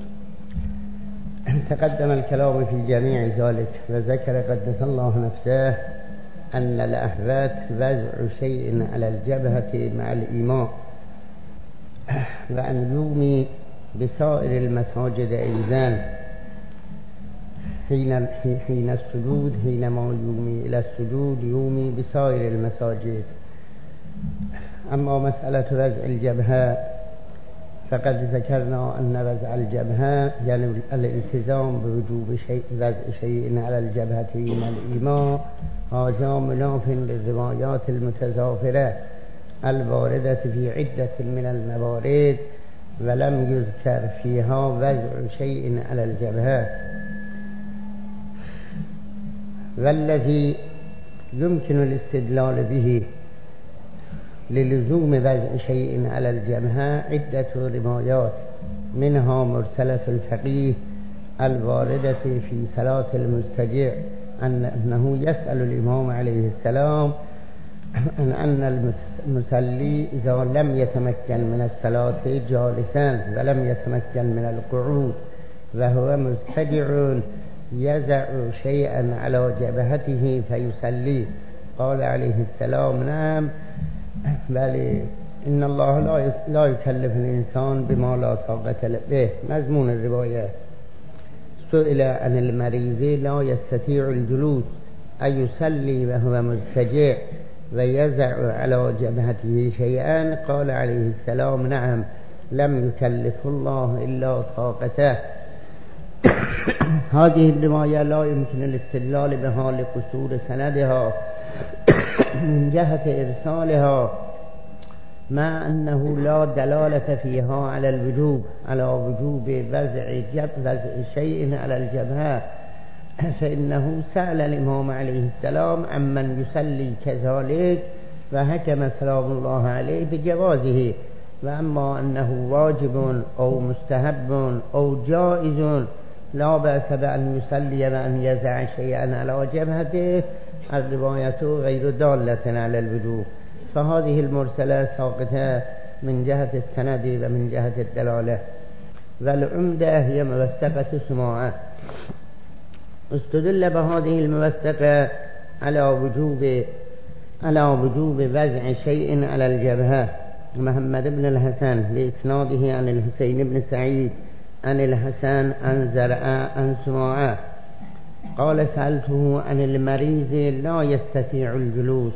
تقدم الكلام في جميع ذلك، وذكر قدس الله نفسه أن الأحوات وضع شيء على الجبهة مع الإيماء، وأن يومي بسائر المساجد أيضا حين حين السجود، حينما يومي إلى السجود يومي بسائر المساجد. أما مسألة وضع الجبهة فقد ذكرنا أن وضع الجبهة يعني الالتزام بوجوب شيء وضع شيء على الجبهة من الإيماء، هذا مناف للروايات المتزافرة الواردة في عدة من الموارد، ولم يذكر فيها وضع شيء على الجبهة. والذي يمكن الاستدلال به للزوم وضع شيء على الجبهة عدة روايات، منها مرسلة الفقيه الواردة في صلاة المستجيع أنه يسأل الإمام عليه السلام أن أن المصلي إذا لم يتمكن من الصلاة جالسا ولم يتمكن من القعود وهو مستجع يزع شيئا على جبهته فيصلي. قال عليه السلام نعم، بل إن الله لا يكلف الإنسان بما لا طاقة به. مضمون الرواية: سئل عن المريض لا يستطيع الجلوس أن يصلي وهو مضطجع ويزع على جبهته شيئا، قال عليه السلام نعم، لم يكلف الله إلا طاقته. هذه الرواية لا يمكن الاستدلال بها لقصور سندها من جهة إرسالها، مع أنه لا دلالة فيها على الوجوب على وجوب وضع وضع شيء على الجبهة، فإنه سأل الإمام عليه السلام عمن يصلي كذلك وحكم سلام الله عليه بجوازه، وأما أنه واجب أو مستحب أو جائز لا بأس بأن يصلي وأن يزع شيئا على جبهته، الرواية غير دالة على الوجوب، فهذه المرسلة ساقطة من جهة السند ومن جهة الدلالة. والعمدة هي موثقة سماعة. استدل بهذه الموثقة على وجوب على وجوب وضع شيء على الجبهة محمد بن الحسن لإسناده عن الحسين بن سعيد عن الحسن عن زرعاء عن سماعة قال سألته عن المريض لا يستطيع الجلوس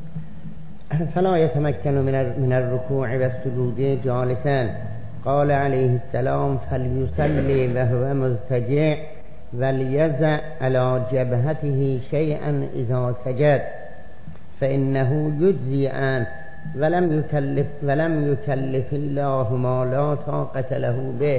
فلا يتمكن من الركوع والسجود جالسا، قال عليه السلام فليصلي وهو مضطجع وليزع على جبهته شيئا إذا سجد فإنه يجزي عنه، ولم يكلف ولم يكلف الله ما لا طاقة له به.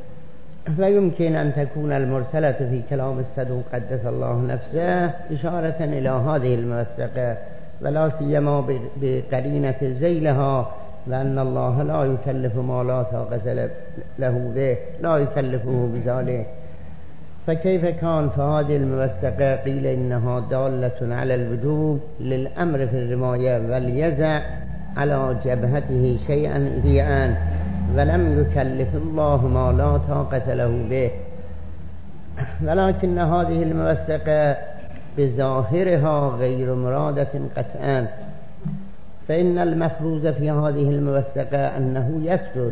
فيمكن أن تكون المرسلة في كلام الصدوق قدس الله نفسه إشارة إلى هذه الموثقة، ولا سيما بقرينة ذيلها، لأن الله لا يكلف ما لا طاقة له به، لا يكلفه بذلك. فكيف كان فهذه الموثقة قيل إنها دالة على الوجوب للأمر في الرواية وليزع على جبهته شيئا إذيعا ولم يكلف الله ما لا طاقة له به. ولكن هذه الموثقة بظاهرها غير مرادة قطعا، فإن المفروض في هذه الموثقة أنه يسجد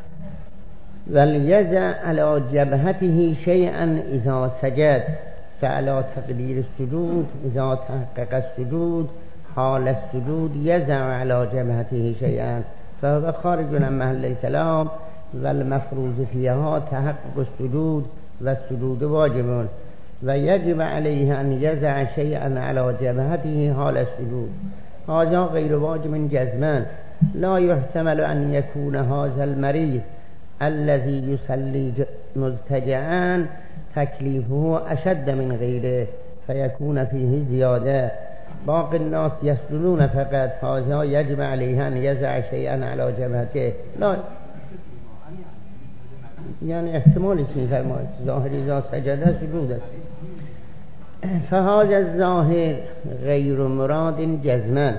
وليضع على جبهته شيئا إذا سجد، فعلى تقدير السجود إذا تحقق السجود حال السجود يضع على جبهته شيئا، فهو خارج عن محل الكلام، والمفروض فيها تحقق السجود والسجود واجب، ويجب عليه أن يضع شيئا على جبهته حال السجود. هذا غير واجب جزما، لا يحتمل أن يكون هذا المريض الذي يصلي مضطجعا تكليفه أشد من غيره فيكون فيه زيادة، باقي الناس يسجدون فقط، هذا يجب عليه أن يضع شيئا على جبهته. لا يعني احتمال اسمي فرمائش ظاهر إذا سجد سجود، فهذا الظاهر غير مراد جزما،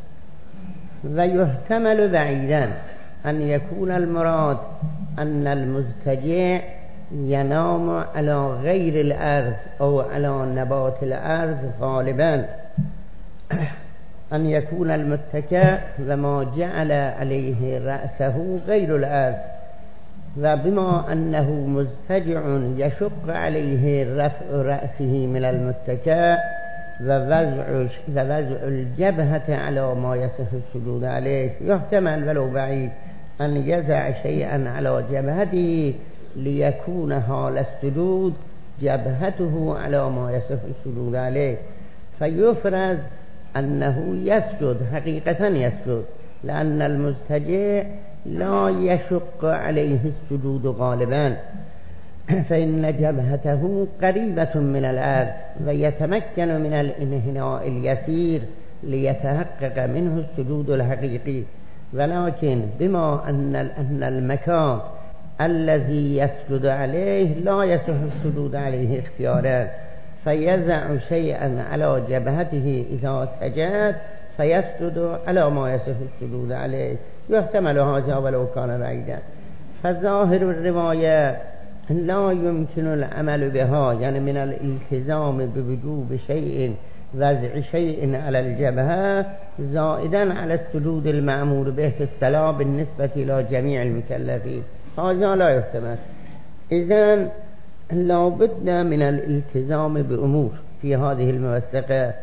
ويحتمل بعيدا أن يكون المراد أن المضطجع ينام على غير الأرض أو على نبات الأرض غالبا، أن يكون المتكئ وما جعل عليه رأسه غير الأرض، وبما أنه مضطجع يشق عليه رفع رأسه من المتكئ ووضع ووضع الجبهة على ما يصح السجود عليه، يحتمل ولو بعيد أن يضع شيئا على جبهته ليكون حال السجود جبهته على ما يصح السجود عليه، فيفرض أنه يسجد حقيقة يسجد، لأن المضطجع لا يشق عليه السجود غالبا، فإن جبهته قريبة من الأرض ويتمكن من الانحناء اليسير ليتحقق منه السجود الحقيقي، ولكن بما أن أن المكان الذي يسجد عليه لا يصح السجود عليه اختيارا، فيضع شيئا على جبهته إذا سجد فيسجد على ما يصح السجود عليه، يحتمل هذا ولو كان بعيدا. فظاهر الرواية لا يمكن العمل بها، يعني من الالتزام بوجوب شيء وضع شيء على الجبهة زائدا على السجود المأمور به في الصلاة بالنسبة إلى جميع المكلفين، هذا لا يحتمل. إذن لا بد من الالتزام بأمور في هذه الموثقة،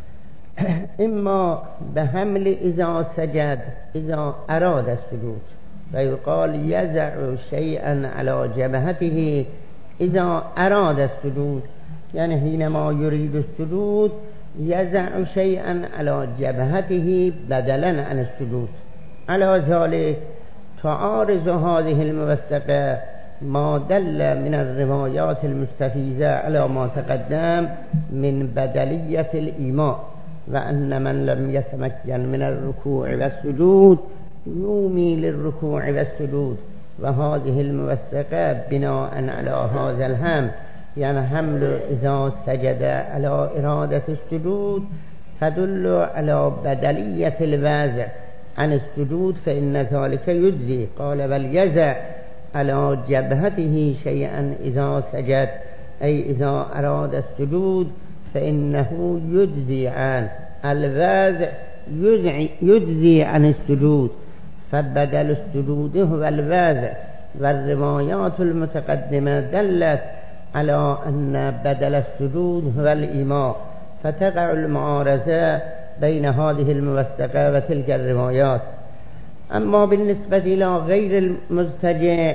إما بحمل إذا سجد إذا أراد السجود، فيقال يضع شيئا على جبهته إذا أراد السجود، يعني حينما يريد السجود يضع شيئا على جبهته بدلا عن السجود. على ذلك تعارض هذه الموثقة ما دل من الروايات المستفيزة على ما تقدم من بدلية الإيماء، وأن من لم يتمكن من الركوع والسجود يومي للركوع والسجود، وهذه الموثقة بناء على هذا الهم، يعني حمل إذا سجد على إرادة السجود تدل على بدلية الوضع عن السجود، فإن ذلك يجزي. قال بل يضع على جبهته شيئا إذا سجد، أي إذا أراد السجود فإنه يجزي عن الوضع يجزي عن السجود، فبدل السجود هو الوضع، والروايات المتقدمة دلت على أن بدل السجود هو الإيماء، فتقع المعارضة بين هذه الموثقة وتلك الروايات. أما بالنسبة إلى غير المضطجع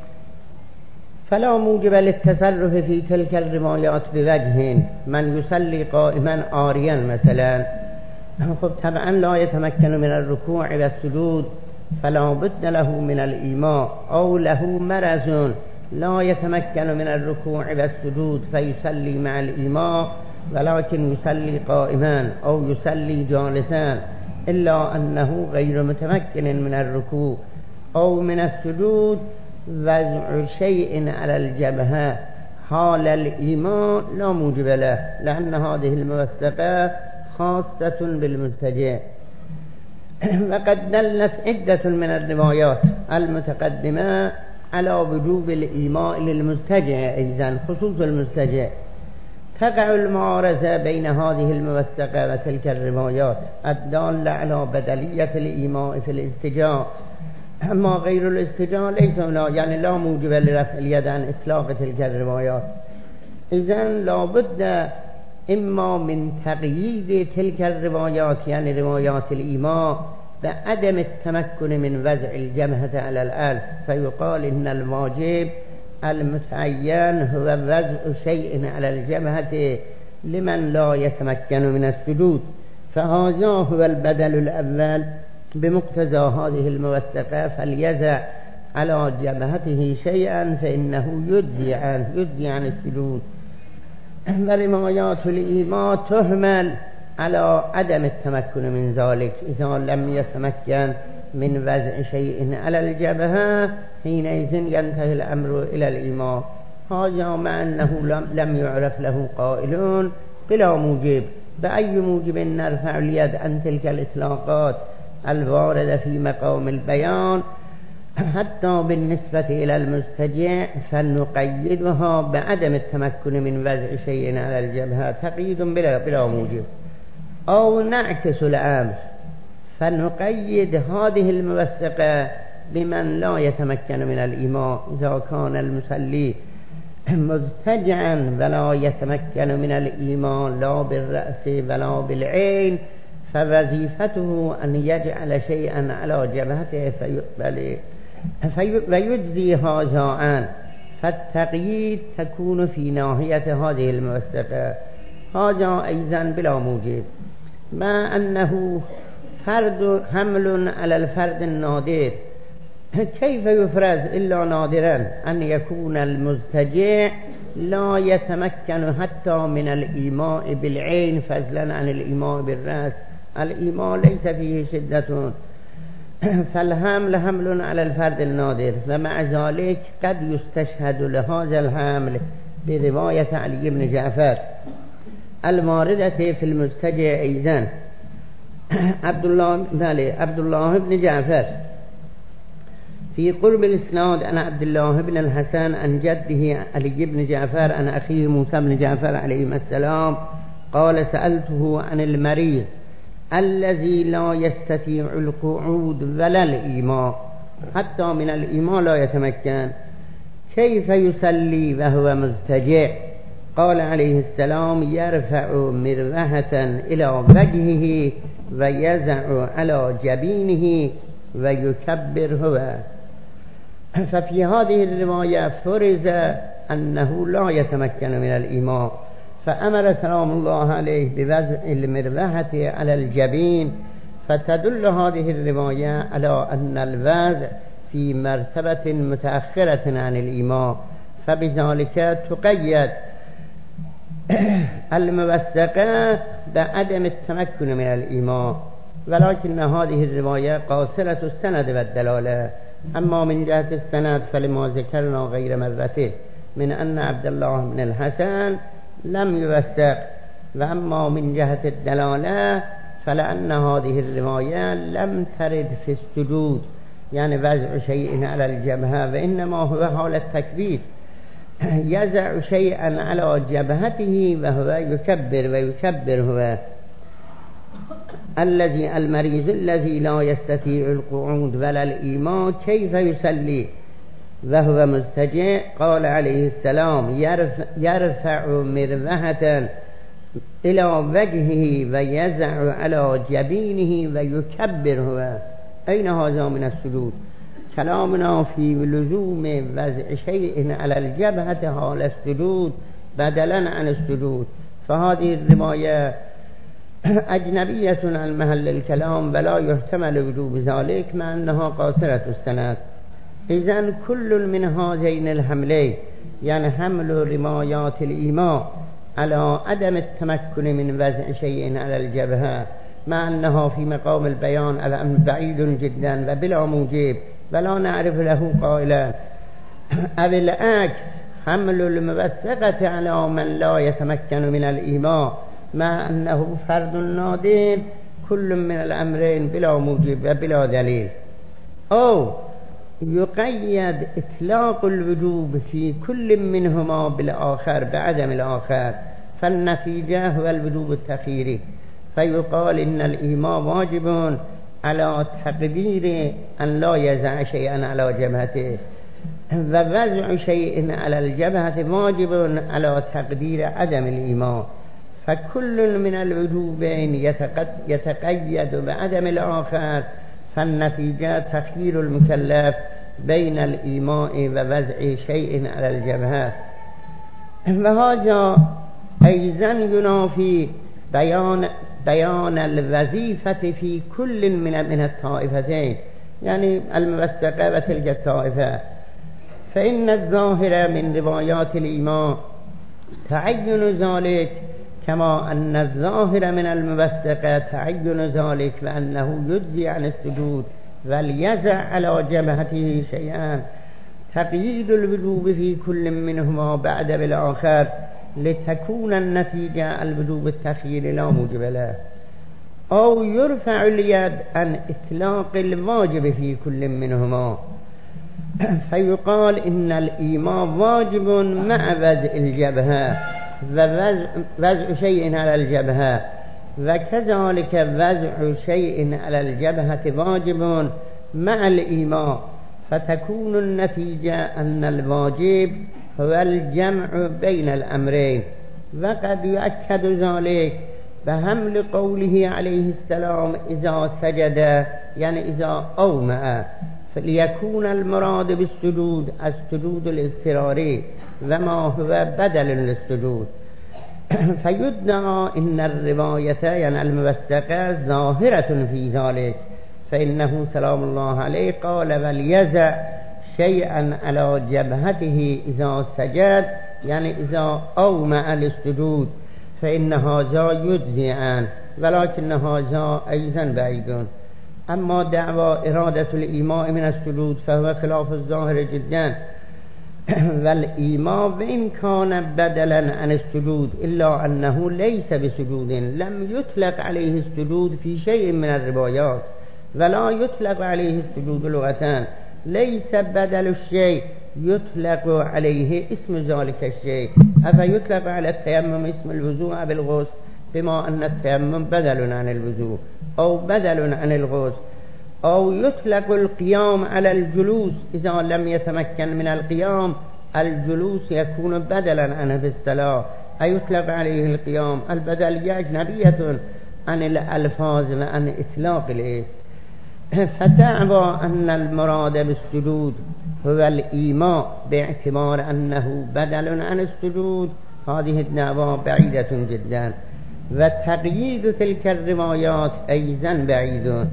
فلا موجب للتصرف في تلك الروايات بوجه، من يصلي قائما عاريا مثلا، خب طبعا لا يتمكن من الركوع والسجود فلا بد له من الإيماء، أو له مرض لا يتمكن من الركوع والسجود فيصلي مع الإيماء ولكن يصلي قائما أو يصلي جالسا، إلا أنه غير متمكن من الركوع أو من السجود، وضع شيء على الجبهة حال الإيماء لا موجب له، لأن هذه الموثقة خاصة بالمضطجع. وقد دلت عدة من الروايات المتقدمة على وجوب الإيماء للمضطجع، أيضا خصوص المضطجع، تقع المعارضة بين هذه الموثقة وتلك الروايات الدالة على بدلية الإيماء في الاستجاء، أما غير الاستجاء ليس هنا، يعني لا موجب لرفع اليد عن إطلاق تلك الروايات. إذن لابد إما من تقييد تلك الروايات، يعني روايات الإيماء، بعدم التمكن من وضع الجبهة على الأرض، فيقال إن الواجب المتعين هو وضع شيء على الجبهة لمن لا يتمكن من السجود، فهذا هو البدل الأول بمقتضى هذه الموثقة، فليزع على جبهته شيئا فإنه يجزي عن يجزي عن السجود. وروايات الإيماء تهمل على عدم التمكن من ذلك، إذا لم يتمكن من وضع شيء على الجبهة حينئذ ينتهي الأمر إلى الإيماء، هذا مع أنه لم يعرف له قائلون بلا موجب. بأي موجب نرفع اليد عن تلك الإطلاقات الواردة في مقام البيان حتى بالنسبة إلى المستجع، فنقيدها بعدم التمكن من وضع شيء على الجبهة تقييد بلا, بلا موجب، أو نعكس الأمر فنقيد هذه الموثقة بمن لا يتمكن من الإيماء. إذا كان المصلي مضطجعا ولا يتمكن من الإيماء لا بالرأس ولا بالعين، فوظيفته أن يجعل شيئا على جبهته فيقبل في ويجزي هذا عنه، فالتقييد تكون في ناحية هذه الموثقة، هذا أيضا بلا موجب، مع أنه فرد حمل على الفرد النادر. كيف يفرز إلا نادرا أن يكون المضطجع لا يتمكن حتى من الإيماء بالعين فضلا عن الإيماء بالرأس، الإيماء ليس فيه شدة، فالحمل حمل على الفرد النادر، ومع ذلك قد يستشهد لهذا الحمل برواية علي بن جعفر الماردة في المضطجع أيضا. عبد الله عبد الله بن جعفر في قرب الإسناد عن عبد الله بن الحسن عن جده علي بن جعفر عن أخيه موسى بن جعفر عليه السلام قال: سألته عن المريض الذي لا يستطيع القعود ولا الإيماء، حتى من الإيماء لا يتمكن، كيف يصلي وهو مضطجع؟ قال عليه السلام: يرفع مروحة إلى وجهه ويزع على جبينه ويكبر هو. ففي هذه الرواية فرز أنه لا يتمكن من الإيماء، فأمر سلام الله عليه بوضع المروحة على الجبين، فتدل هذه الرواية على أن الوضع في مرتبة متأخرة عن الإيماء، فبذلك تقيد الموثقة بعدم التمكن من الإيماء، ولكن هذه الرواية قاصرة السند والدلالة. أما من جهة السند فلما ذكرنا غير مرته من أن عبد الله بن الحسن لم يوثق، وأما من جهة الدلالة فلأن هذه الرواية لم ترد في السجود، يعني وضع شيء على الجبهة، وإنما هو حال التكبير، يزع شيئا على جبهته وهو يكبر ويكبر هو. الذي المريض الذي لا يستطيع القعود ولا الإيماء كيف يصلي وهو مضطجع؟ قال عليه السلام: يرفع, يرفع مروحة إلى وجهه ويزع على جبينه ويكبر هو. أين هذا من السجود؟ كلامنا في لزوم وضع شيء على الجبهة حال السجود بدلا عن السجود، فهذه الرواية أجنبية عن محل الكلام ولا يحتمل وجوب ذلك، مع أنها قاصرة السند. إذن كل من هذين الحملين، يعني حمل روايات الإيماء على عدم التمكن من وضع شيء على الجبهة، مع أنها في مقام البيان الأمر بعيد جدا وبلا موجب ولا نعرف له قائلا، أو العكس حمل الموثقة على من لا يتمكن من الإيماء مع أنه فرد نادر، كل من الأمرين بلا موجب وبلا دليل. أو يقيد إطلاق الوجوب في كل منهما بالآخر بعدم الآخر، فالنتيجة هو الوجوب التخييري، فيقال إن الإيماء واجب على تقدير أن لا يزع شيئا على جبهته، ووضع شيء على الجبهة واجب على تقدير عدم الإيماء، فكل من الوجوبين يتقيد بعدم الآخر، فالنتيجة تخيير المكلف بين الإيماء ووضع شيء على الجبهة. وهذا أيضا ينافي بيان بيان الوظيفة في كل من من الطائفتين، يعني الموثقة وتلك الطائفة، فإن الظاهر من روايات الإيمان تعين ذلك، كما أن الظاهر من الموثقة تعين ذلك، وأنه يجزي عن السجود وليزع على جبهته شيئا. تقييد الوجوب في كل منهما بعد بالآخر لتكون النتيجة الوجوب التخيير لا موجب له، أو يرفع اليد عن إطلاق الواجب في كل منهما، فيقال إن الإيمان واجب مع وضع الجبهة ووضع شيء على الجبهة، وكذلك وضع شيء على الجبهة واجب مع الإيمان، فتكون النتيجة أن الواجب هو الجمع بين الأمرين. وقد يؤكد ذلك بحمل قوله عليه السلام إذا سجد، يعني إذا أومأ، فليكون المراد بالسجود السجود الاضطراري وما هو بدل للسجود، فيدعى إن الرواية يعني الموثقة ظاهرة في ذلك، فإنه سلام الله عليه قال وليزع شيئا على جبهته إذا سجد، يعني إذا أومأ للسجود، فإن هذا يجزي عنه، ولكن هذا أيضا بعيد. أما دعوى إرادة الإيماء من السجود فهو خلاف الظاهر جدا، والإيماء وإن كان بدلا عن السجود إلا أنه ليس بسجود، لم يطلق عليه السجود في شيء من الروايات، ولا يطلق عليه السجود لغة، ليس بدل الشيء يطلق عليه اسم ذلك الشيء، أفيطلق على التيمم اسم الوضوء بالغسل بما أن التيمم بدل عن الوضوء أو بدل عن الغسل، أو يطلق القيام على الجلوس إذا لم يتمكن من القيام، الجلوس يكون بدلا عنه في الصلاة، أي يطلق عليه القيام، البدل أجنبية عن الألفاظ وعن إطلاق الاسم. فتعوى أن المراد بالسجود هو الإيماء باعتبار أنه بدل عن السجود، هذه الدعوى بعيدة جدا، وتقييد تلك الروايات أيضا بعيد،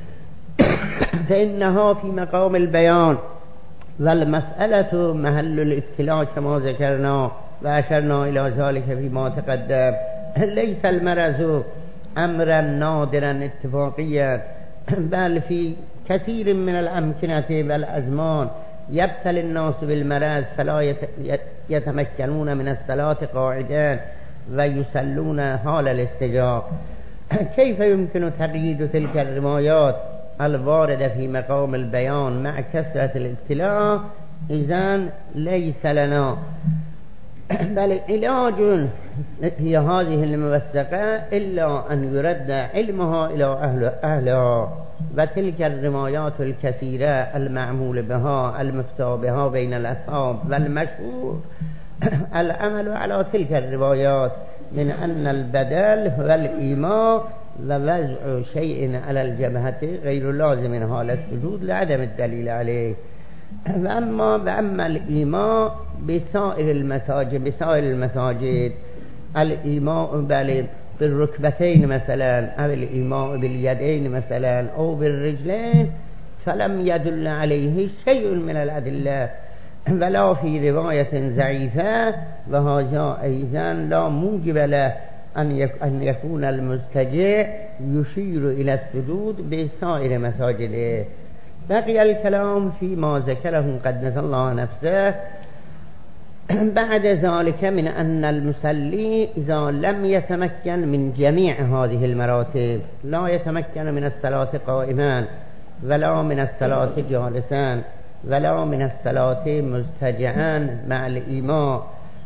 فإنها في مقام البيان، والمسألة محل الابتلاء كما ذكرنا وأشرنا إلى ذلك فيما تقدم. ليس المرض أمرا نادرا اتفاقيا، بل في كثير من الأمكنة والأزمان يبتلي الناس بالمرض فلا يتمكنون من الصلاة قاعدا ويسلون حال الاستجاب. كيف يمكن تقييد تلك الروايات الواردة في مقام البيان مع كثرة الابتلاء؟ إذن ليس لنا بل علاج هي هذه الموثقة إلا أن يرد علمها إلى أهل أهلها، وتلك الروايات الكثيرة المعمول بها المفتى بها بين الأصحاب، والمشهور العمل على تلك الروايات من أن البدل هو الإيماء ووضع شيء على الجبهة غير لازم حال السجود لعدم الدليل عليه. وأما وأما الإيماء بسائر المساجد بسائر المساجد الإيماء بالركبتين مثلا، أو الإيماء باليدين مثلا، أو بالرجلين، فلم يدل عليه شيء من الأدلة ولا في رواية ضعيفة، وهذا أيضا لا موجب له أن يكون المستجيع يشير إلى السجود بسائر مساجده. بقي الكلام فيما ذكره قدس الله نفسه بعد ذلك من أن المصلي إذا لم يتمكن من جميع هذه المراتب، لا يتمكن من الصلاة قائما، ولا من الصلاة جالسا، ولا من الصلاة مضطجعا مع الإيماء،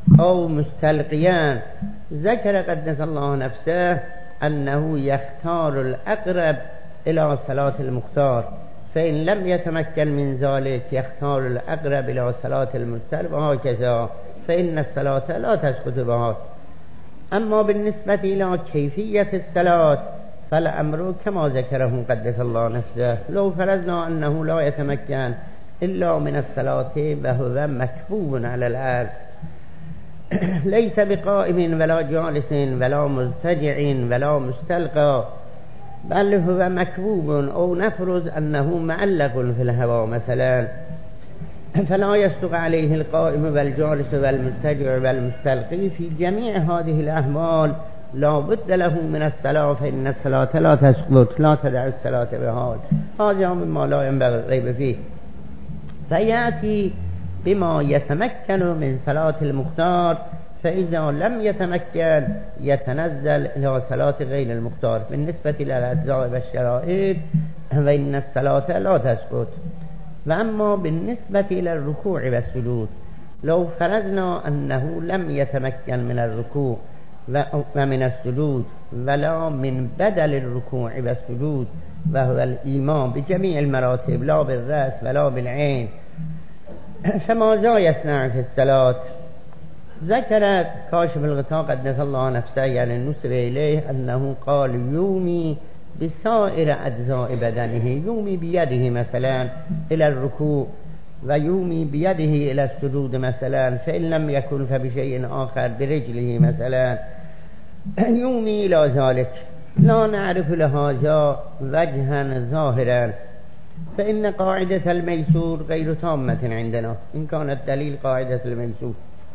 أو مستلقيا ذكر قدس الله نفسه أنه يختار الأقرب إلى صلاة المختار، فإن لم يتمكن من ذلك يختار الأقرب إلى صلاة المستلق وهكذا، فإن الصلاة لا تسقط بها. أما بالنسبة إلى كيفية الصلاة فالأمر كما ذكره قدس الله نفسه، لو فرضنا أنه لا يتمكن إلا من الصلاة وهو مكبوب على الأرض ليس بقائم ولا جالس ولا مضطجع ولا مستلقى، بل هو مكبوب، أو نفرض أنه معلق في الهواء مثلا، فلا يصدق عليه القائم والجالس والمضطجع والمستلقي. في جميع هذه الأحوال لا بد له من الصلاة، فإن الصلاة لا تسقط، لا تدع الصلاة بحال، هذا مما لا ينبغي الريب فيه. فيأتي بما يتمكن من صلاة المختار، فإذا لم يتمكن يتنزل إلى صلاة غير المختار. بالنسبة إلى الأجزاء والشرائط فإن الصلاة لا تسقط. وأما بالنسبة إلى الركوع والسجود، لو فرضنا أنه لم يتمكن من الركوع ومن السجود ولا من بدل الركوع والسجود وهو الإيمان بجميع المراتب لا بالرأس ولا بالعين، فماذا يصنع في الصلاة؟ ذكر كاشف الغطاء قدس الله نفسه يعني النسب إليه أنه قال يومي بسائر أجزاء بدنه، يومي بيده مثلا إلى الركوع ويومي بيده إلى السجود مثلا، فإن لم يكن فبشيء آخر برجله مثلا، يومي إلى ذلك. لا نعرف لهذا وجها ظاهرا، فإن قاعدة الميسور غير تامة عندنا إن كانت دليل قاعدة الميسور،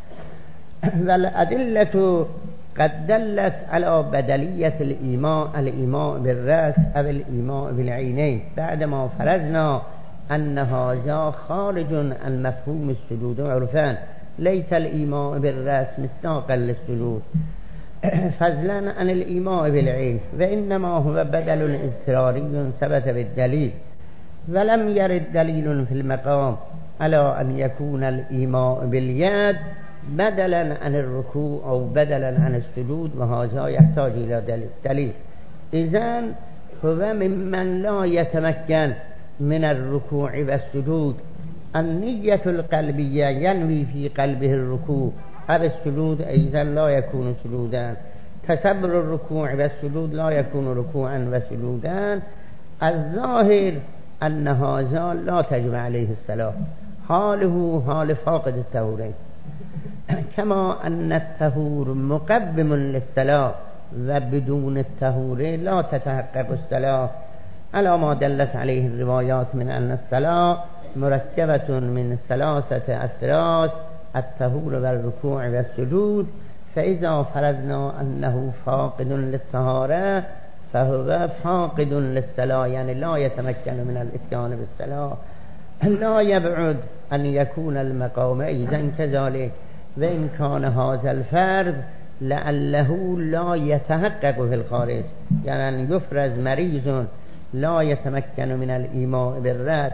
والأدلة قد دلت على بدلية الإيماء، الإيماء بالرأس أو الإيماء بالعينين، بعدما فرضنا أن هذا خارج عن مفهوم السجود عرفان، ليس الإيماء بالرأس مصداقا للسجود فضلا عن الإيماء بالعين، وإنما هو بدل اضطراري ثبت بالدليل، ولم يرد دليل في المقام على أن يكون الإيماء باليد بدلا عن الركوع أو بدلا عن السجود، وهذا يحتاج إلى دليل. إذن هو ممن لا يتمكن من الركوع والسجود. النية القلبية ينوي في قلبه الركوع أو السجود، إذا لا يكون سجودا. تصبر الركوع والسجود لا يكون ركوعا وسجودا. الظاهر أن هذا لا تجب عليه الصلاة، حاله حال فاقد الطهورين، كما أن الطهور مقدم للصلاة وبدون الطهور لا تتحقق الصلاة، على ما دلت عليه الروايات من أن الصلاة مركبة من ثلاثة أسراس، الطهور والركوع والسجود. فإذا فرضنا أنه فاقد للطهارة فهو فاقد للصلاة، يعني لا يتمكن من الاتيان بالصلاة. لا يبعد أن يكون المقام إذن كذلك، وإن كان هذا الفرض لعله لا يتحقق في الخارج، يعني أن يفرز مريض لا يتمكن من الإيماء بالرأس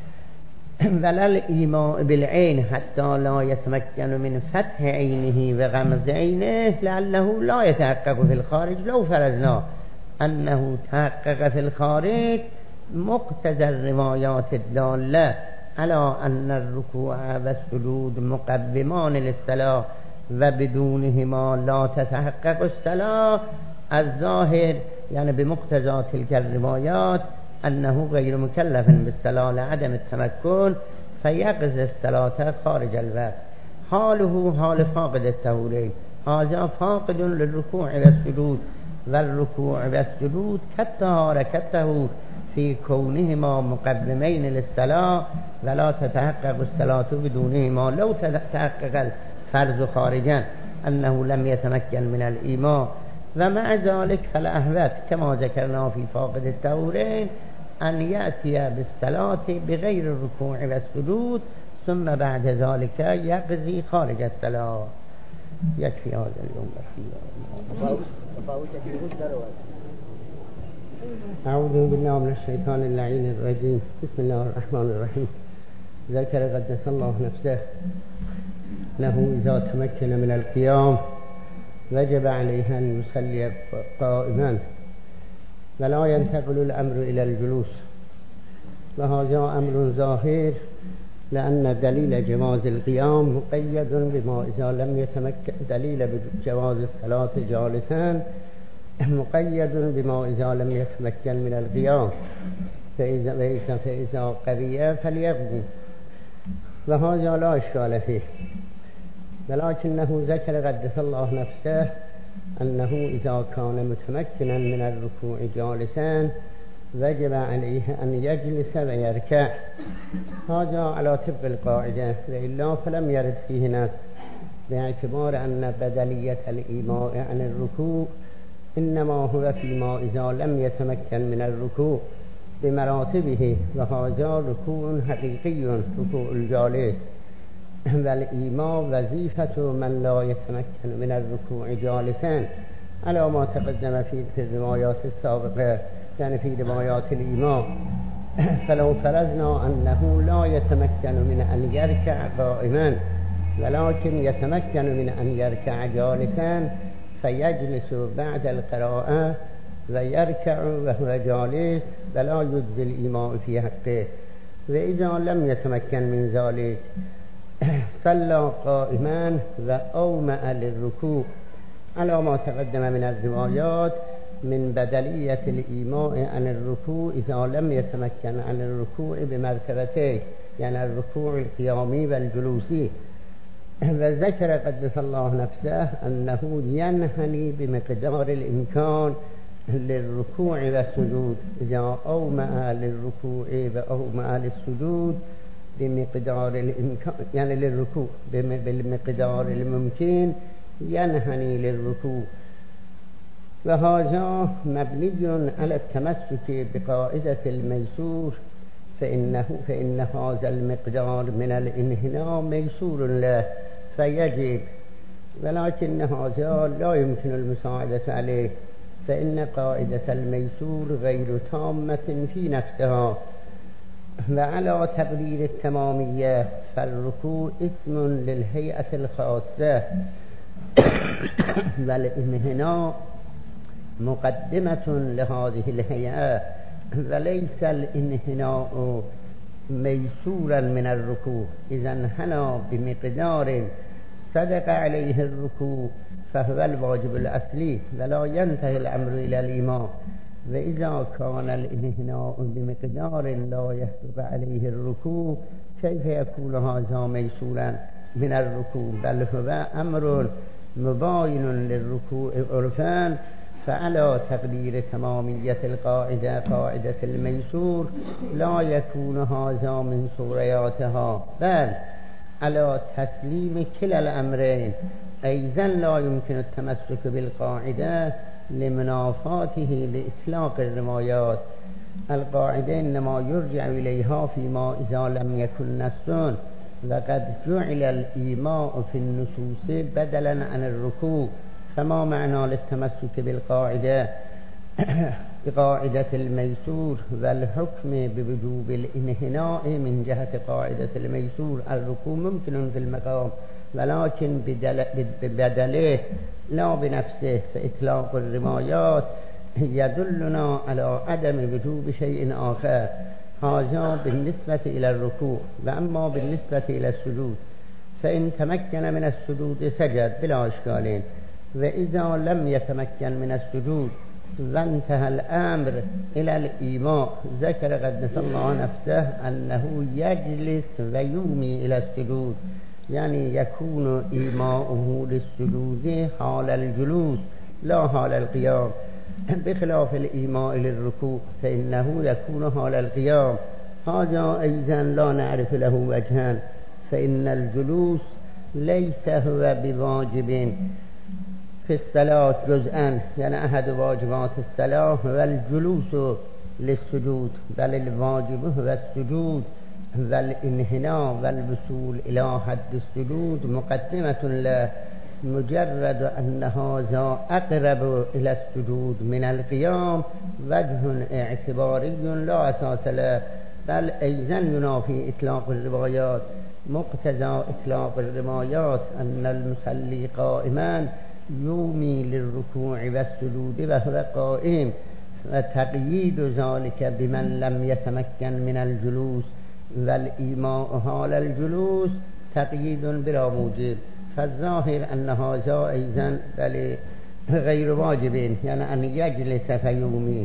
ولا الإيماء بالعين، حتى لا يتمكن من فتح عينه وغمز عينه، لعله لا يتحقق في الخارج. لو فرضنا أنه تحقق في الخارج مقتضى الروايات الدالة على أن الركوع والسجود مقدمان للصلاة وبدونهما لا تتحقق الصلاة، الظاهر يعني بمقتضى تلك الروايات أنه غير مكلف بالصلاة لعدم التمكن، فيقضي الصلاة خارج الوقت. حاله حال فاقد الطهورين، هذا فاقد للركوع والسجود، والركوع والسجود كالطهارة كالطهور في كونهما مقدمين للصلاة، ولا تتحقق الصلاة بدونهما. لو تحقق الفرض خارجا أنه لم يتمكن من الإيمان، ومع ذلك فالأهوات كما ذكرنا في فاقد الطهورين أن يأتي بالصلاة بغير الركوع والسجود، ثم بعد ذلك يقضي خارج الصلاة. يكفي هذا اليوم. أعوذ بالله من الشيطان اللعين الرجيم. بسم الله الرحمن الرحيم. ذكر قدس الله نفسه أنه إذا تمكن من القيام وجب عليه أن يصلي قائما ولا ينتقل الأمر إلى الجلوس، وهذا أمر ظاهر لأن دليل جواز القيام مقيد بما إذا لم يتمكن، دليل جواز الصلاة جالسا مقيد بما إذا لم يتمكن من القيام، فإذا, فإذا قوي فليقضي، وهذا لا إشكال فيه. ولكنه ذكر قدس الله نفسه أنه إذا كان متمكنا من الركوع جالسا وجب عليه أن يجلس ويركع، هذا على طبق القاعدة، وإلا فلم يرد فيه نص، باعتبار أن بدلية الإيماء عن الركوع إنما هو فيما إذا لم يتمكن من الركوع بمراتبه، وهذا ركوع حقيقي ركوع الجالس، والإيماء وظيفة من لا يتمكن من الركوع جالسا على ما تقدم في الروايات السابقة، يعني في روايات الإيماء. فلو فرضنا أنه لا يتمكن من أن يركع قائما ولكن يتمكن من أن يركع جالسا فيجلس بعد القراءة ويركع وهو جالس ولا يجزي الإيماء في حقه. وإذا لم يتمكن من ذلك صلى قائما وأومأ للركوع على ما تقدم من الروايات من بدلية الإيماء عن الركوع إذا لم يتمكن عن الركوع بمرتبتين، يعني الركوع القيامي والجلوسي. وذكر قدس الله نفسه أنه ينحني بمقدار الإمكان للركوع والسجود، إذا أومأ للركوع وأومأ للسجود بمقدار الإمكان، يعني للركوع بالمقدار الممكن ينحني للركوع. وهذا مبني على التمسك بقاعدة الميسور، فإنه فإن هذا المقدار من الانحناء ميسور له فيجب، ولكن هذا لا يمكن المساعدة عليه، فإن قاعدة الميسور غير تامة في نفسها. وعلى تقدير التمامية فالركوع اسم للهيئة الخاصة والانحناء مقدمة لهذه الهيئة، وليس الانحناء ميسورا من الركوع. إذا انحنى بمقدار صدق عليه الركوع فهو الواجب الأصلي ولا ينتهي الأمر إلى الإمام. وإذا كان الانحناء بمقدار لا يصدق عليه الركوع كيف يكون هذا ميسورا من الركوع؟ بل هو أمر مباين للركوع عرفان. فعلى تقدير تمامية القاعدة قاعدة الميسور لا يكون هذا من صورياتها، بل على تسليم كلا الأمرين. أيضا لا يمكن التمسك بالقاعدة لمنافاته لإطلاق الروايات. القاعدة إنما يرجع إليها فيما إذا لم يكن نص، وقد جعل الإيماء في النصوص بدلا عن الركوع. فما معنى للتمسك بالقاعدة بقاعدة الميسور والحكم بوجوب الانحناء من جهة قاعدة الميسور؟ الركوع ممكن في المقام ولكن ببدله لا بنفسه. فإطلاق الروايات يدلنا على عدم وجوب شيء آخر، هذا بالنسبة إلى الركوع. وأما بالنسبة إلى السجود فإن تمكن من السجود سجد بلا إشكال، وإذا لم يتمكن من السجود وانتهى الأمر إلى الإيماء ذكر قدس الله نفسه أنه يجلس ويومي إلى السجود، يعني يكون إيماؤه للسجود حال الجلوس لا حال القيام، بخلاف الإيماء للركوع فإنه يكون حال القيام. هذا أيضا لا نعرف له وجها، فإن الجلوس ليس هو بواجب في الصلاة جزءا، يعني أحد واجبات الصلاة هو الجلوس للسجود، بل الواجب هو السجود والانحناء والوصول إلى حد السجود مقدمة له، مجرد أن هذا أقرب إلى السجود من القيام وجه اعتباري لا أساس له، بل أيضا ينافي إطلاق الروايات، مقتضى إطلاق الروايات أن المصلي قائما يومي للركوع والسجود وهو قائم، وتقييد ذلك بمن لم يتمكن من الجلوس والإيماء حال الجلوس تقييد بلا موجب، فالظاهر أن هذا أيضا بل غير واجب، يعني أن يجلس فيومي.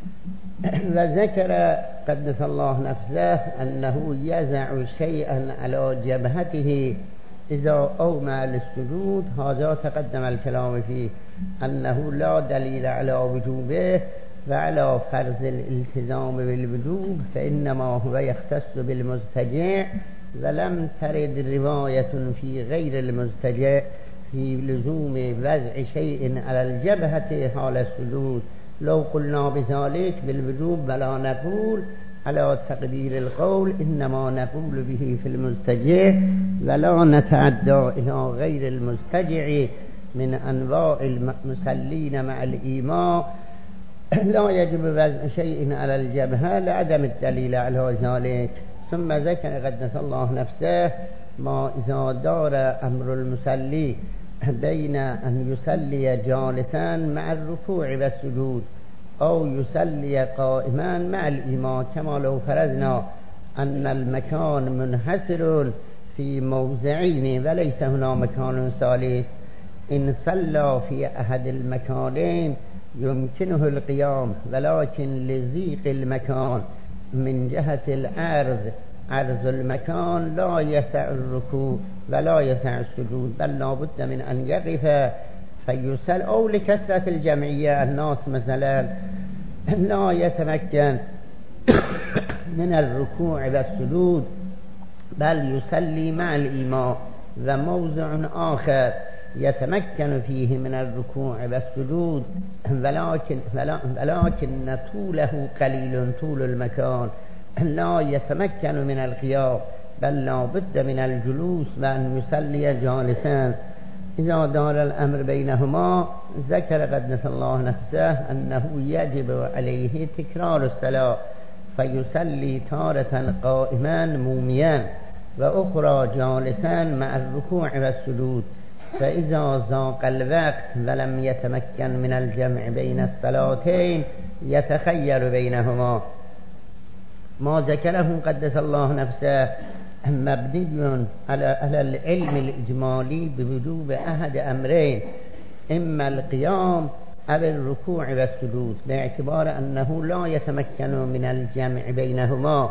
وذكر قدس الله نفسه أنه يزع شيئا على جبهته إذا أومى للسجود، هذا تقدم الكلام فيه أنه لا دليل على وجوبه وعلى فرض الالتزام بالوجوب، فإنما هو يختص بالمضطجع، ولم ترد رواية في غير المضطجع في لزوم وضع شيء على الجبهة حال السجود. لو قلنا بذلك بالوجوب ولا نقول على تقدير القول، إنما نقول به في المضطجع ولا نتعدى إلى غير المضطجع من أنواع المصلين مع الإيماء، لا يجب وضع شيء على الجبهة لعدم الدليل على ذلك. ثم ذكر قدس الله نفسه ما إذا دار أمر المصلي بين أن يصلي جالسا مع الركوع والسجود أو يصلي قائما مع الإمام، كما لو فرضنا أن المكان منحصر في موضعين وليس هنا مكان ثالث، إن صلى في أحد المكانين يمكنه القيام، ولكن لضيق المكان من جهة العرض عرض المكان لا يسع الركوع ولا يسع السجود، بل لا بد من أن يقف فيصلي، أو لكثرة الجمعية الناس مثلا لا يتمكن من الركوع والسجود بل يصلي مع الإمام، وموضع آخر يتمكن فيه من الركوع والسجود ولكن, ولكن طوله قليل، طول المكان لا يتمكن من القيام بل لا بد من الجلوس وأن يصلي جالسا. إذا دار الأمر بينهما ذكر قدس الله نفسه أنه يجب عليه تكرار الصلاة، فيصلي تارة قائما موميا وأخرى جالسا مع الركوع والسجود، فإذا ضاق الوقت ولم يتمكن من الجمع بين الصلاتين يتخير بينهما. ما ذكره قدس الله نفسه مبني على العلم الإجمالي بوجوب أحد أمرين، إما القيام أو الركوع والسجود، باعتبار أنه لا يتمكن من الجمع بينهما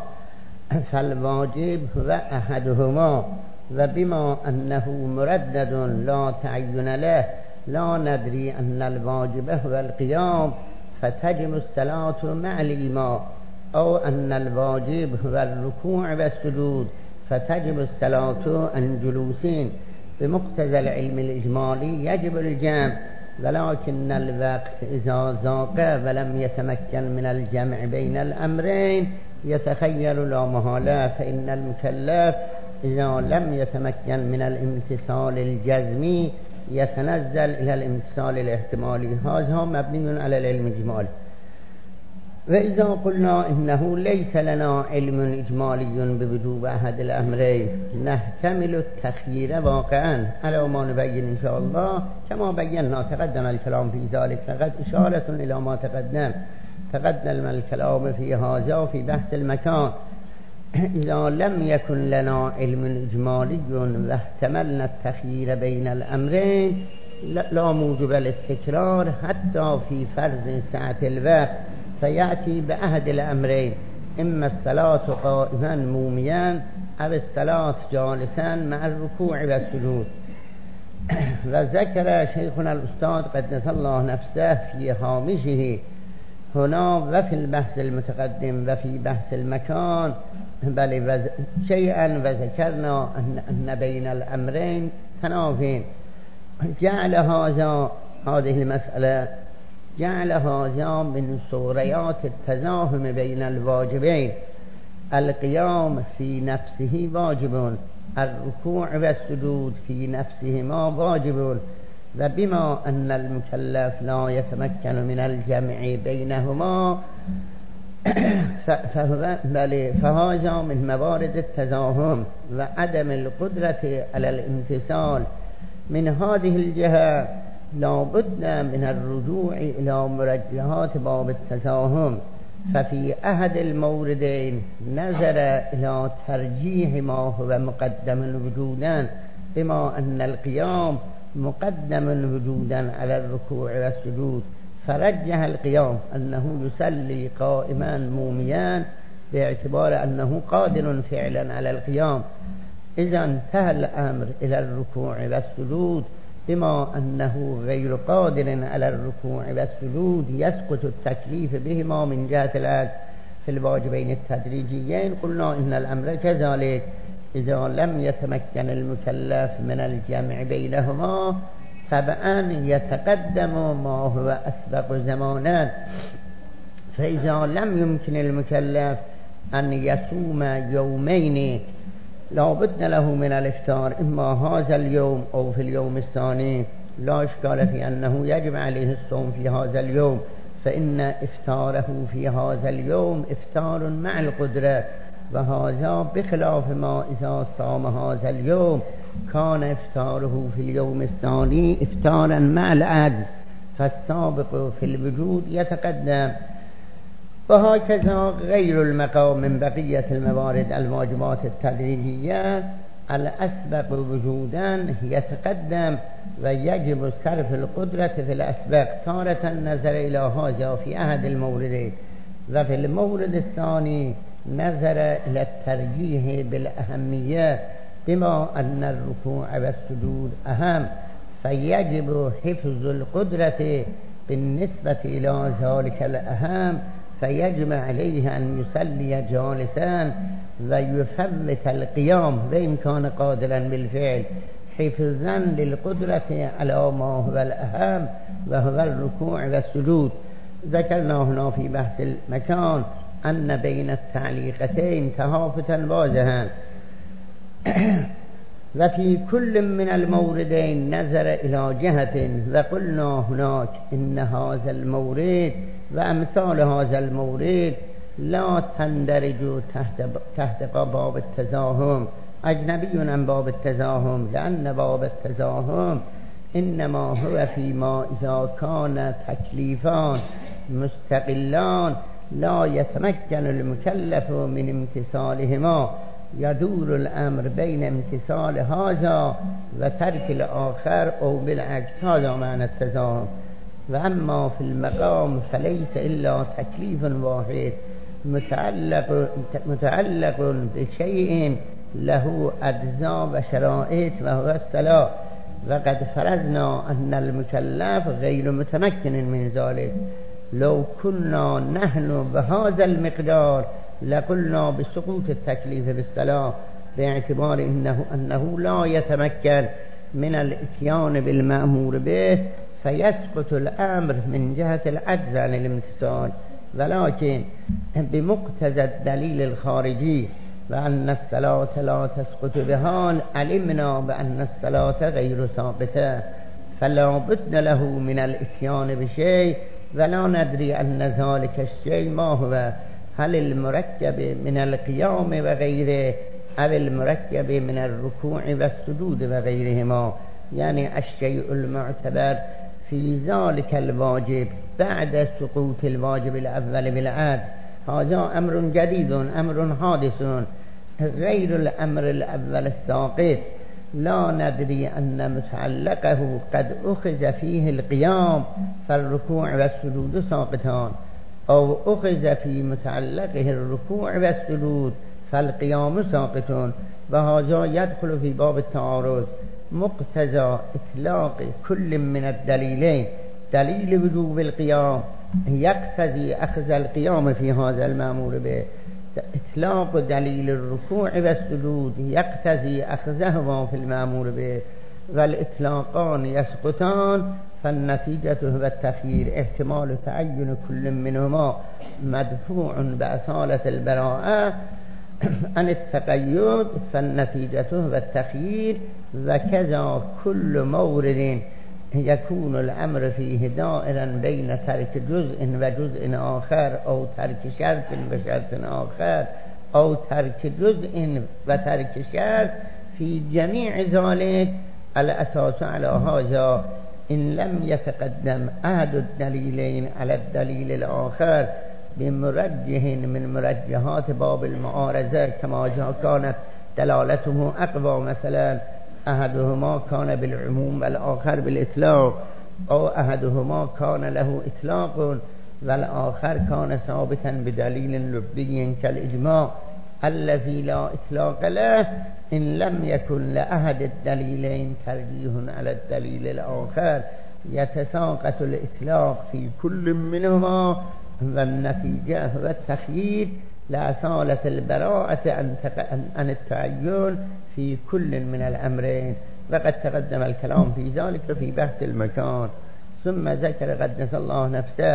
فالواجب هو أحدهما، وبما أنه مردد لا تعين له لا ندري أن الواجب هو القيام فتجب الصلاة مع الإمام، أو أن الواجب هو الركوع والسجود فتجب الصلاة عن جلوسين. بمقتضى العلم الإجمالي يجب الجمع، ولكن الوقت إذا ضاق ولم يتمكن من الجمع بين الأمرين يتخير لا محالة، فإن المكلف إذا لم يتمكن من الامتثال الجزمي يتنزل إلى الامتثال الاحتمالي، هذا مبني على العلم الإجمالي. وإذا قلنا إنه ليس لنا علم إجمالي بوجوب أحد الأمرين نحتمل التخيير واقعا على ما نبين إن شاء الله كما بينا تقدم الكلام في ذلك، فقد إشارة إلى ما تقدم تقدم الكلام في هذا وفي بحث المكان. إذا لم يكن لنا علم إجمالي واحتملنا التخيير بين الأمرين لا موجب للتكرار حتى في فرض سعة الوقت، فيأتي بأحد الأمرين، إما الصلاة قائما موميا أو الصلاة جالسا مع الركوع والسجود. وذكر شيخنا الأستاذ قدس الله نفسه في هامشه هنا وفي البحث المتقدم وفي بحث المكان بل شيئا، وذكرنا أن بين الأمرين تنافين، جعل هذا هذه المسألة جعل هذا من صوريات التزاحم بين الواجبين، القيام في نفسه واجب، الركوع والسجود في نفسهما واجب، وبما أن المكلف لا يتمكن من الجمع بينهما بله فهذا من موارد التزاحم و عدم القدرة على الامتثال. من هذه الجهة لا بد من الرجوع إلى مرجحات باب التزاحم، ففي أحد الموردين نظر إلى ترجيح ما هو مقدم وجودا، بما أن القيام مقدم وجودا على الركوع والسجود، فرجح القيام أنه يصلي قائما موميا باعتبار أنه قادر فعلا على القيام. إذا انتهى الأمر إلى الركوع والسجود، بما أنه غير قادر على الركوع والسجود يسقط التكليف بهما من جهة العجز في الواجبين التدريجيين. قلنا إن الأمر كذلك إذا لم يتمكن المكلف من الجمع بينهما طبعا يتقدم ما هو أسبق زمانا. فإذا لم يمكن المكلف أن يصوم يومين لا بد له من الإفطار، إما هذا اليوم أو في اليوم الثاني، لا إشكال في أنه يجب عليه الصوم في هذا اليوم، فإن إفطاره في هذا اليوم إفطار مع القدرة، وهذا بخلاف ما إذا صام هذا اليوم كان إفطاره في اليوم الثاني إفطارا مع العجز، فالسابق في الوجود يتقدم. وهكذا غير المقام من بقية الموارد الواجبات التدريجية الأسبق وجودا يتقدم، ويجب صرف القدرة في الأسبق تارة نظر إلى هذا في أحد الموردين، وفي المورد الثاني نظر إلى الترجيح بالأهمية، بما أن الركوع والسجود أهم، فيجب حفظ القدرة بالنسبة إلى ذلك الأهم، فيجب عليه أن يصلي جالسا ويفوت القيام وإن كان قادرا بالفعل، حفظا للقدرة على ما هو الأهم وهو الركوع والسجود. ذكرنا هنا في بحث المكان أن بين التعليقتين تهافتا واضحا، وفي كل من الموردين نظر إلى جهة، وقلنا هناك إن هذا المورد وأمثال هذا المورد لا تندرج تحت, تحت باب التزاحم، أجنبي عن باب التزاحم، لأن باب التزاحم إنما هو فيما إذا كان تكليفان مستقلان لا يتمكن المكلف من امتثالهما، يدور الأمر بين امتثال هذا وترك الآخر أو بالعكس، هذا معنى التزاحم. وأما في المقام فليس إلا تكليف واحد متعلق, متعلق بشيء له أجزاء وشرائط وهو الصلاة، وقد فرضنا أن المكلف غير متمكن من ذلك. لو كنا نحن بهذا المقدار لقلنا بسقوط التكليف بالصلاة، باعتبار إنه أنه لا يتمكن من الاتيان بالمأمور به، فيسقط الأمر من جهة العجز عن الامتثال. ولكن بمقتضى الدليل الخارجي وأن الصلاة لا تسقط بحال، علمنا بأن الصلاة غير ثابتة، فلا بد له من الاتيان بشيء ولا ندري أن ذلك الشيء ما هو، هل المركب من القيام وغيره أو المركب من الركوع والسجود وغيرهما، يعني الشيء المعتبر في ذلك الواجب بعد سقوط الواجب الأول بالعجز، هذا أمر جديد، أمر حادث غير الأمر الأول الساقط. لا ندري أن متعلقه قد أخذ فيه القيام فالركوع والسجود ساقطان، أو أخذ في متعلقه الركوع والسجود فالقيام ساقطون، وهذا يدخل في باب التعارض. مقتضى إطلاق كل من الدليلين، دليل وجوب القيام يقتضي أخذ القيام في هذا المأمور به، إطلاق دليل الركوع والسجود يقتضي أخذهما في المأمور به، والإطلاقان يسقطان، فالنتيجة هو التخيير، احتمال تعين كل منهما مدفوع بأصالة البراءة عن التقيد، فالنتيجة هو التخيير. وكذا كل مورد يكون الأمر فيه دائرا بين ترك جزء وجزء آخر أو ترك شرط وشرط آخر أو ترك جزء وترك شرط في جميع ذلك الأساس على هذا إن لم يتقدم أحد الدليلين على الدليل الآخر بمرجح من مرجحات باب المعارضة كما جاء كانت دلالته أقوى، مثلا أحدهما كان بالعموم والآخر بالإطلاق، أو أحدهما كان له إطلاق والآخر كان ثابتا بدليل لبي كالإجماع الذي لا إطلاق له إن لم يكن لأحد الدليلين ترجيح على الدليل الآخر يتساقط الإطلاق في كل منهما، والنتيجة والتخيير لأصالة البراءة عن التعين في كل من الأمرين، وقد تقدم الكلام في ذلك في بحث المكان. ثم ذكر قدس الله نفسه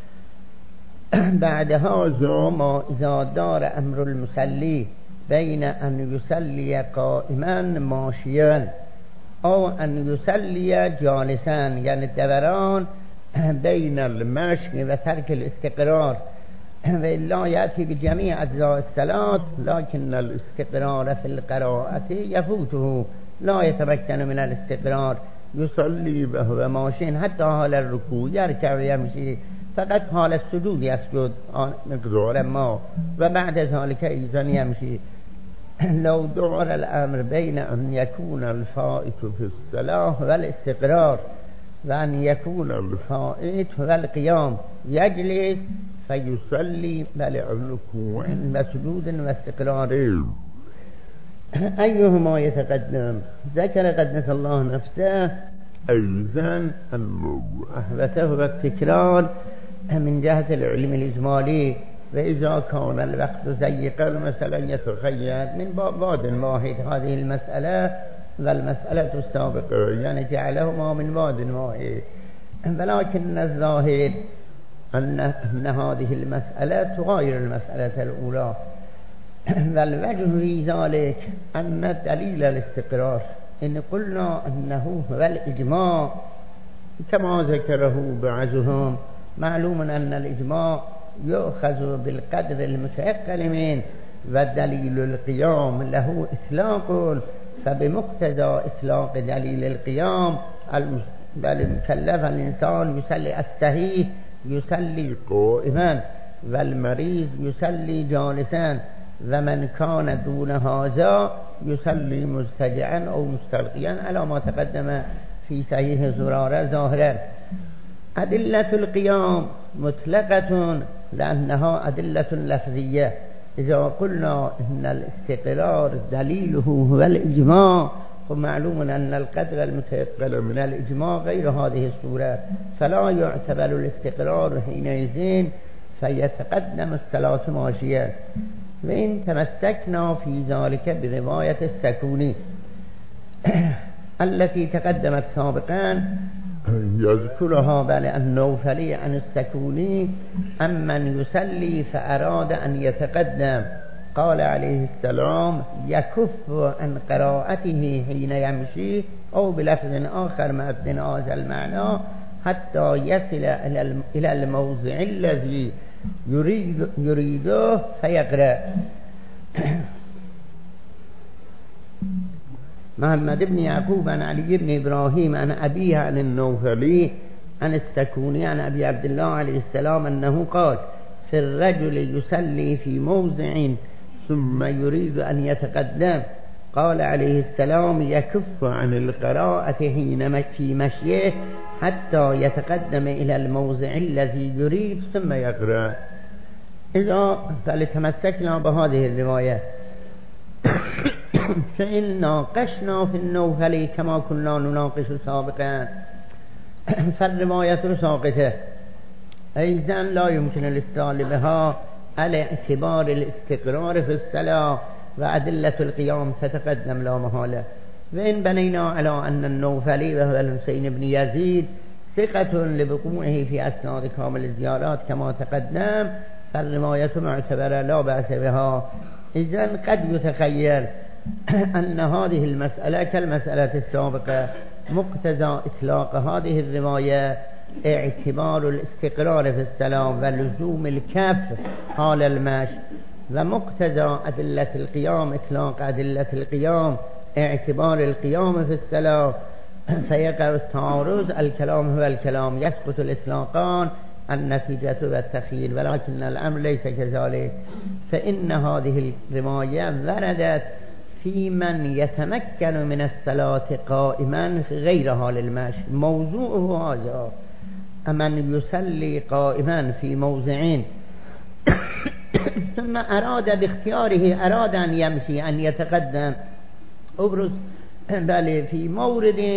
بعد هذا ما إذا دار أمر المصلي بين أن يصلي قائما ماشيا أو أن يصلي جالسا، يعني الدوران بين المشي وترك الاستقرار، وإلا يأتي بجميع أجزاء الصلاة لكن الاستقرار في القراءة يفوته، لا يتمكن من الاستقرار، يصلي وهو ماشي حتى حال الركوع يركع ويمشي، فقط حال السجود يسجد مقدار ما وبعد ذلك أيضا يمشي. لو دار الأمر بين أن يكون الفائت في الصلاة والاستقرار وأن يكون الفائت والقيام يجلس فيصلي بل ركوع وسجود واستقرار أيهما يتقدم؟ ذكر قدس الله نفسه أيضا أنه أحبته والتكرار من جهة العلم الإجمالي، وإذا كان الوقت ضيقا مثلا يتخيل من باب واحد هذه المسألة والمسألة السابقة، يعني جعلهما من باب واحد، ولكن الظاهر أن هذه المسألة تغير المسألة الأولى، والوجه في ذلك أن دليل الاستقرار إن قلنا أنه هو الإجماع كما ذكره بعضهم، معلوم أن الإجماع يؤخذ بالقدر المتيقن منه، ودليل القيام له إطلاق، فبمقتضى إطلاق دليل القيام بل مكلف الإنسان يصلي الصحيح يصلي قائما والمريض يصلي جالسا، ومن كان دون هذا يصلي مضطجعا أو مستلقيا على ما تقدم في صحيح زرارة ظاهرا. أدلة القيام مطلقة لأنها أدلة لفظية، إذا قلنا إن الاستقرار دليله هو الإجماع فمعلوم أن القدر المتيقن من الإجماع غير هذه الصورة، فلا يعتبر الاستقرار حينئذ فيتقدم الصلاة ماشية. وإن تمسكنا في ذلك برواية السكوني التي تقدمت سابقا يذكرها بل النوفلي عن السكوني أمن يصلي فأراد أن يتقدم، قال عليه السلام يكف عن قراءته حين يمشي أو بلفظ آخر مع ابن هذا المعنى حتى يصل إلى الموضع الذي يريد يريده فيقرأ. محمد بن يعقوب عن علي بن إبراهيم عن أبيه عن النوفلي عن السكوني عن أبي عبد الله عليه السلام أنه قال في الرجل يصلي في موضع ثم يريد أن يتقدم، قال عليه السلام يكف عن القراءة حين في مشيه حتى يتقدم إلى الموضع الذي يريد ثم يقرأ. إذا فلتمسكنا بهذه الرواية فإن ناقشنا في النوفلي كما كنا نناقش سابقا فالرواية ساقطة أيضا لا يمكن الاستدلال بها على اعتبار الاستقرار في الصلاة، وأدلة القيام تتقدم لا محالة. وإن بنينا على أن النوفلي وهو الحسين بن يزيد ثقة لبقوعه في أسناد كامل الزيارات كما تقدم فالرواية معتبرة لا بأس بها. إذن قد يتخيل أن هذه المسألة كالمسألة السابقة مقتضى اطلاق هذه الرواية اعتبار الاستقرار في الصلاة ولزوم الكف حال المشي، ومقتضى أدلة القيام اطلاق أدلة القيام اعتبار القيام في الصلاة، فيقع التعارض. الكلام هو الكلام، يثبت الإطلاقان النتيجة والتخيل، ولكن الأمر ليس كذلك. فإن هذه الرواية وردت في من يتمكن من الصلاة قائما غير حال المشي. موضوعه هذا: من يصلي قائما في موضع ثم أراد باختياره أراد أن يمشي أن يتقدم أبرز بل في مورد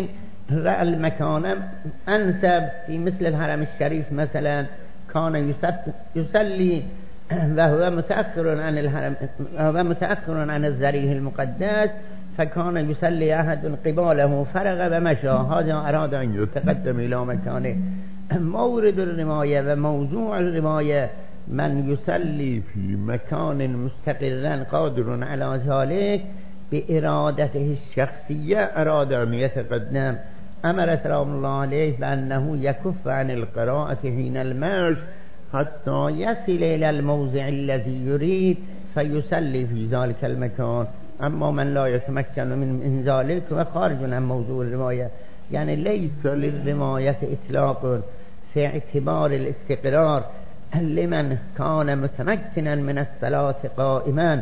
المكان أنسب في مثل الحرم الشريف مثلا كان يصلي وهو متأخر عن الحرم وهو متأخر عن الزريه المقدس، فكان يصلي أحد قباله فرغ ومشى، هذا أراد أن يتقدم إلى مكانه. مورد الرواية وموضوع الرواية: من يصلي في مكان مستقرا قادر على ذلك بإرادته الشخصية أراد أن يتقدم. أمر سلام الله عليه بأنه يكف عن القراءة حين المشي حتى يصل إلى الموضع الذي يريد فيصلي في ذلك المكان. أما من لا يتمكن من ذلك وخارج عن موضوع الرواية، يعني ليس للرواية إطلاق في اعتبار الاستقرار لمن كان متمكنا من الصلاة قائما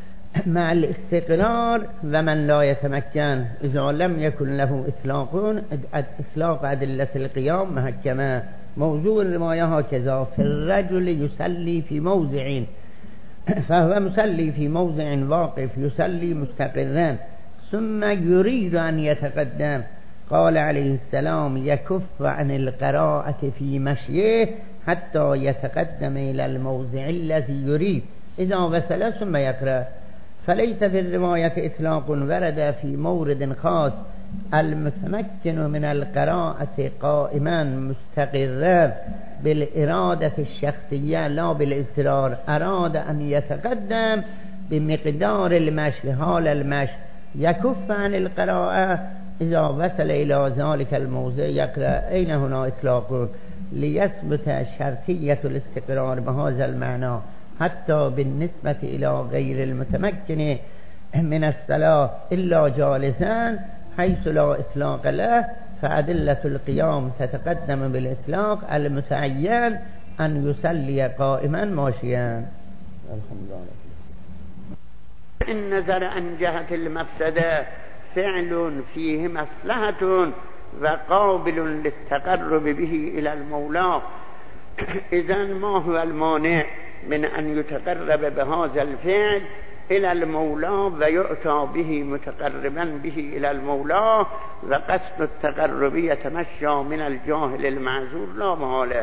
مع الاستقرار، ومن لا يتمكن إذا لم يكن له إطلاق إطلاق أدلة القيام محكمة. موضوع الرواية هكذا: في الرجل يصلي في موضع، فهو مسلي في موضع واقف يصلي مستقرا ثم يريد أن يتقدم، قال عليه السلام: يكف عن القراءة في مشيه حتى يتقدم إلى الموضع الذي يريد، إذا وصل ثم يقرأ. فليس في الرواية إطلاق ورد في مورد خاص: المتمكن من القراءة قائما مستقرا بالإرادة الشخصية لا بالإصرار، أراد أن يتقدم بمقدار المشي حال المشي، يكف عن القراءة إذا وصل إلى ذلك الموضع يقرأ. أين هنا إطلاق؟ ليثبت شرطية الاستقرار بهذا المعنى حتى بالنسبة إلى غير المتمكن من الصلاة إلا جالسا حيث لا إطلاق له، فأدلة القيام تتقدم بالإطلاق المتعين أن يصلي قائما ماشيا. الحمد لله. إن نظر عن جهة المفسدة فعل فيه مصلحة وقابل للتقرب به إلى المولى، إذن ما هو المانع من أن يتقرب بهذا الفعل إلى المولى ويؤتى به متقربا به إلى المولى، وقصد التقرب يتمشى من الجاهل المعذور لا محالة.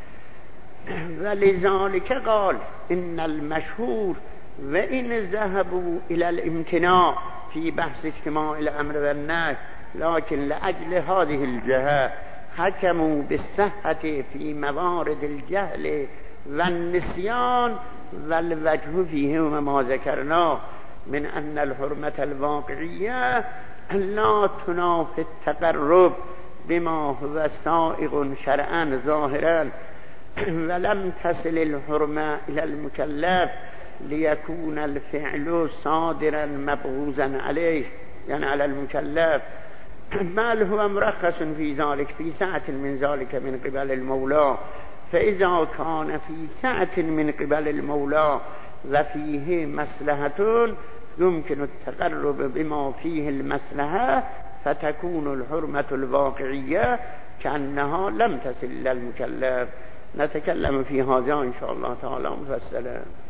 ولذلك قال: إن المشهور وإن ذهبوا إلى الامتناع في بحث اجتماع الأمر والنهي، لكن لأجل هذه الجهة حكموا بالصحة في موارد الجهل والنسيان، والوجه فيه ما ذكرناه من أن الحرمة الواقعية لا تنافي التقرب بما هو سائغ شرعا ظاهرا، ولم تصل الحرمة إلى المكلف ليكون الفعل صادرا مبغوزا عليه، يعني على المكلف، بل هو مرخص في ذلك في سعة من ذلك من قبل المولى. فإذا كان في سعة من قبل المولى وفيه مصلحة يمكن التقرب بما فيه المصلحة، فتكون الحرمة الواقعية كأنها لم تصل إلى المكلف. نتكلم في هذا إن شاء الله تعالى مفصلا.